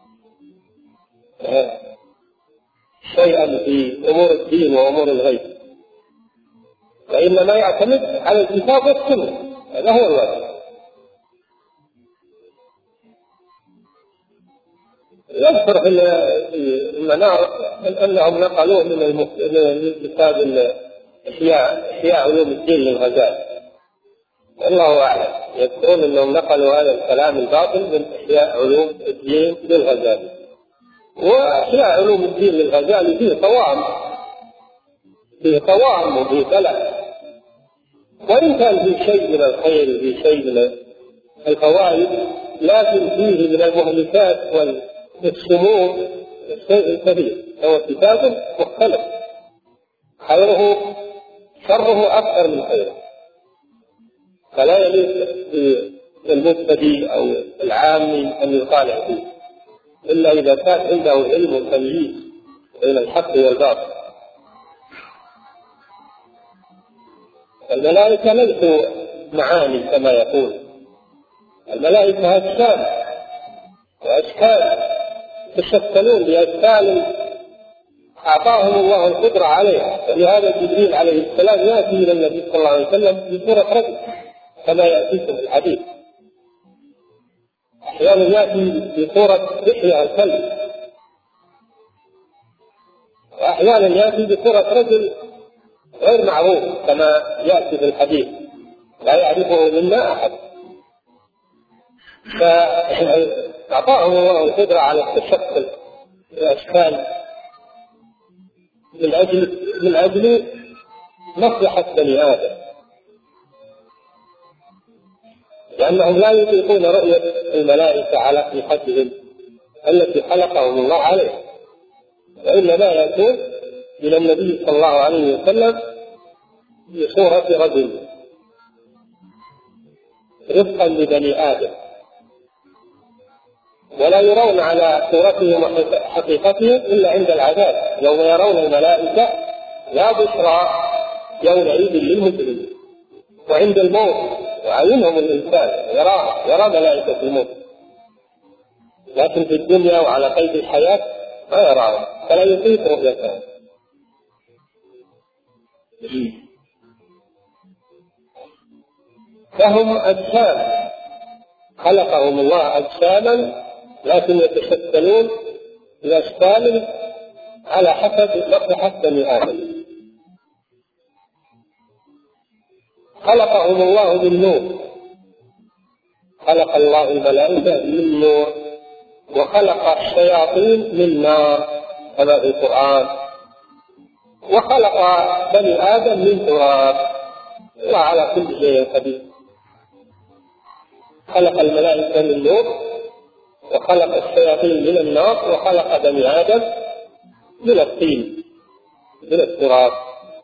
Speaker 1: شيئا في أمور الدين وأمور الغيب، وإنما يعتمد على الكتاب والسنة، هذا هو الواجب. يذكر في المنار أنهم نقلوه من كتاب إحياء إحياء علوم الدين للغزالي، الله أعلم، يذكرون أنهم نقلوا هذا الكلام الباطل من إحياء علوم الدين للغزالي. وإحياء علوم الدين للغزالي فيه طوام فيه طوام وفيه بلع، وإن كان فيه شيء من الخير وفيه شيء من الفوائد، لكن فيه من المهلكات والسموم الشيء الكبير. هو كتاب مختلف، خيره شره أكثر من خيره، فلا يليق بالمبتدئ أو العامي أن يطالع فيه إلا إذا كان عنده علم وتمييز بين الحق والباطل. الملائكة ليسوا معاني كما يقول، الملائكة أجسام وأشكال يتشكلون بأشكال أعطاهم الله القدرة عليها، فلهذا جبريل عليه السلام يأتي إلى النبي صلى الله عليه وسلم بصورة رجل كما يأتيكم في الحديث، أحيانا يأتي بصورة لحية الكلب، وأحيانا يأتي بصورة رجل غير معروف كما يأتي في الحديث لا يعرفه منا أحد، فأعطاهم الله القدرة على التشكل بأشكال من أجل من أجل مصلحة بني آدم، لأنهم لا يطيقون رؤية الملائكة على حقيقتهم التي خلقهم الله عليها، وإنما يأتون إلى النبي صلى الله عليه وسلم بصورة رجل رفقا لبني آدم، ولا يرون على صورتهم وحقيقتهم إلا عند العذاب، يوم يرون الملائكة لا بشرى يومئذ للمجرمين، وعند الموت وعينهم الإنسان يرى يرى ملائكة الموت، لكن في الدنيا وعلى قيد الحياة ما يراهم فلا يطيق رؤيتهم. فهم أجسام خلقهم الله أجساما، لكن يتشكلون بأشكال على حسب مصلحة بني آدم. خلقهم الله بالنور، خلق الله الملائكة من نور، وخلق الشياطين من نار كما في القرآن، وخلق بني آدم من تراب، وعلى كل شيء قدير. خلق الملائكة من نور، وخلق الشياطين من النار، وخلق بني آدم من الطين من التراب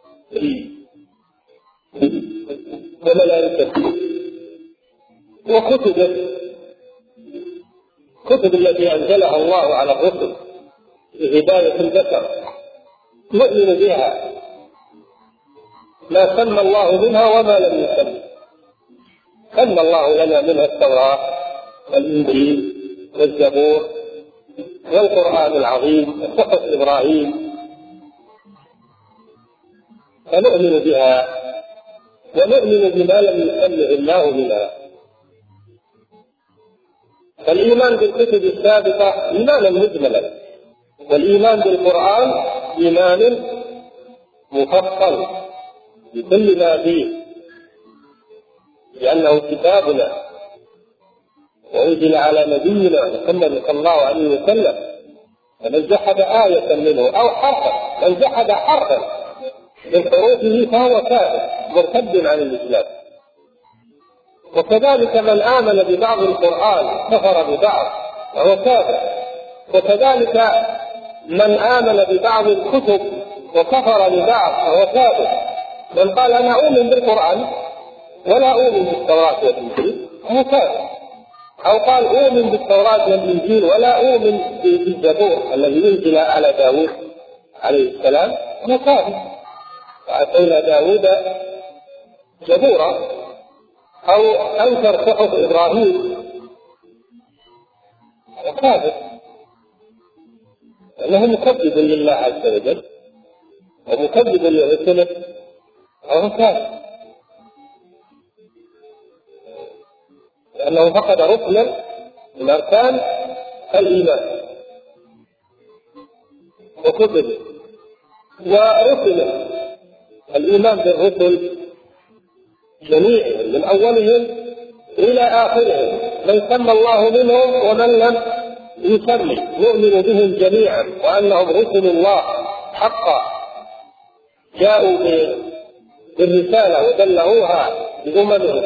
Speaker 1: وملائكته وكتب كتب التي أنزلها الله على الرسل لهداية البشر نؤمن بها ما سمى الله منها وما لم يسمى. سمى الله لنا منها التوراة والإنجيل والزبور والقرآن العظيم وصحف إبراهيم، فنؤمن بها ونؤمن بما لم يسمه الله منها. فالإيمان بالكتب السابقة إيمانا مجملا، والإيمان بالقرآن إيمان مفصل بكل ما فيه، لأنه كتابنا وأنزل على نبينا محمد صلى الله عليه وسلم. فمن جحد آية منه أو حرفا، من جحد حرفا من حروفه فهو كافر مرتد عن الإسلام. وكذلك من آمن ببعض القرآن كفر ببعض وهو كافر، وكذلك من آمن ببعض الكتب وكفر ببعض وهو كافر. من قال أنا أؤمن بالقرآن ولا أؤمن بالتوراة والإنجيل فهو كافر، أو قال أؤمن بالتوراة والإنجيل ولا أؤمن بالزبور الذي أنزل على داود عليه السلام فهو كافر. وآتينا داود زبورا، أو أنكر صحف إبراهيم فهو كافر، لأنه مكذب لله عز وجل ومكذب لرسله فهو كافر، لأنه فقد ركنا من أركان الإيمان وكتبه ورسله. الإيمان بالرسل جميعهم من أولهم إلى آخرهم، من سمى الله منهم ومن لم يسمي، نؤمن بهم جميعا وأنهم رسل الله حقا جاءوا بالرسالة وبلغوها بأممهم.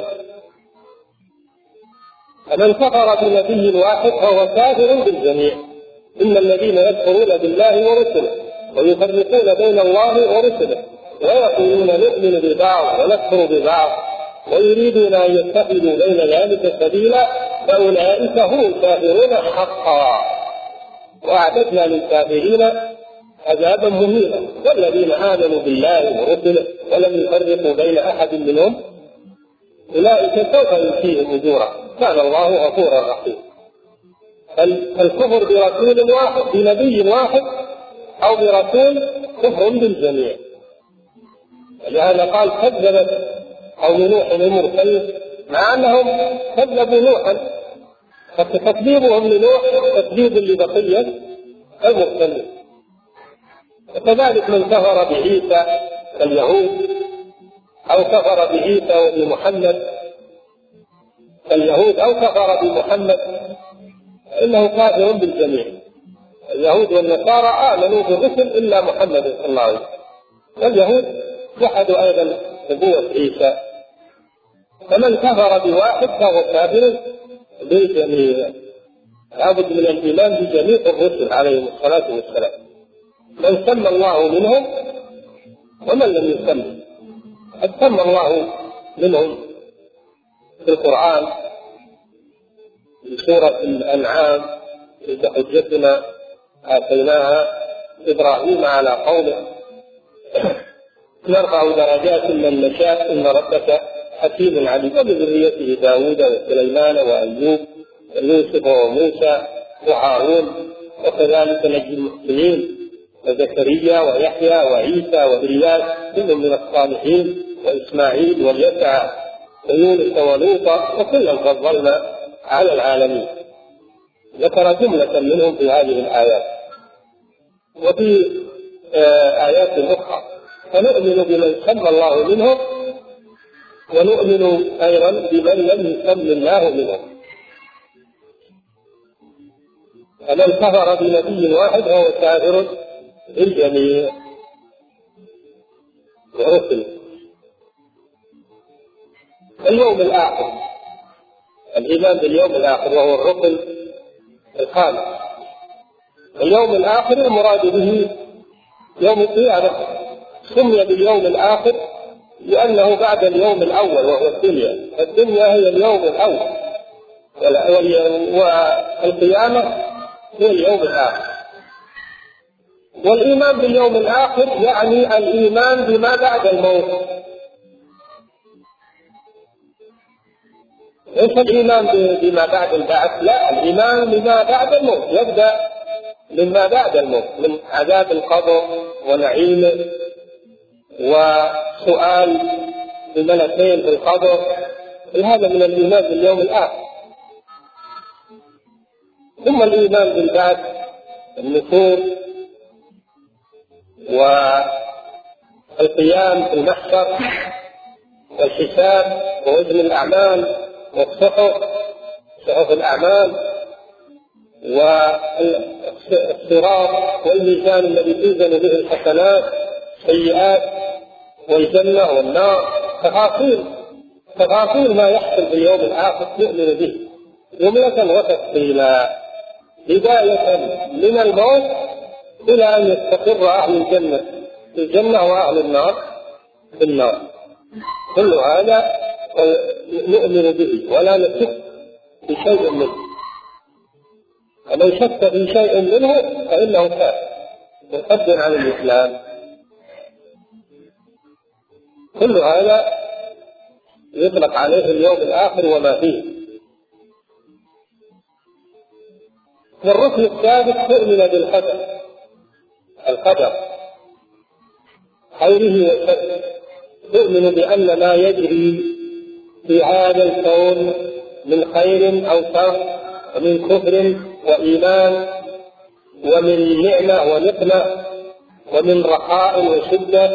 Speaker 1: فمن كفر بنبي واحد فهو كافر بالجميع. إن الذين يكفرون بالله ورسله ويفرقون بين الله ورسله ويقولون نؤمن ببعض ونكفر ببعض ويريدون أن يتخذوا بين ذلك سبيلا فأولئك هم الكافرون حقا، وأعتدنا للكافرين عذابا مهينا. والذين آمنوا بالله ورسله ولم يفرقوا بين أحد منهم أولئك سوف يؤتيهم أجورا كان الله غفورا رحيما. الكفر برسول واحد بنبي واحد أو برسول كفر بالجميع. لهذا قال كذبت قوم نوح المرسلين مع أنهم كذبوا نوحا، فتكذيبهم لنوح تكذيب لبقية المرسلين. وكذلك من كفر بعيسى كاليهود أو كفر بعيسى وبمحمد كاليهود أو كفر بمحمد إنه كافر بالجميع. اليهود والنصارى آمنوا بالرسل إلا محمد صلى الله عليه وسلم، واليهود جحدوا أيضا نبوة عيسى. فمن كفر بواحد فهو كافر بالجميع. لابد من الإيمان بجميع الرسل عليهم الصلاة والسلام، من سمى الله منهم ومن لم يسمى. قد سمى الله منهم في القرآن في سورة الأنعام تلك حجتنا آتيناها إبراهيم على قومه نرفع درجات من نشاء إن ربك حكيم عليم. وبذريته داود وسليمان وأيوب ويوسف وموسى وهارون، وكذلك نجي المحسنين وزكريا ويحيى وعيسى وإلياس كل من الصالحين وإسماعيل واليسع ويونس ولوطا وكلا فضلنا على العالمين. ذكر جملة منهم في هذه الآيات وفي آيات أخرى. فنؤمن بمن سمى الله منهم ونؤمن أيضا بمن لم يسمى الله منهم. فمن كفر بنبي واحد فهو كافر بالجميع ورسل. اليوم الآخر، الإيمان باليوم الآخر وهو الركن الخامس. اليوم الآخر المراد به يوم القيامة سمي باليوم الآخر لأنه بعد اليوم الأول وهو الدنيا. الدنيا هي اليوم الأول والقيامة هي اليوم الآخر. والإيمان باليوم الآخر يعني الإيمان بما بعد الموت، ليس الإيمان بما بعد البعث، لا، الإيمان بما بعد الموت يبدأ مما بعد الموت من عذاب القبر ونعيمه وسؤال بملكين في القبر. هذا من الإيمان باليوم الآخر. ثم الإيمان بالبعث، النشور والقيام في المحشر والحساب ووزن الأعمال والصحف، صحف الأعمال والصراط والميزان الذي توزن به الحسنات السيئات والجنة والنار. تفاصيل تفاصيل ما يحصل في اليوم الآخر نؤمن به جملة وتفصيلا، بداية من الموت إلى أن يستقر أهل الجنة في الجنة وأهل النار في النار. كل هذا نؤمن به ولا نشك بشيء منه. ومن شك في شيء منه فإنه كافر مرتد عن الإسلام. كل هذا يطلق عليه اليوم الآخر وما فيه. والركن الثالث تؤمن بالقدر، القدر خيره وشره. تؤمن بأن ما يجري في هذا الكون من خير أو شر ومن كفر وإيمان ومن نعمة ونقمة ومن رخاء وشدة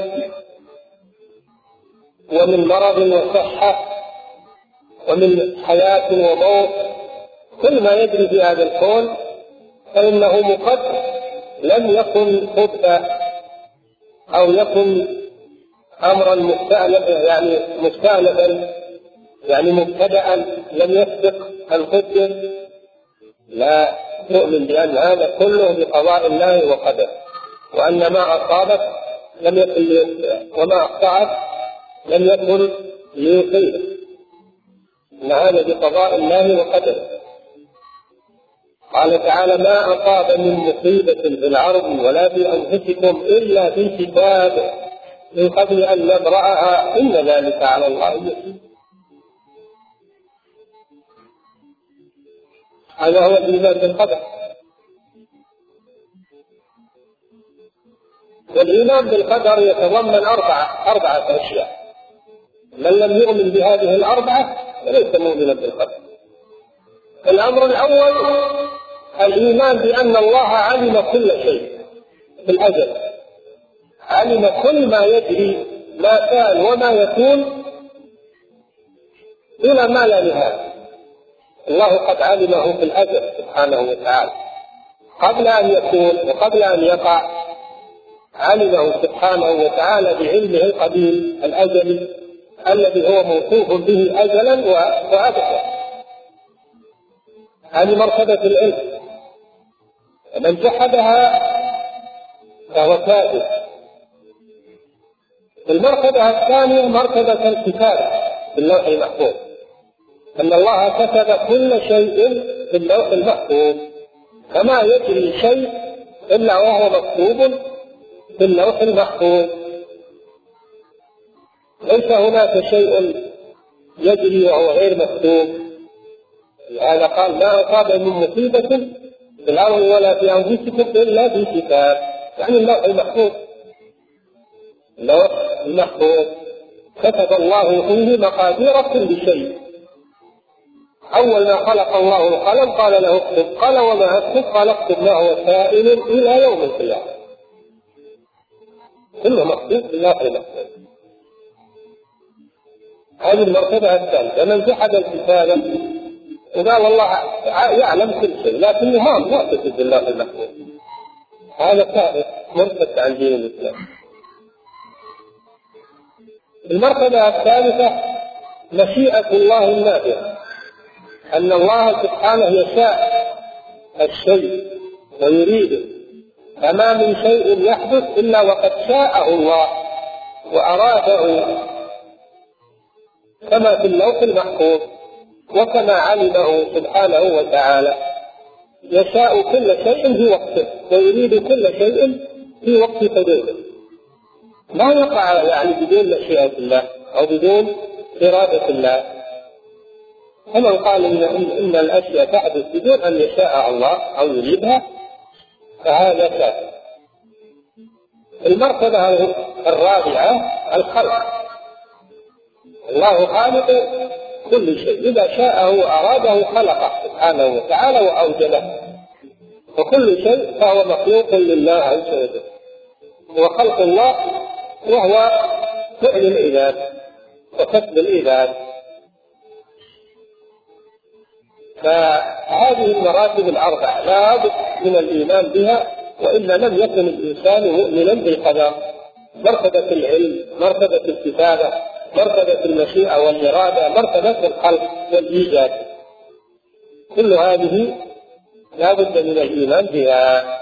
Speaker 1: ومن مرض وصحة ومن حياة وموت، كل ما يجري في هذا الكون فإنه مقدر، لم يكن خطأ أو يكن أمرا مستأنفا يعني مستأنفا يعني مبتدأ لم يسبق القدر. لا، تؤمن بأن هذا كله بقضاء الله وقدره، وأن ما أصابك لم يكن ليخطئك وما أخطأك لم يكن ليصيبك، إن هذا بقضاء الله وقدره. قال تعالى: ما أصاب من مصيبة في الأرض ولا في أنفسكم إلا في كتاب من قبل أن نبرأها إن ذلك على الله يسير. هذا هو الإيمان بالقدر. والإيمان بالقدر يتضمن أربعة أربعة أشياء. من لم يؤمن بهذه الأربعة فليس مؤمنا بالقدر. الأمر الأول الإيمان بأن الله علم كل شيء في الأزل، علم كل ما يجري، ما كان وما يكون إلى ما لا نهاية. الله قد علمه في الأزل سبحانه وتعالى قبل أن يكون وقبل أن يقع، علمه سبحانه وتعالى بعلمه القديم الأزلي الذي هو موصوف به أزلا وأبدا. هذه مرتبة العلم، من جحدها فهو كافر. المرتبة الثانية مرتبة الكتابة في اللوح المحفوظ، أن الله كتب كل شيء في اللوح المحفوظ، فما يجري شيء إلا وهو مكتوب في اللوح المحفوظ. ليس هناك شيء يجري وهو غير مكتوب. هذا قال: ما أصاب من مصيبة في الأرض ولا في أنفسكم إلا في كتاب، يعني اللوح المحفوظ. اللوح المحفوظ كتب الله فيه مقادير كل شيء. أول ما خلق الله القلم قال له اكتب، قال: وما أكتب؟ قال: اكتب ما هو سائل إلى يوم القيامة. كله مكتوب في اللوح المحفوظ. هذه المرتبة الثالثة. من جحد الكتابة وقال الله يعلم كل شيء لكنه ما معتقد بالله المحفوظ، هذا كافر مرتد عن دين الإسلام. المرتبة الثالثة مشيئة الله النافعة، أن الله سبحانه يشاء الشيء ويريده فما من شيء يحدث إلا وقد شاءه الله وأراده، كما في اللوح المحفوظ وكما علمه سبحانه وتعالى. يشاء كل شيء في وقته ويريد كل شيء في وقت حدوثه، ما يقع يعني بدون مشيئة الله أو بدون إرادة الله. فمن قال إن, إن الأشياء تحدث بدون أن يشاء الله أو يريدها فهذا كافر. المرتبة الرابعة الخلق. الله خالق كل شيء، إذا شاءه وأراده خلقه سبحانه وتعالى وأوجده، وكل شيء فهو مخلوق لله عز وجل. وخلق الله وهو فعل العباد وكسب العباد. فهذه المراتب الأربع لا بد من الإيمان بها، وإلا لم يكن الإنسان مؤمنا بالقدر. مرتبة العلم، مرتبة الكتابة، مرتبة المشيئة والإرادة، مرتبة الخلق والإيجاد، كل هذه لا بد من الإيمان بها.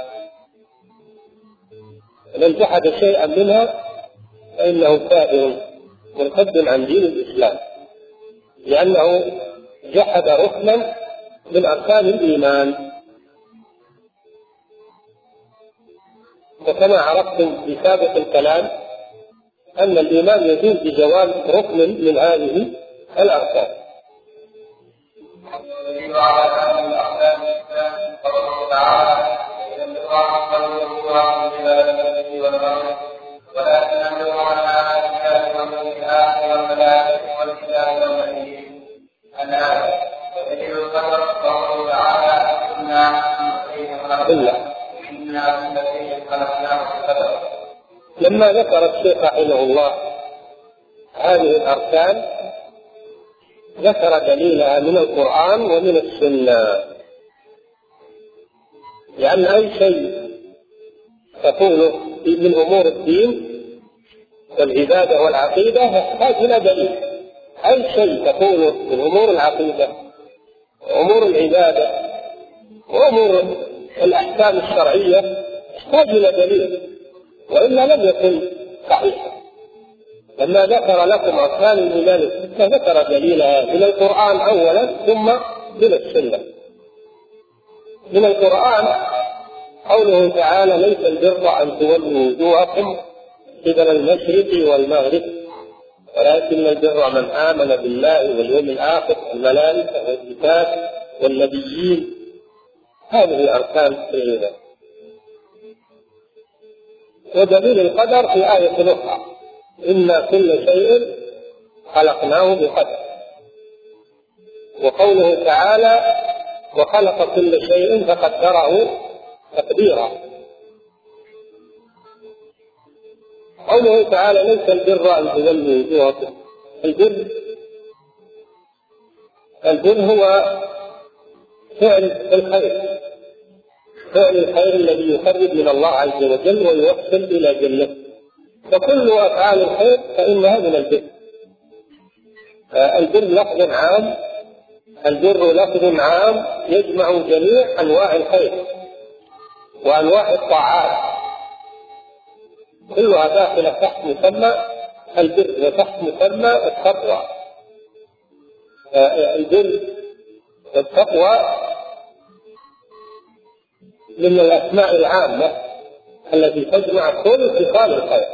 Speaker 1: من جحد شيئا منها فإنه كافر مرتد عن دين الإسلام، لأنه جحد ركنا من أركان الإيمان. وكما عرفتم في سابق الكلام أن الإيمان يزول بجواز ركن من هذه الأركان.
Speaker 2: يدل على أن الأحكام الإسلام قوله تعالى: إذا انتقام قوله وعلى والمرء ولكن أنه على الكتاب والملائكة والملائكة والكتاب والنبيين الآية. ودليل القدر قوله تعالى: إنا إنا الذين خلقناه بقدر.
Speaker 1: لما ذكر الشيخ رحمه الله هذه الأركان ذكر دليلها من القرآن ومن السنة، لأن أي شيء تقوله من أمور الدين والعبادة والعقيدة يحتاج إلى دليل. أي شيء تقوله من أمور العقيدة وأمور العبادة وأمور الأحكام الشرعية يحتاج إلى دليل، وإلا لم يكن صحيحا. لما ذكر لكم أركان الإيمان الستة ذكر دليلها من القرآن أولا ثم من السنة. من القرآن قوله تعالى: ليس البر أن تولوا وجوهكم قبل المشرق والمغرب ولكن البر من آمن بالله واليوم الآخر والملائكة والكتاب والنبيين. هذه أركان الإيمان. ودليل القدر في آية أخرى: إنا كل شيء خلقناه بقدر. وقوله تعالى: وخلق كل شيء فقدره تقديرا. قوله تعالى: ليس البر أن تولوا وجوهكم. البر البر هو فعل الخير، فعل الخير الذي يقرب من الله عز وجل ويوصل إلى جنته. فكل أفعال الخير فإنها من البر. البر لفظ عام، البر لفظ عام يجمع جميع أنواع الخير وأنواع الطاعات، كلها داخلة تحت مسمى البر وتحت مسمى التقوى. البر والتقوى من الأسماء العامة التي تجمع كل خصال الخير.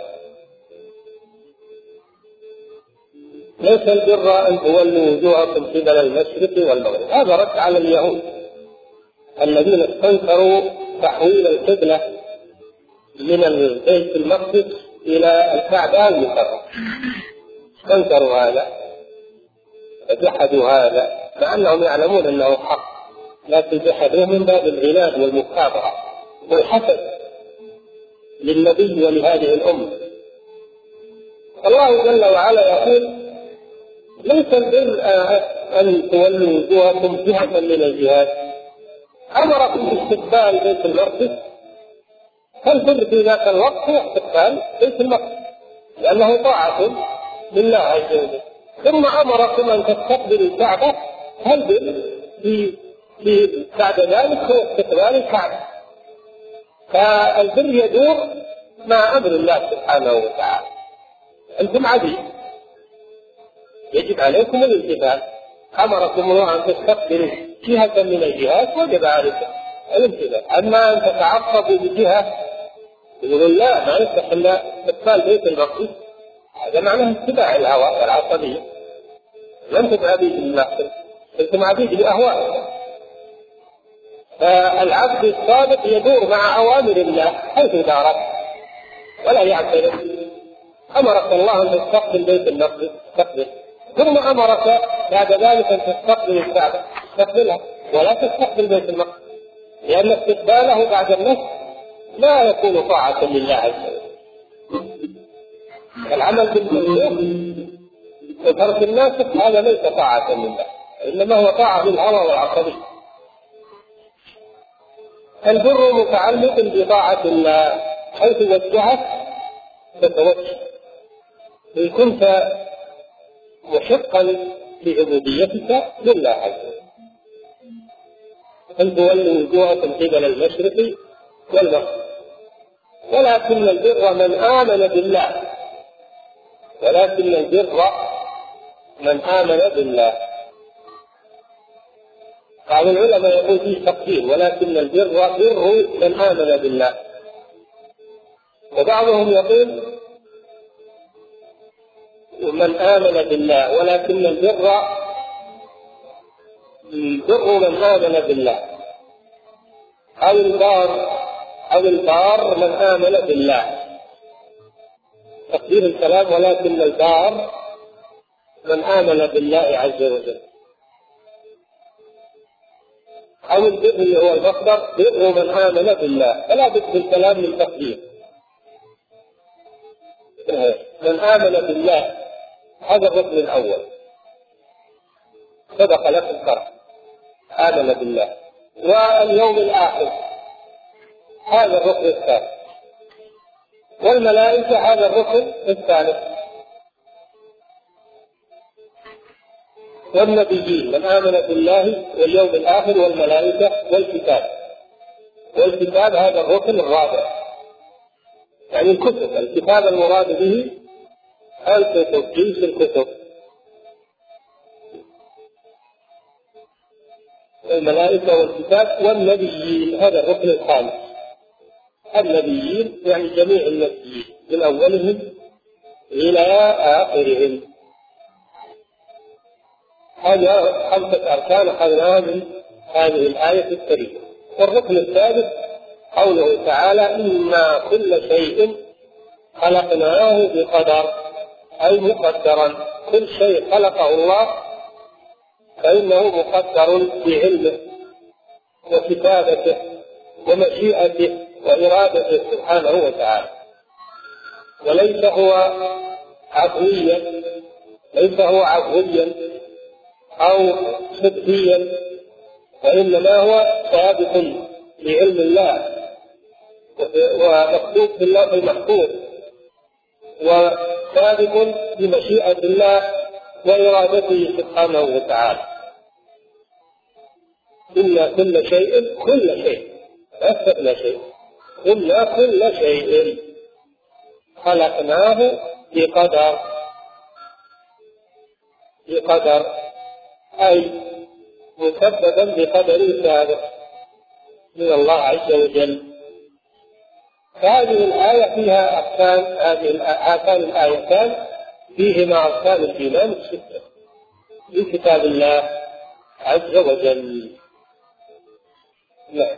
Speaker 1: ليس البر أن تولوا وجوهكم قبل المشرق والمغرب. هذا رد على اليهود الذين استنكروا تحويل القبلة من البيت المقدس إلى الكعبة المشرفة. استنكروا هذا وجحدوا هذا مع أنهم يعلمون أنه حق، لكن جحدوه من باب العناد والمكابرة والحسد للنبي ولهذه الأمة. الله جل وعلا يقول: ليس البر أن تولوا وجوهكم جهة من الجهاد. أمركم باستقبال بيت المقدس، فالبر في ذاك الوقت هو استقبال بيت المقدس لأنه طاعة لله عز وجل. ثم أمركم أن تستقبلوا الكعبة، فالبر في في بعد ذلك هو استقبال الكعبة. فالبر يدور مع أمر الله سبحانه وتعالى. أنتم عبيد يجب عليكم الامتثال، أمركم الله أن تستقبلوا جهة من الجهات وجب عليكم الامتثال. أما أن تتعقبوا بجهة يقولون لا ما يصح إلا استقبال بيت المقدس، هذا معناه اتباع الهوى والعصبية. لم تكن عبيد لله، أنتم عبيد لأهوائكم. فالعبد الصادق يدور مع أوامر الله حيث دارت ولا يعترف. أمرك الله أن تستقبل بيت المقدس تستقبل، ثم أمرك بعد ذلك أن تستقبل الكعبة تستقبلها ولا تستقبل بيت المقدس، لأن استقباله بعد النص لا يكون طاعة لله عز وجل. العمل بالمنسوخ وترك الناسخ هذا ليس طاعة لله، إنما هو طاعة للهوى والعصبية. البر متعلق بطاعة الله، حيث وجهت تتوجه. إن كنت محقا بعبوديتك لله عز وجل أن تولوا وجوهكم قبل المشرق والمغرب، ولكن البر من آمن بالله، ولكن البر من آمن بالله. بعض العلماء يقول فيه تقدير، ولكن البر بر من آمن بالله، وبعضهم يقول من آمن بالله، ولكن البر بر من آمن بالله، أو البار أو البار من آمن بالله. تقدير الكلام ولكن البار من آمن بالله عز وجل، أو البر اللي هو المصدر بر من آمن بالله، فلا بد في الكلام من تقدير. من آمن بالله هذا الركن الأول سبق لك الشرع، آمن بالله. واليوم الآخر هذا الركن الثاني، والملائكة هذا الركن الثالث، والنبيين من آمن بالله واليوم الآخر والملائكة والكتاب. والكتاب هذا الركن الرابع، يعني الكتب. الكتاب المراد به الكتب، جنس الكتب. الملائكة والكتاب والنبيين هذا الركن الخامس. النبيين يعني جميع النبيين من أولهم إلى آخرهم. هذه خمسة أركان أخذناها من هذه الآية الكريمة. والركن الثالث قوله تعالى إنا كل شيء خلقناه بقدر، أي مقدرا. كل شيء خلقه الله فإنه مقدر بعلمه وكتابته ومشيئته وإرادته سبحانه وتعالى، وليس هو عفويا، ليس هو عفويا أو صدقيا، وإنما هو ثابت بعلم الله ومكتوب في اللوح المحفوظ، وثابت بمشيئة الله وإرادته سبحانه وتعالى. إن كل شيء كل شيء لا كل شيء إن كل شيء خلقناه بقدر، بقدر أي مسببا بقدر سابق من الله عز وجل. هذه الآية فيها أركان، هذه هاتان الآيتان فيهما أركان الإيمان الستة في كتاب الله عز وجل. نعم.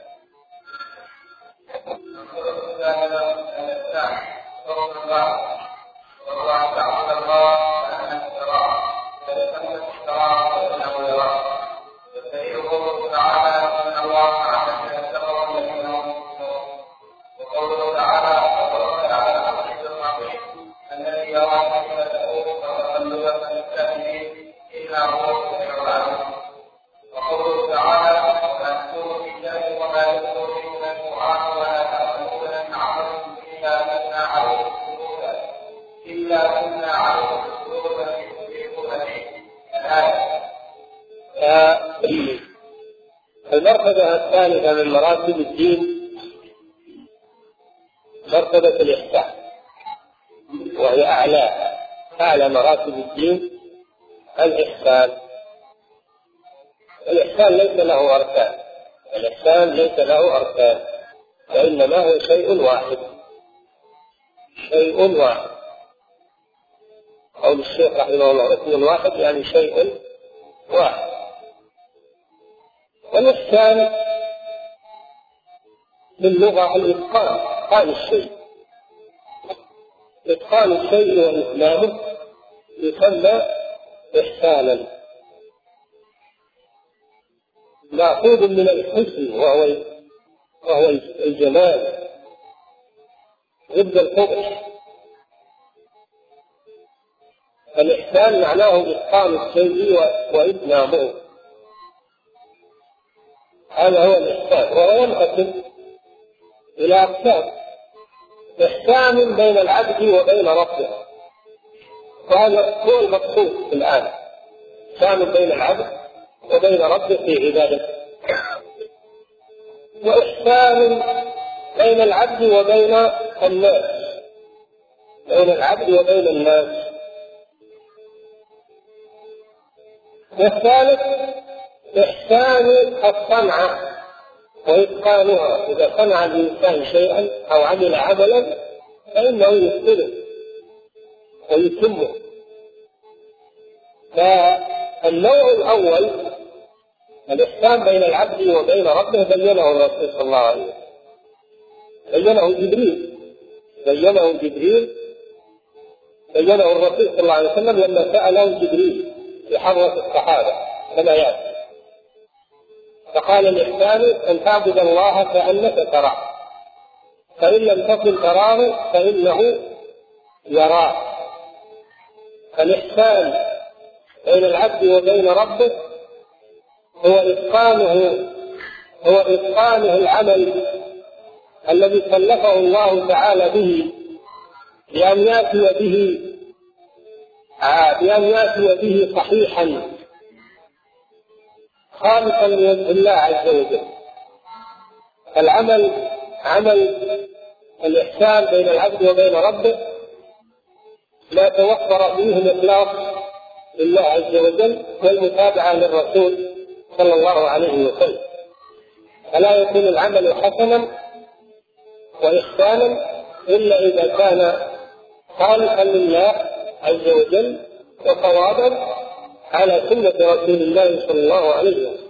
Speaker 1: المرتبة الثالثة من مراتب الدين مرتبة الإحسان، وهي أعلى أعلى مراتب الدين الإحسان. الإحسان ليس له أركان، الإحسان ليس له أركان، وإنما هو شيء واحد، شيء واحد. قول الشيخ رحمه الله اسم واحد يعني شيء واحد. والإحسان باللغة الإتقان، إتقان الشيء، إتقان الشيء وإتمامه يسمى إحسانا، مأخوذ من الحسن وهو وهو الجمال ضد القبح. الإحسان معناه إتقان الشيء وإتمامه، هذا هو الإحسان. وهو ينقسم إلى أقسام: إحسان بين العبد وبين ربه، وهذا هو المقصود الآن، إحسان بين العبد وبين ربه في عبادته. وإحسان بين العبد وبين الناس، بين العبد وبين الناس. والثالث إحسان الصنعة وإتقانها، إذا صنع الإنسان شيئا أو عمل عملا فإنه يتقنه ويتمه. فالنوع الأول الإحسان بين العبد وبين ربه بينه الرسول صلى الله عليه وسلم، بينه جبريل بينه جبريل بينه الرسول صلى الله عليه وسلم لما سأله جبريل في حضرة الصحابة كما يأتي، فقال: الإحسان أن تعبد الله كأنك تراه، فإن لم تكن تراه فإنه يراك. فالإحسان بين العبد وبين ربه هو إتقانه هو إتقانه العمل الذي كلفه الله تعالى به، بأن يأتي به بأن يأتي به صحيحا خالصا لوجه الله عز وجل. العمل عمل الإحسان بين العبد وبين ربه لا توفر فيه الإخلاص لله عز وجل والمتابعة للرسول صلى الله عليه وسلم، فلا يكون العمل حسنا وإحسانا إلا إذا كان خالصا لله عز وجل وصوابا على سنة رسول الله صلى الله عليه وسلم.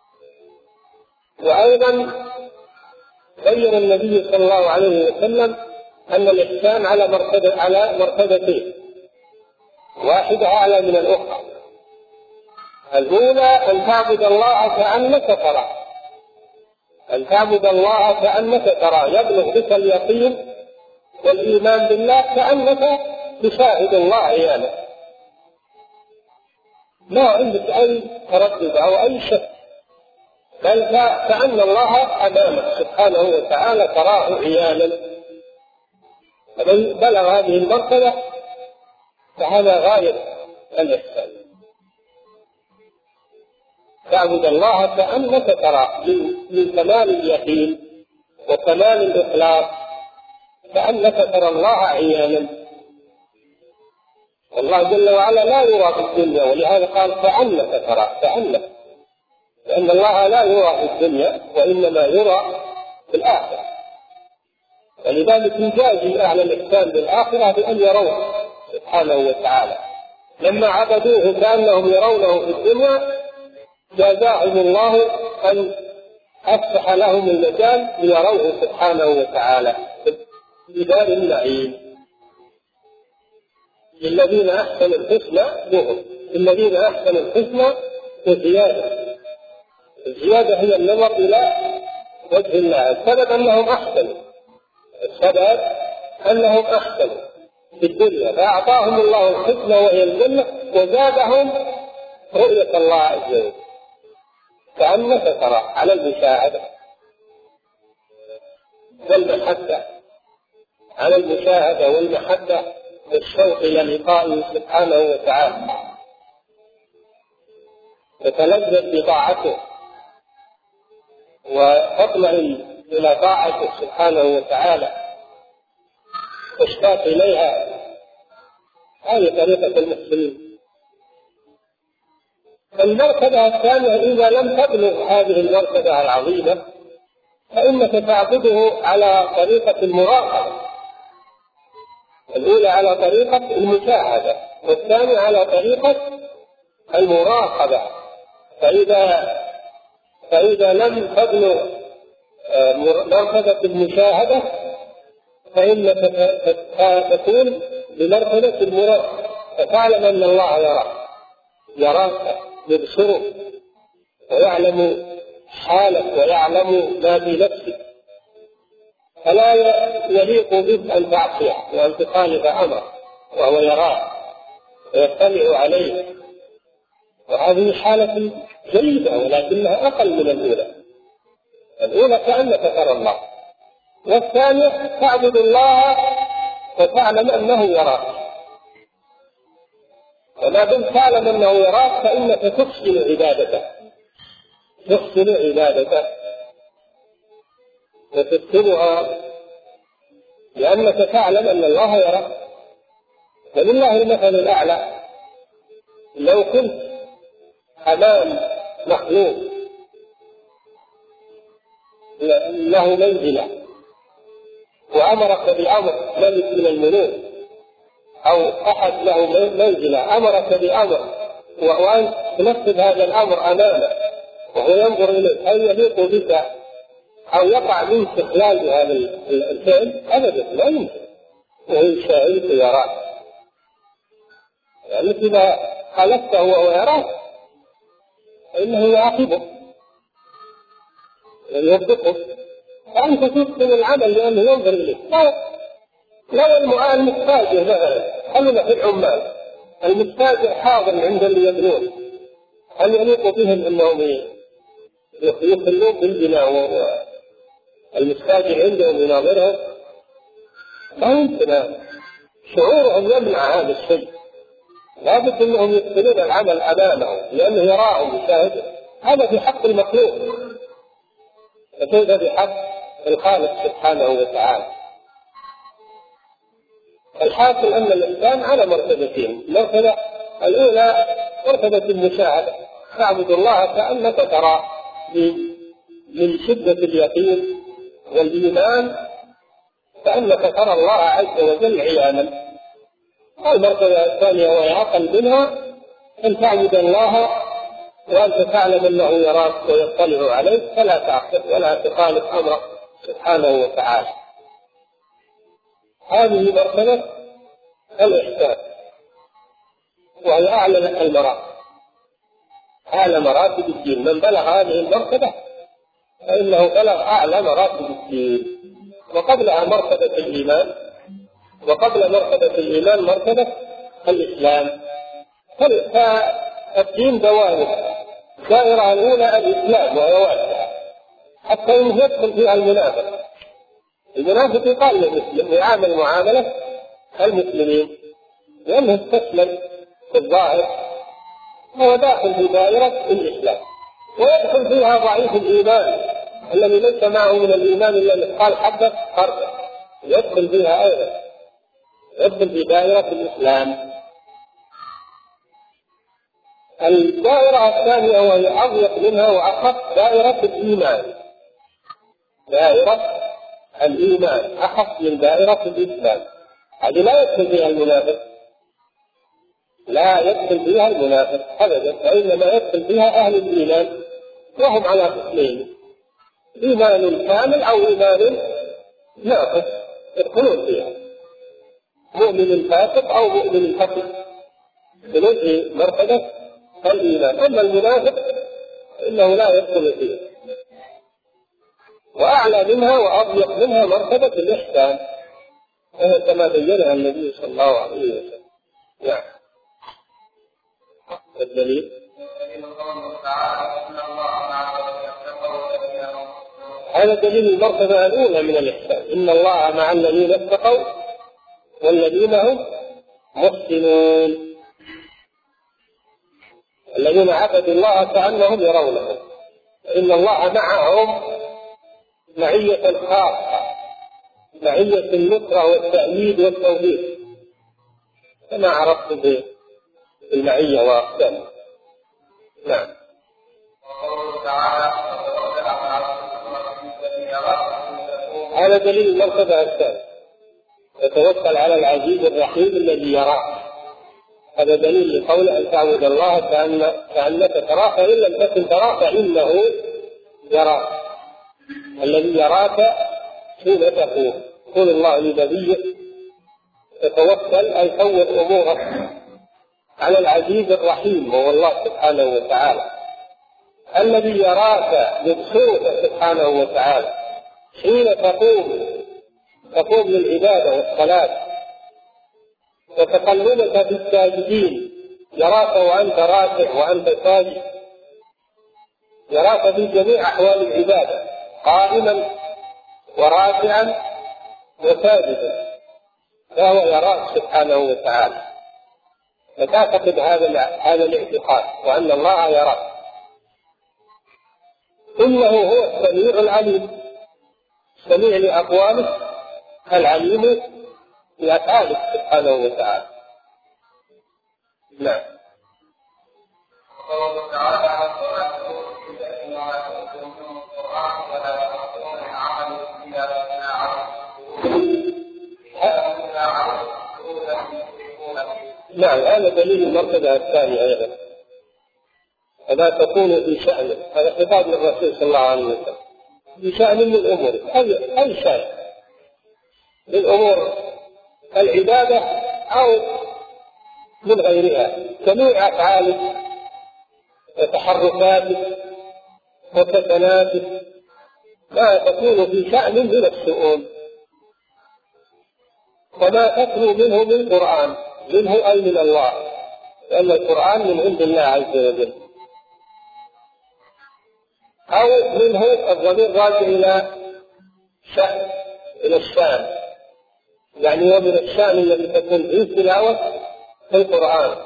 Speaker 1: وأيضا بين النبي صلى الله عليه وسلم أن الإحسان على مرتبة على مرتبتين، واحدة أعلى من الأخرى. الأولى أن تعبد الله كأنك تراه، أن تعبد الله كأنك تراه، يبلغ بك اليقين والإيمان بالله كأنك تشاهد الله عيانا، ما عندك أي تردد أو أي شك، بل كأن الله أمامك سبحانه وتعالى تراه عيانا. فمن بلغ هذه المرتبة فهذا غاية الإحسان، تعبد الله كأنك تراه، من كمال اليقين وكمال الإخلاص، كأنك ترى الله عيانا. والله جل وعلا لا يرى في الدنيا، ولهذا قال كأنك تراه، كأنك، لأن الله لا يرى في الدنيا وإنما يرى في الآخرة. ولذلك يجازي أهل الإحسان بالآخرة بأن يروه سبحانه وتعالى، لما عبدوه كأنهم يرونه في الدنيا جازاهم الله أن أفتح لهم المجال ليروه سبحانه وتعالى في دار النعيم. للذين أحسنوا الحسنى لهم، الذين أحسنوا الحسنى وزيادة. الزيادة هي النظر إلى وجه الله، السبب أنهم أحسنوا، السبب أنهم أحسنوا في الدنيا فأعطاهم الله الحسنى وهي الجنة، وزادهم رؤية الله عز وجل كأنك ترى على المشاهدة والمحبة، على المشاهدة والمحبة والشوق إلى لقائه سبحانه وتعالى، تتلذذ بطاعته وتطمئن إلى طاعته سبحانه وتعالى، تشتاق إليها. هذه طريقة المحسنين. المرتبة الثانية إذا لم تبلغ هذه المرتبة العظيمة فإنك تعبده على طريقة المراقبة. الأولى على طريقة المشاهدة والثانية على طريقة المراقبة. فإذا فإذا لم تبلغ مرتبة المشاهدة فإنك تكون بمرتبة المراقبة، فتعلم أن الله يراك يراك يبصرك ويعلم حالك ويعلم ما في نفسك، فلا يليق بك أن تعصيه وأن تخالف أمره وهو يراك ويطلع عليه. وهذه حالة جيدة ولكنها أقل من الأولى. الأولى كأنك ترى الله، والثانية تعبد الله وتعلم أنه يراك. وما دمت تعلم أنه يراك فإنك تحسن عبادته تحسن عبادته وتتقنها لأنك تعلم أن الله يراك. فلله المثل الأعلى. لو كنت أمام مخلوق له منزلة وأمرك بأمر ملك من الملوك أو أحد له منزلة أمرك بأمر وأنت تنفذ هذا الأمر أمامه وهو ينظر إليك، هل يليق بك أو يقع منك استقلال بهذا الفعل؟ أبدا لا يمكن. وهو يشاهدك يراك، يعني إذا خالفته وهو يراك فإنه يعاقبك يصدقه، فأنت تتقن العمل لأنه ينظر إليك. لو المستاجر مثلا خلنا في العمال، المستاجر حاضر عند اللي يبنون، هل يليق بهم أنهم يخلون بالبناء والمستاجر عندهم يناظرهم؟ لا يمكن. شعورهم يمنع هذا الشيء. لا بد أنهم يدخلون العمل أمامه لأنه يراهم يشاهده. هذا في حق المخلوق، فكيف بحق الخالق سبحانه وتعالى؟ الحاصل أن الإنسان على مرتبتين. المرتبة الأولى مرتبة المشاهدة، تعبد الله كأنك ترى من شدة اليقين والإيمان كأنك ترى الله عز وجل عيانا. المرتبة الثانية وهي أقل منها أن تعبد الله وأنت تعلم أنه يراك ويطلع عليك فلا تعصيه ولا تخالف أمره سبحانه وتعالى. هذه مرتبة الإحسان وهي أعلى المراتب، أعلى مراتب الدين. من بلغ هذه المرتبة فإنه بلغ أعلى مراتب الدين. وقبلها مرتبة الإيمان، وقبل مرتبة الإيمان مرتبة الإسلام. فالدين دوائر. الدائرة الأولى الإسلام وهي واسعة حتى يدخل فيها المنافق. المنافق يقال للمسلم ويعامل معاملة المسلمين لأنه استسلم في الظاهر، هو داخل في دائرة الإسلام. ويدخل فيها ضعيف الإيمان الذي ليس معه من الإيمان إلا مثقال حبة خردل، يدخل فيها أيضا، يدخل في دائرة الإسلام. الدائرة الثانية وهي أضيق منها وأخف دائرة الإيمان. دائرة الإيمان أخف من دائرة الإسلام. هذه لا يدخل فيها المنافق، لا يدخل فيها المنافق أبدا، وإنما يدخل فيها أهل الإيمان وهم على قسمين: إيمان كامل أو إيمان ناقص، يدخلون فيها. مؤمن فاسق أو مؤمن فاسق بنزع مرتبة الإيمان. أما المنافق إنه لا يدخل فيها. وأعلى منها وأضيق منها مرتبة الإحسان، وهي كما بينها النبي صلى الله عليه وسلم. نعم. الدليل هذا دليل المرتبة الأولى من الإحسان: إن الله مع الذين اتقوا والذين هم محسنون. الذين عبدوا الله كأنهم يرونه، إن الله معهم معية خاصة معية النصرة والتأييد والتوفيق كما عرفت بالمعية وأقسامها. نعم. هذا دليل المرتبة الثانية، يتوكل على العزيز الرحيم الذي يراك. هذا دليل لقول أن تعبد الله كأن كأنك تراه، فإن لم تكن تراه فإنه يراك. الذي يراك حين تقوم. يقول الله لنبيه تتوكل أي فوض أمورك على العزيز الرحيم وهو الله سبحانه وتعالى الذي يراك يبصرك سبحانه وتعالى حين تقوم تقوم للعبادة والصلاة وتقلبك في الساجدين، يراك وأنت راكع وأنت ساجد، يراك في جميع أحوال العبادة قائما وراكعا وساجدا، فهو يراك سبحانه وتعالى. فتعتقد هذا هذا الاعتقاد وأن الله يراك. إنه هو السميع العليم، السميع لأقوالك العليم بأفعالك سبحانه وتعالى. نعم.
Speaker 2: قوله تعالى إنما تؤتون من القرآن ولا تأخذون من عمل إلا بما عملوا.
Speaker 1: نعم، هذا دليل المرتبة الثانية أيضا. فلا تكون في شأن، هذا خطاب للرسول صلى الله عليه وسلم، في شأن من الأمور، أي أي شيء من أمور العبادة أو من غيرها، جميع أفعالك وتحركاتك وسكناتك ما تكون في شأن من الشؤون، وما تتلو منه من قرآن، منه أي من الله، لأن القرآن من عند الله عز وجل، أو منه الضمير راجع إلى شأن، إلى الشأن، يعني ومن الشأن الذي تكون في تلاوة في القرآن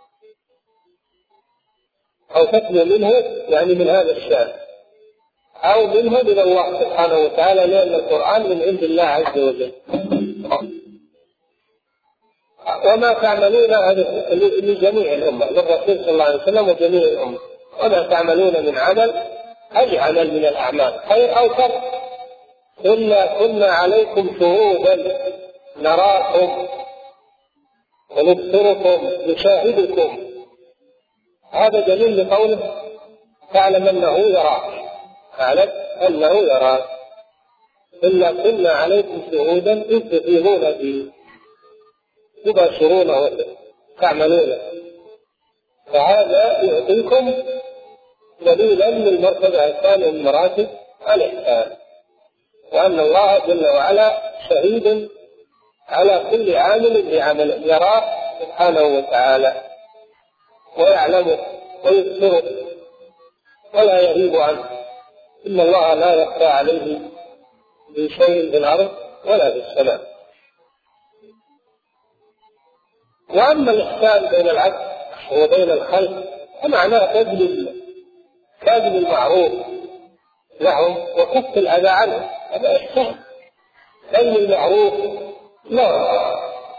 Speaker 1: أو تتلو منه، يعني من هذا الشأن، أو منه من الله سبحانه وتعالى، لأن القرآن من عند الله عز وجل. وما تعملون هذا لجميع الأمة، للرسول صلى الله عليه وسلم وجميع الأمة، وما تعملون من عمل أي عمل من الأعمال خير أو شر إلا كنا عليكم شهودا نراكم ونبصركم نشاهدكم. هذا دليل لقوله تعلم أنه يراك، تعلم أنه يراك، إلا كنا عليكم شهودا إذ تفيضون فيه، تباشرونه وتعملونه. فهذا يعطيكم دليلا من المرتبة الثانية من مراتب الإحسان، وأن الله جل وعلا شهيد على كل عامل بعمل، يراه سبحانه وتعالى ويعلمه ويبصره ولا يغيب عنه. إن الله لا يخفى عليه من شيء في الأرض ولا في السماء. وأما الإحسان بين العبد وبين الخلق فمعناه بذل بذل المعروف لهم وكف الأذى عنهم، هذا إحسان. بذل المعروف لا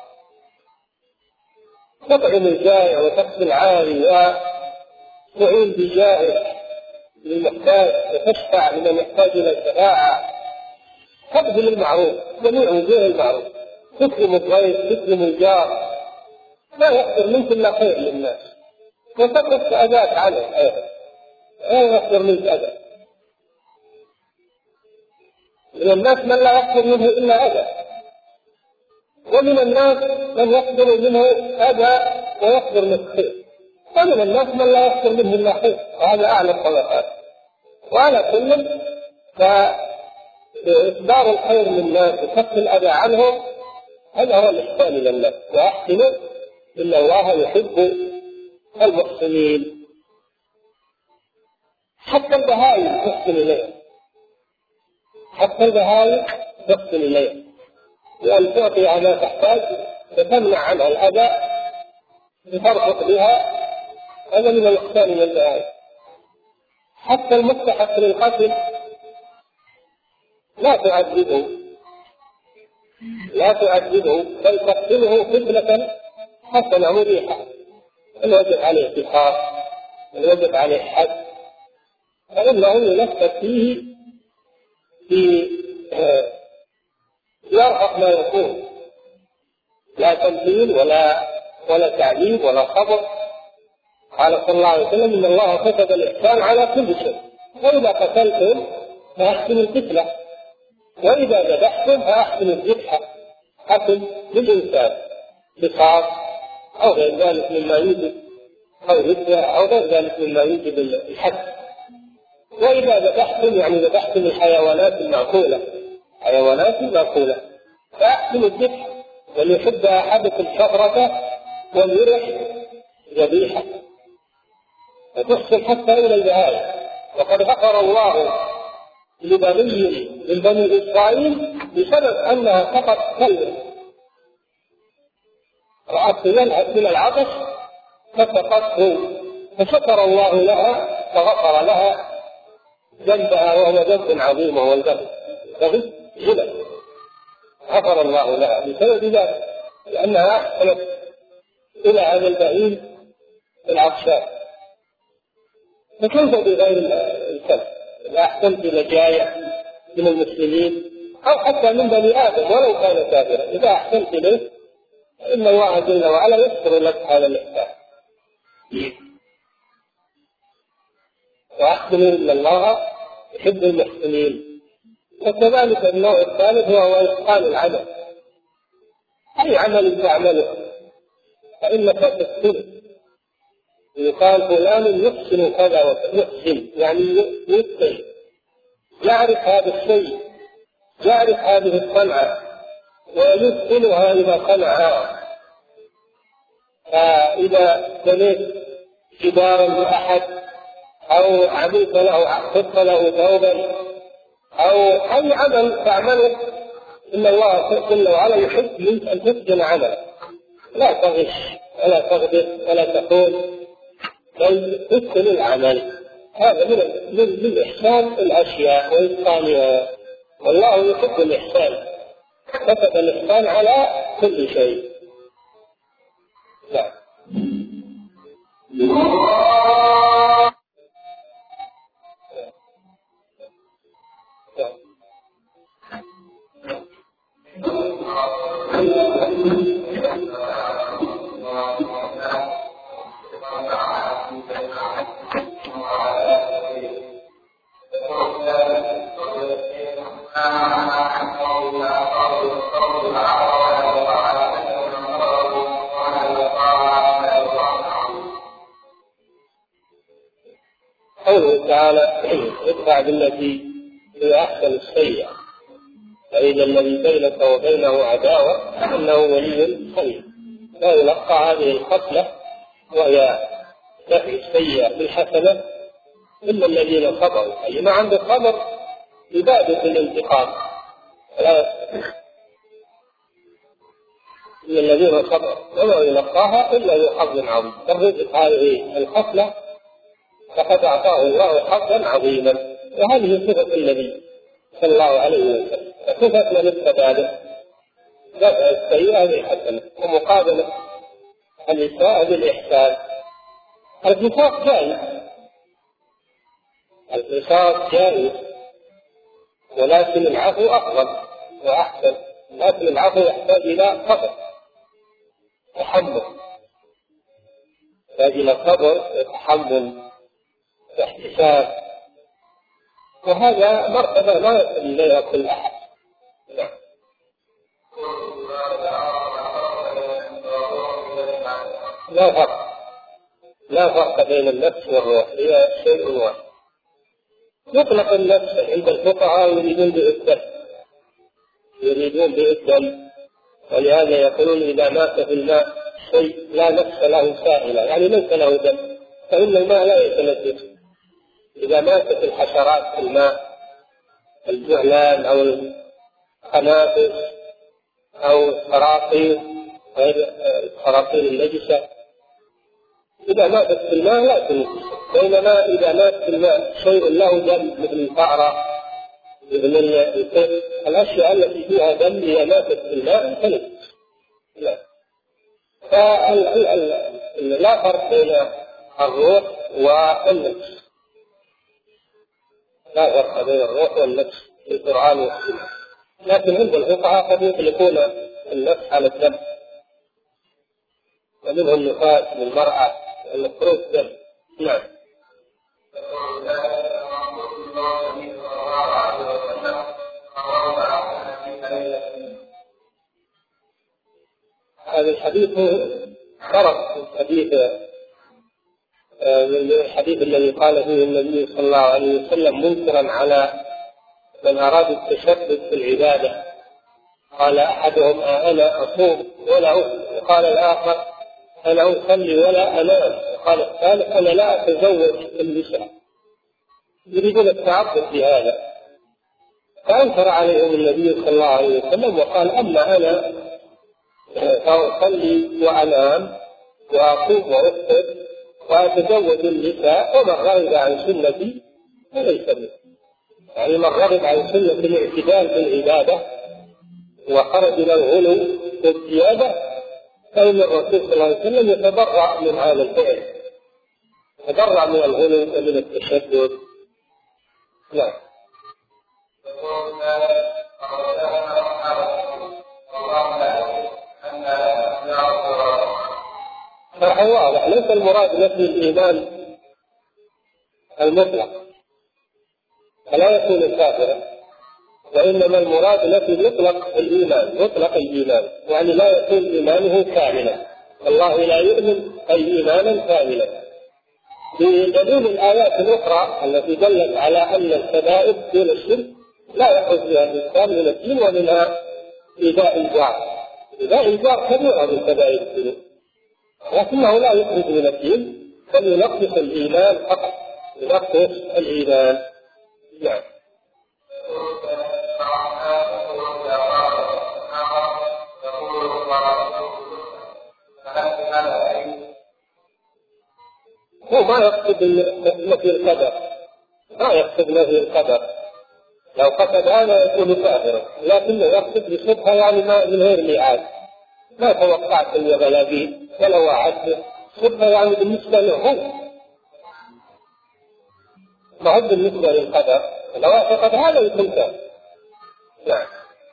Speaker 1: تطعم الجائع وتكفي العاري وتعين بجائع للمحتاج وتشفع لمن يحتاج إلى الشفاعة. تبذل المعروف جميع وجوه المعروف، تكرم الضيف، تكرم الجار، لا يقدر منك إلا خير للناس، وتكف أذاك عنه أيضا، لا يقدر منك أذى. من الناس من لا يقدر منه إلا أذى، ومن الناس من يقدر منه أذى ويقدر منه خير، ومن الناس من لا يقدر منه إلا خير، وهذا أعلى الطبقات. وعلى كل فإصدار الخير للناس وكف الأذى عنهم هذا هو الإحسان إلى الناس. وأحسنوا إن الله يحب المحسنين. حتى البهائم تحسن إليه، حتى البهائم تحسن إليه، وأن تعطيها ما تحتاج وتمنع عنها الأذى لترفق بها، هذا من الإحسان إلى البهائم. حتى المستحق للقتل لا تعذبه لا تعذبه بل تقتله فتنة حسنة مريحة. الوجب عليه قصاص، الوجب عليه حد، فإنه ينفذ فيه في يرهق ما يكون، لا تمثيل ولا ولا تعذيب ولا صبر. قال صلى الله عليه وسلم إن الله كتب الإحسان على كل شيء، وإذا قتلتم فأحسنوا القتلة، وإذا ذبحتم فأحسنوا الذبحة، حسن للإنسان قصاص أو غير ذلك مما يوجب أو هدة أو غير ذلك مما يوجب الحد. وإذا ذبحتم يعني ذبحتم الحيوانات المأكولة، حيوانات مأكولة فأحسنوا الذبح، وليحب أحدكم شفرة وليرح ذبيحة، فتحسن حتى إلى النهاية. وقد غفر الله لبني من بني إسرائيل بسبب أنها فقط كلمة رأت من العطش فسقته، فشكر الله لها فغفر لها ذنبها، وهو ذنب عظيم وهو الذنب ذنب جلد، غفر الله لها بسبب ذلك، لأنها أحسنت إلى هذا البعيد العطشان. فكيف بغير الكلب؟ إذا أحسنت إلى جاية من المسلمين أو حتى من بني آدم ولو كان كافرا، إذا أحسنت إليه فإن الله جل وعلا يذكر لك هذا الإحسان. وأحسنوا إن الله يحب المحسنين. وكذلك النوع الثالث هو إتقان العمل، أي عمل تعمله فإنك تحسن. يقال فلان يحسن كذا ويحسن يعني يتقن، يعرف هذا الشيء، يعرف هذه الصنعة ويتقنها إذا صنعها. فإذا بنيت جدارا لأحد أو عملت له حط له ثوبا أو أي عمل تعمله، إن الله جل وعلا يحب منك أن تتقن عملك، لا تغش ولا تغدر ولا تخون، بل تتقن العمل. هذا من من إحسان الأشياء وإتقانها، والله يحب الإحسان، كتب الإحسان على كل شيء. لا قوله تعالى ادفع بالتي هي أحسن السيئة فإذا الذي بينك وبينه عداوة فإنه ولي حميم. لا يلقى هذه الخصلة وهي دفع السيئة بالحسنة إلا الذين صبروا، أي ما عند الصبر عبادة الانتقام، إلا الذين صبروا وما يلقاها إلا ذو حظ عظيم. فالرزق هذه الخصلة فقد أعطاه الله حظا عظيما، وهذه صفة النبي صلى الله عليه وسلم. صفة من اتبعه دفع السيئة بالحسنة ومقابلة الإساءة بالإحسان. القصاص جائز، القصاص جائز، ولكن العفو أفضل وأحسن. لكن العفو يحتاج إلى صبر تحمل، يحتاج إلى صبر وتحمل واحتساب، وهذا مرتبة لا يصل إليها كل أحد. نعم. لا فرق لا فرق بين النفس والروح، هي شيء واحد. يطلق النفس عند الفقهاء يريدون به الدم، يريدون به الدم، ولهذا يقولون إذا مات في الماء شيء لا نفس له سائلة، يعني ليس له دم، فإن الماء لا يتنفس. إذا ماتت الحشرات في الماء، الجعلان أو الخنافس أو الخراطيم غير الخراطيم النجسة، إذا ماتت في الماء لا تنفس. بينما إذا مات في الماء شيء له دم مثل الفأرة من الأشياء التي فيها دم هي ماتت في الماء فنجس. لا. فلا فرق بين الروح والنفس، لا فرق بين الروح والنفس في القرآن والسنة، لكن عند الفقهاء قد يطلقون النفس على الدم، ومنهم النفاس للمرأة المخروج دم. نعم. هذا الحديث خرج من حديث من الحديث الذي قال فيه النبي صلى الله عليه وسلم منكرا على من أراد التشدد في العبادة، قال أحدهم أنا أصوم ولا أفطر، وقال الآخر أنا أصلي ولا أنام، وقال الثالث أنا لا أتزوج النساء، يريدون التعبد بهذا. فأنكر عليهم النبي صلى الله عليه وسلم وقال أما أنا فأصلي وأنام وأصوم وأفطر وأتزوج النساء، ومن رغب عن سنتي فليس مني. يعني من رغب عن سنة الاعتدال في العبادة وخرج إلى الغلو والزيادة فإن الرسول صلى الله عليه وسلم يتبرأ من هذا الفعل، يتبرأ من الغلو ومن التشدد. لا. واضح ليس المراد نفي الإيمان المطلق فلا يكون كافرا، وإنما المراد نفي مطلق الإيمان، مطلق الإيمان يعني لا يكون إيمانه كاملا، الله لا يؤمن أي إيمانا كاملا، بدليل الآيات الأخرى التي دلت على أن الكبائر دون الشرك لا يخرج بها الإنسان من الدين، ومنها إيذاء الجار. إيذاء الجار كبيرة من كبائر الذنوب، لكنه لا يخرج من الدين، بل ينقص الإيمان فقط، ينقص الإيمان. نعم. هو ما يقصد نفي القدر، ما يقصد نفي القدر، لو قصد هذا يكون كافرا، لكنه يقصد بشبهة يعني ما من غير ميعاد، ما توقعت أن يغلبيه ولا وعدته، شبهة يعني بالنسبة له هو، ما هو بالنسبة للقدر، لو اعتقد هذا يكون كافر. نعم.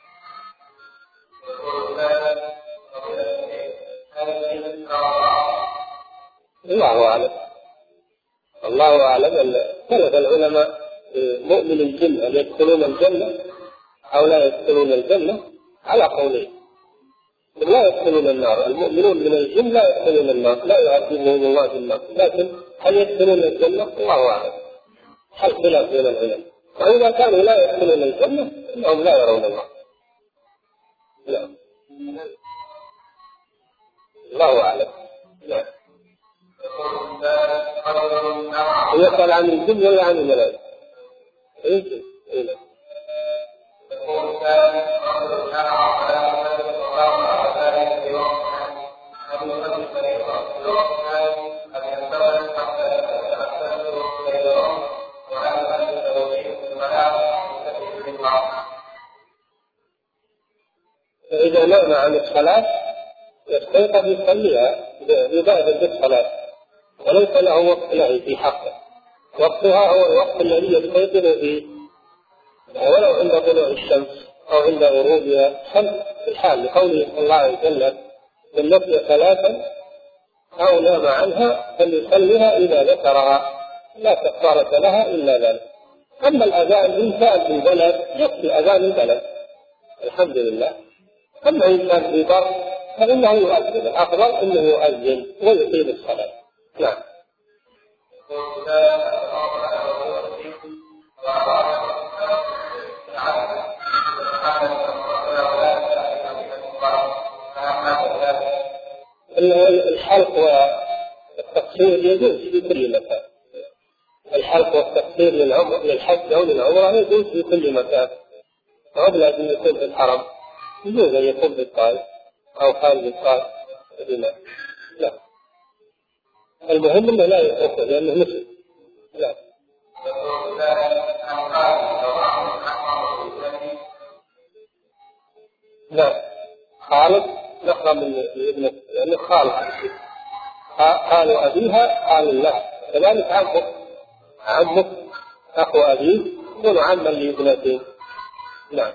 Speaker 1: الله أعلم، الله أعلم. اختلف العلماء مؤمن الجن هل يدخلون الجنة أو لا يدخلون الجنة على قولين، لا يدخلون النار، المؤمنون من الجن لا يدخلون النار، لا يعذبهم الله في النار، لكن هل يدخلون الجنة الله أعلم، هل خلاف بين العلماء. وإذا كانوا لا يدخلون الجنة فإنهم لا يرون الله. لا. الله أعلم. لا. يسأل عن الجن ولا عن الملائكة؟ إيه؟ إيه؟ إذا نام عن الصلاة يستيقظ يصليها يبادر بالصلاة، وليس له وقت له في حقه، وقتها هو الوقت الذي يستيقظ فيه، ولو عند طلوع الشمس أو عند غروبها خمس في الحال، لقوله صلى الله عليه وسلم من نسي ثلاثا أو نام عنها فليصليها إذا ذكرها لا كفارة لها إلا ذلك. أما الأذان إن كان في البلد يكفي أذان البلد الحمد لله، أما إن كان في بر فإنه يؤذن، الأفضل أنه يؤذن ويقيم الصلاة. نعم. الحلق والتقصير يجوز في كل مكان، الحلق والتقصير للعمر للحج أو للعمرة يجوز في كل مكان، قبل أن يكون في الحرم يجوز أن يكون في الطائف أو خارج الطائف. لا، المهم أنه لا يتركه لأنه مسلم. لا. لا خالد نقرأ من ابنة لأنه خالد قالوا أبيها قالوا لا. كذلك عمك عمك أخو أبيه يكون عما لابنتين. نعم.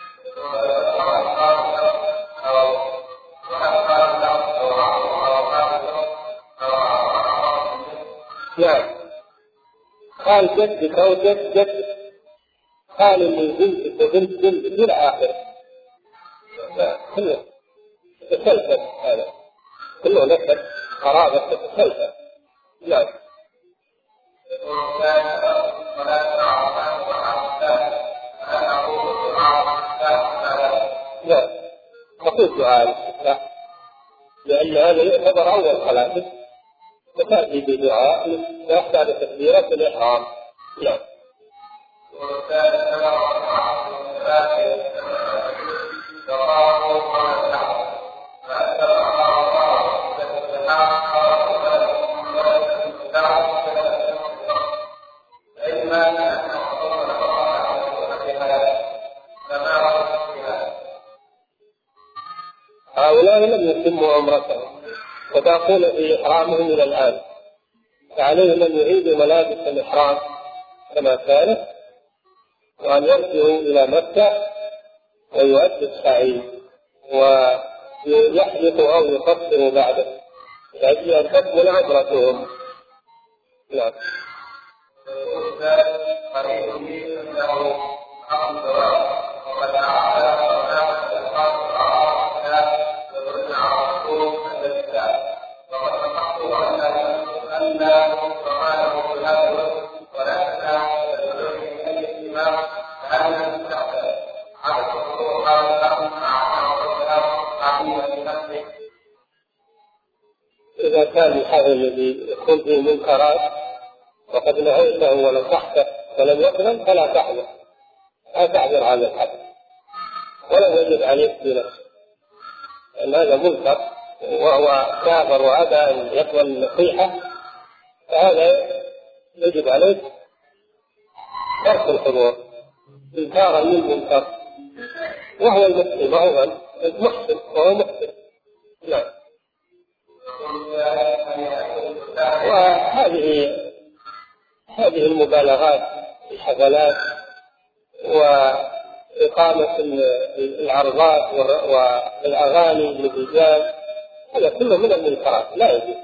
Speaker 1: نعم قال جدك أو جد جدك قال من بنتك وبنت بنتك إلى آخره. لا كله تسلسل هذا كله نسب قرابة تسلسل. نعم. لا مقصود سؤال لأن هذا يعتبر أول صلاة فتأتي بدعاء لا يحتاج تكبيرة الإحرام. نعم. هؤلاء لم يتموا عمرتهم وباقون في إحرامهم إلى الآن، فعليهم أن يعيدوا ملابس الإحرام كما كانت وأن يرجعوا إلى مكة ويؤدوا السعي ويحدثوا أو يقصروا بعده لأجل أن تكمل عمرتهم. نعم. إذا كان الحاجة الذي يكون فيه منكرات وقد نهيته ونصحته ولم يقبل فلا تحذر لا تحذر هذا الحدث ولا يجب عليك بنفسه، لأن هذا منكر وهو كافر وأبى أن يقبل النصيحة، فهذا يجب عليك ترك الحضور إنكارا للمنكر، وهو المسلم وهو المحسن وهو محسن. نعم. وهذه هذه المبالغات الحفلات وإقامة العرضات والأغاني للرجال هذا كله من المنكرات لا يجوز.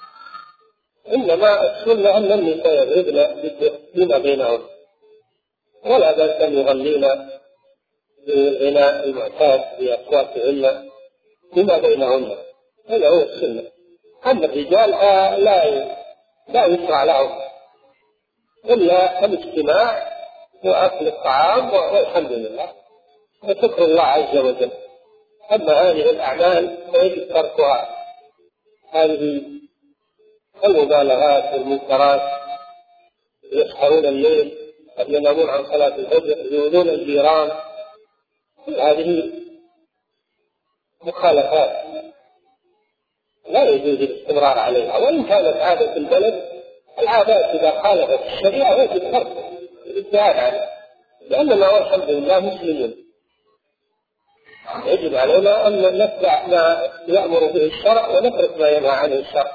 Speaker 1: إنما السنة أن النساء يضربن فيما بينهن ولا بأس أن يغنين بالغناء المعتاد بأصواتهن فيما بينهن، هذا هو السنة. أما الرجال لا لا يشرع لهم إلا الاجتماع وأكل الطعام والحمد لله وشكر الله عز وجل. أما هذه الأعمال فيجب تركها، هذه المبالغات والمنكرات، يسهرون الليل قد ينامون عن صلاة الفجر، يؤذون الجيران، هذه مخالفات لا يجوز الاستمرار عليها، وإن كانت عادة البلد. العادات إذا خالفت الشريعة يجب تركها الابتعاد عنها، لأننا والحمد لله مسلمون يجب علينا أن نتبع ما يأمر به الشرع ونترك ما ينهى عنه الشرع،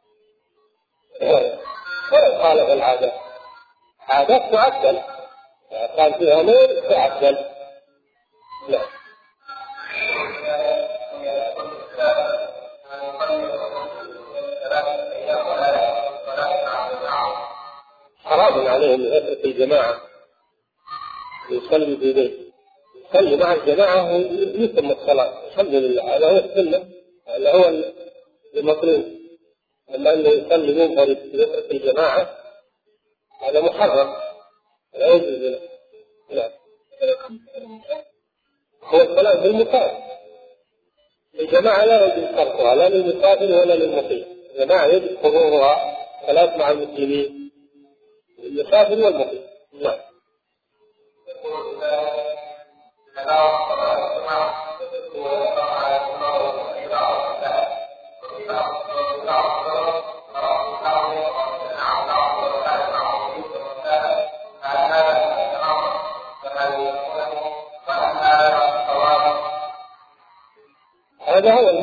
Speaker 1: ولا خالف العادات. عادات تعدل كان فيها نور تعدل. لا حرام عليهم يترك الجماعة يصلي في بيته، يصلي مع الجماعة ويتم الصلاة، الحمد لله هذا هو السنة، هذا هو المطلوب. أما أنه يصلي منفرد يترك الجماعة هذا محرم لا يجوز له. لا هو الصلاة في المكان، الجماعة لا يجوز تركها لا للمسافر ولا للمقيم، الجماعة يجب حضورها صلاة مع المسلمين المسافر والمقيم. نعم.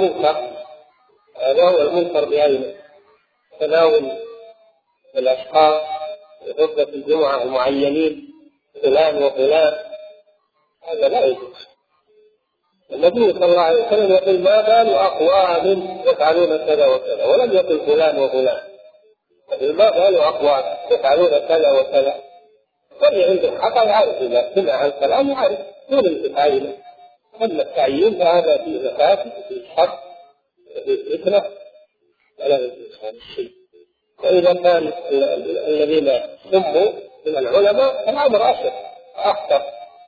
Speaker 1: منكر، هذا هو المنكر بعينه، تناول الأشخاص في خطبة الجمعة المعينين فلان وفلان، هذا لا يجوز. النبي صلى الله عليه وسلم يقول ما بال أقوام يفعلون كذا وكذا، ولم يقل فلان وفلان، ما بال أقوام يفعلون كذا وكذا. واللي عنده الحق يعرف، إذا سمع الكلام يعرف دون التعيين. أما التعيين فهذا في زكاة في حق في فتنة ولا يجوز هذا الشيء. وإذا كان الذين سموا من العلماء الأمر أشد أخطر،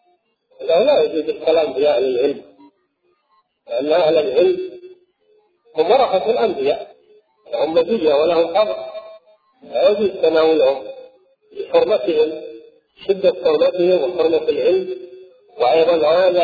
Speaker 1: لا يجوز الكلام بأهل العلم، لأن أهل العلم هم ورثة الأنبياء، هم مزية ولهم فضل، لا يجوز تناولهم لحرمتهم، شدة حرمتهم وحرمة العلم. وأيضا هذا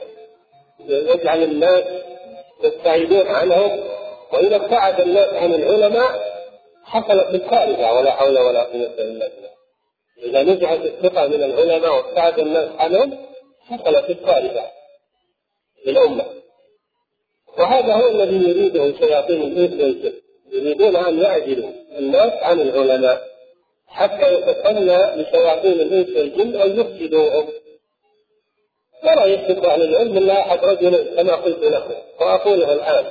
Speaker 1: يجعل الناس يبتعدون عنهم، وإذا ابتعد الناس عن العلماء حصلت الكارثة ولا حول ولا قوة إلا بالله. إذا نزعت الثقة من العلماء وابتعد الناس عنهم حصلت الكارثة للأمة. وهذا هو الذي يريده شياطين الإنس والجن، يريدون أن يعجلوا الناس عن العلماء حتى يتسنى لشياطين الإنس والجن أن يفسدوهم. ولا يثبت أهل العلم إلا أحد رجل كما قلت لكم وأقوله الآن.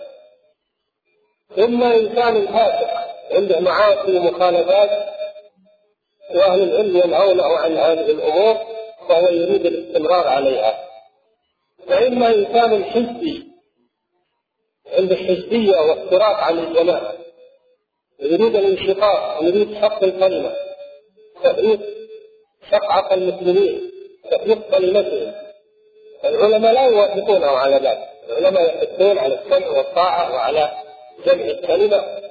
Speaker 1: ثم إنسان فاسق عنده معاصي ومخالفات وأهل العلم ينهونه عن هذه الأمور فهو يريد الاستمرار عليها. وإما إنسان حزبي عنده حزبية وافتراق عن الجماعة، يريد الانشقاق، يريد حق الكلمة، تفريق شقعة المسلمين، تفريق كلمتهم. العلماء لا يوافقونه على ذلك، العلماء يحثون على السمع والطاعة وعلى جمع الكلمة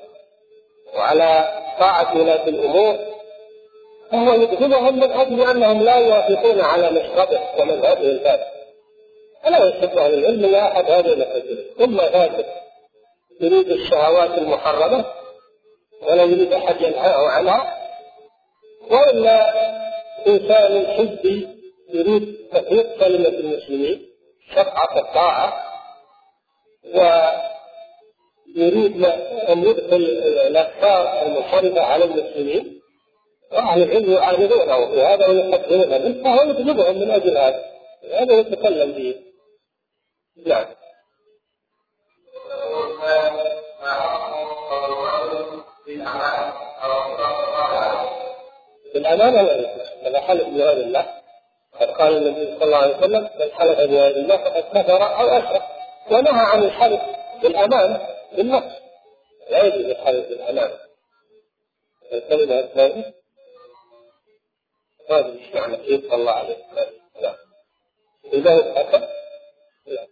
Speaker 1: وعلى طاعة ولاة الأمور، فهو يدخلهم من أجل أنهم لا يوافقون على مشربه ومذهبه الفاسد. فلا يحب أهل العلم لا أحد هذه المسألة. ثم فاسد يريد الشهوات المحرمة ولا يريد أحد ينهاه عنها، وإلا إنسان حزبي يريد تفريق كلمة المسلمين، شقعة الطاعة، ويريد أن يدخل الأفكار المنحرفة على المسلمين، وأهل العلم يعارضونه في هذا ويقدرونه به، فهو يطلبهم من أجل هذا، هذا يتكلم به. نعم. بالأمانة لا يجوز، هذا حلف بغير الله. قد قال النبي صلى الله عليه وسلم من حلف بغير الله فقد كفر أو أشرك، ونهى عن الحلف بالأمانة بالنفس، لا يجوز الحلف بالأمانة. الكلمة الثانية هذا مش معنى كيف صلى الله عليه وسلم. لا إذا هو حسب لا.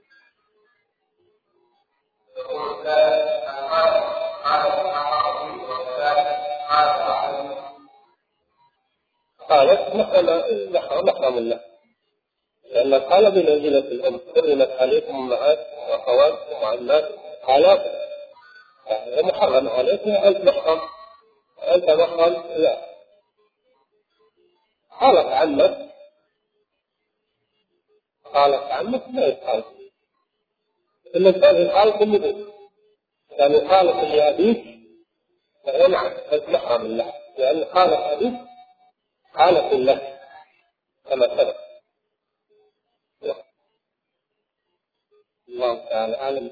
Speaker 1: قالت محرم الله، لأن قال بمنزلة الأم حرمت عليكم أمهات وأخواتكم وعماتكم، قالت محرم عليكم أنت محرم، أنت محرم لا. قالت عمك، قالت عمك لا يقال إلا كان قالت النبي، يعني قالت لأبيك فنعم أنت محرم الله، لأن قالت أبيك قالت لك كما سبق. الله تعالى أعلم.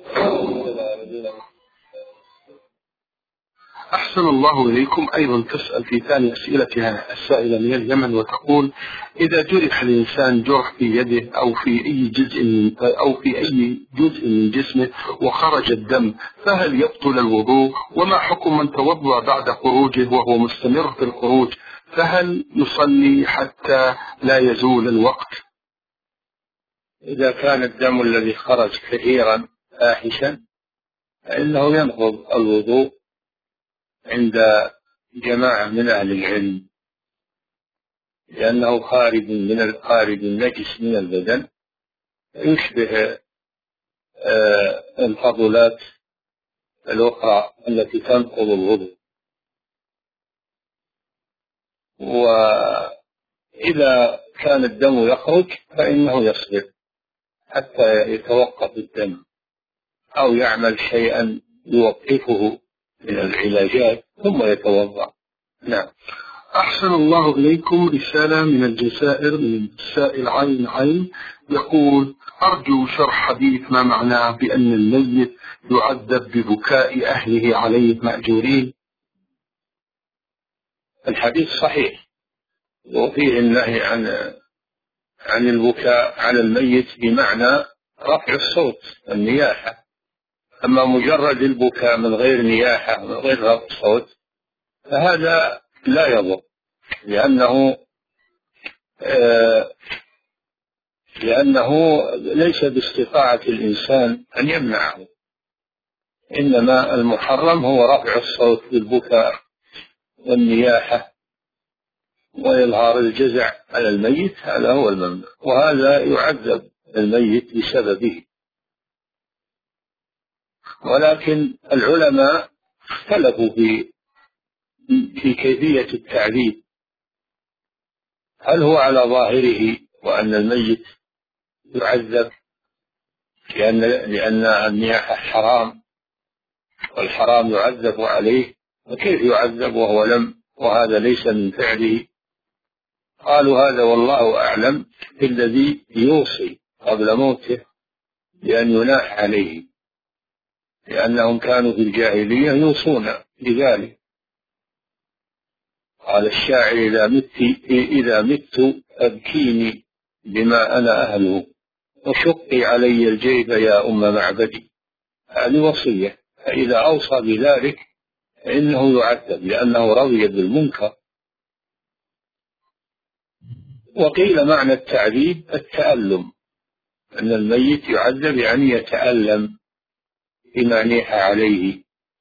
Speaker 3: أحسن الله إليكم. أيضا تسأل في ثاني أسئلتها السائلة من اليمن وتقول إذا جرح الإنسان جرح في يده أو في أي جزء أو في أي جزء من جسمه وخرج الدم فهل يبطل الوضوء؟ وما حكم من توضأ بعد خروجه وهو مستمر في الخروج، فهل يصلي حتى لا يزول الوقت؟
Speaker 1: إذا كان الدم الذي خرج كثيرا فاحشا فإنه ينقض الوضوء عند جماعة من أهل العلم، لأنه خارج من الخارج النجس من البدن، يشبه الفضلات الأخرى التي تنقض الوضوء. وإذا كان الدم يخرج فإنه يصبر حتى يتوقف الدم، أو يعمل شيئا يوقفه من العلاجات ثم يتوضأ. نعم.
Speaker 3: أحسن الله إليكم. رسالة من الجزائر من السائل عين عين يقول: أرجو شرح حديث ما معناه بأن الميت يعذب ببكاء أهله عليه مأجورين.
Speaker 1: الحديث صحيح، وفيه النهي عن عن البكاء على الميت بمعنى رفع الصوت النياحة. أما مجرد البكاء من غير نياحة من غير رفع صوت فهذا لا يضر، لأنه آه لأنه ليس باستطاعة الإنسان أن يمنعه، إنما المحرم هو رفع الصوت بالبكاء والنياحة وإظهار الجزع على الميت، هذا هو الممنوع، وهذا يعذب الميت بسببه. ولكن العلماء اختلفوا في في كيفية التعذيب، هل هو على ظاهره وأن الميت يعذب لأن لأن النياحة حرام والحرام يعذب عليه، وكيف يعذب وهو لم وهذا ليس من فعله؟ قالوا هذا والله أعلم الذي يوصي قبل موته بأن يناح عليه، لأنهم كانوا في الجاهلية يوصون بذلك. قال الشاعر: إذا مت إذا مت أبكيني بما أنا أهله، وشقي علي الجيب يا أم معبدي. هذه وصية، فإذا أوصى بذلك فإنه يعذب لأنه رضي بالمنكر. وقيل معنى التعذيب التألم، أن الميت يعذب يعني يتألم بما نيح عليه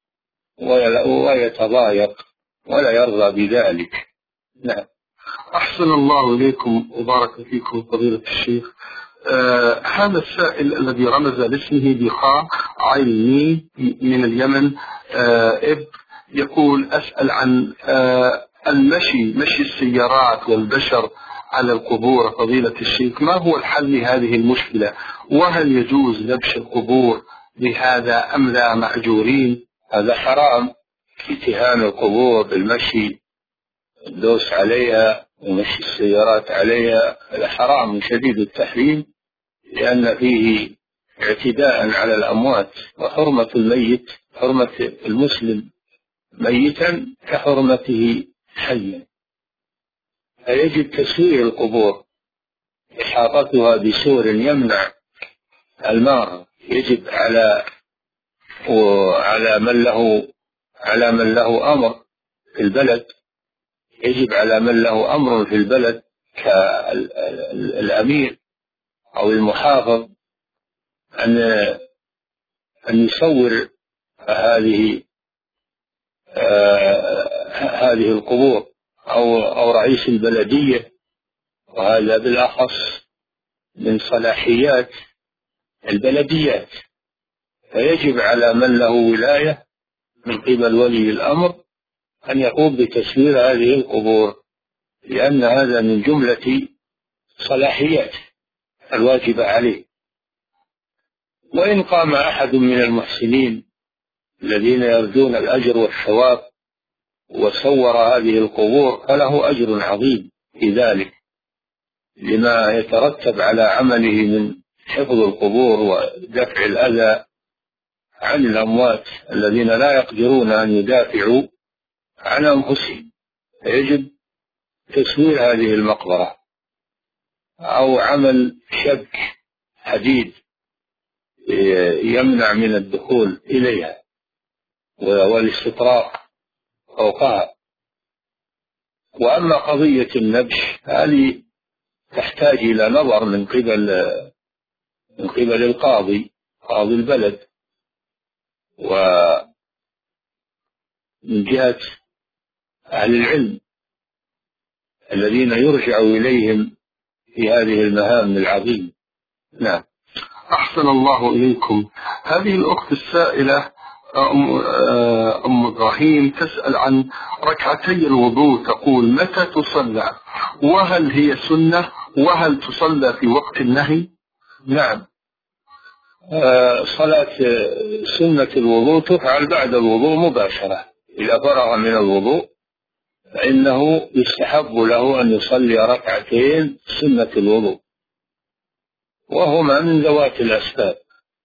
Speaker 1: ويتضايق ولا يرضى بذلك. نعم.
Speaker 3: أحسن الله إليكم وبارك فيكم فضيلة الشيخ. آه هذا السائل الذي رمز لاسمه بخاء عيني من اليمن آه إب يقول: أسأل عن آه المشي مشي السيارات والبشر على القبور فضيلة الشيخ، ما هو الحل لهذه المشكلة؟ وهل يجوز لبش القبور بهذا أم لا مأجورين؟
Speaker 1: هذا حرام، اتهام القبور بالمشي الدوس عليها ومشي السيارات عليها، هذا حرام شديد التحريم، لأن فيه اعتداء على الأموات، وحرمة الميت حرمة المسلم ميتا كحرمته حيا. فيجب تسوير القبور، إحاطتها بسور يمنع المار، يجب على وعلى من له على من له أمر في البلد، يجب على من له أمر في البلد كالأمير أو المحافظ أن أن يصور هذه آه هذه القبور، أو أو رئيس البلدية، وهذا بالأخص من صلاحيات البلديات. فيجب على من له ولاية من قبل ولي الأمر أن يقوم بتسوير هذه القبور، لأن هذا من جملة صلاحيات الواجبة عليه. وإن قام أحد من المحسنين الذين يرجون الأجر والثواب وصور هذه القبور فله أجر عظيم في ذلك، لما يترتب على عمله من حفظ القبور ودفع الأذى عن الأموات الذين لا يقدرون أن يدافعوا عن أنفسهم. فيجب تسوير هذه المقبرة، أو عمل شبك حديد يمنع من الدخول إليها والاستطراق فوقها. وأما قضية النبش هذه تحتاج إلى نظر من قبل من قبل القاضي قاضي البلد، ومن جهة أهل العلم الذين يرجع إليهم في هذه المهام العظيمة. نعم.
Speaker 3: أحسن الله إليكم. هذه الأخت السائلة أم, أم إبراهيم تسأل عن ركعتي الوضوء، تقول: متى تصلى؟ وهل هي سنة؟ وهل تصلى في وقت النهي؟
Speaker 1: نعم،
Speaker 4: صلاة سنة الوضوء تفعل بعد الوضوء مباشرة. إذا فرغ من الوضوء فإنه يستحب له أن يصلي ركعتين سنة الوضوء، وهما من ذوات الأسباب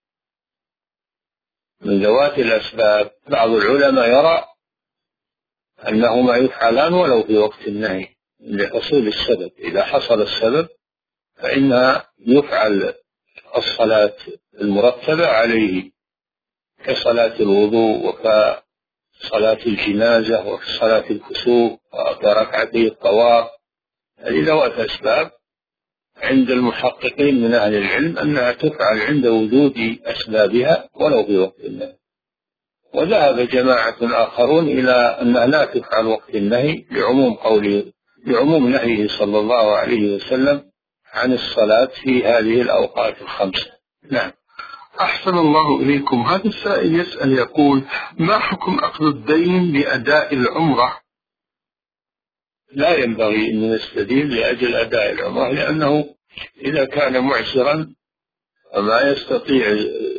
Speaker 4: من ذوات الأسباب. بعض العلماء يرى أنهما يفعلان ولو في وقت النهي لحصول السبب. إذا حصل السبب فإنها يفعل الصلاة المرتبة عليه كصلاة الوضوء وكصلاة الجنازة وكصلاة الكسوف وكركعتي الطواف. هذه ذوات أسباب عند المحققين من أهل العلم أنها تفعل عند وجود أسبابها ولو في وقت النهي. وذهب جماعة آخرون إلى أنها لا تفعل وقت النهي لعموم قوله لعموم نهيه صلى الله عليه وسلم عن الصلاة في هذه الأوقات الخمسة. نعم.
Speaker 3: أحسن الله إليكم. هذا السائل يسأل يقول: ما حكم أخذ الدين لأداء العمرة؟
Speaker 4: لا ينبغي أن يستدين لأجل أداء العمرة، لأنه إذا كان معسرا وما يستطيع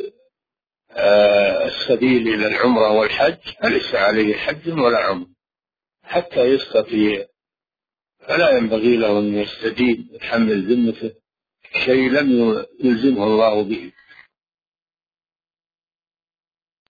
Speaker 4: السبيل إلى العمرة والحج فليس عليه حج ولا عمرة حتى يستطيع، فلا ينبغي له أن يستدين يحمل ذمته شيء لم يلزمه الله به.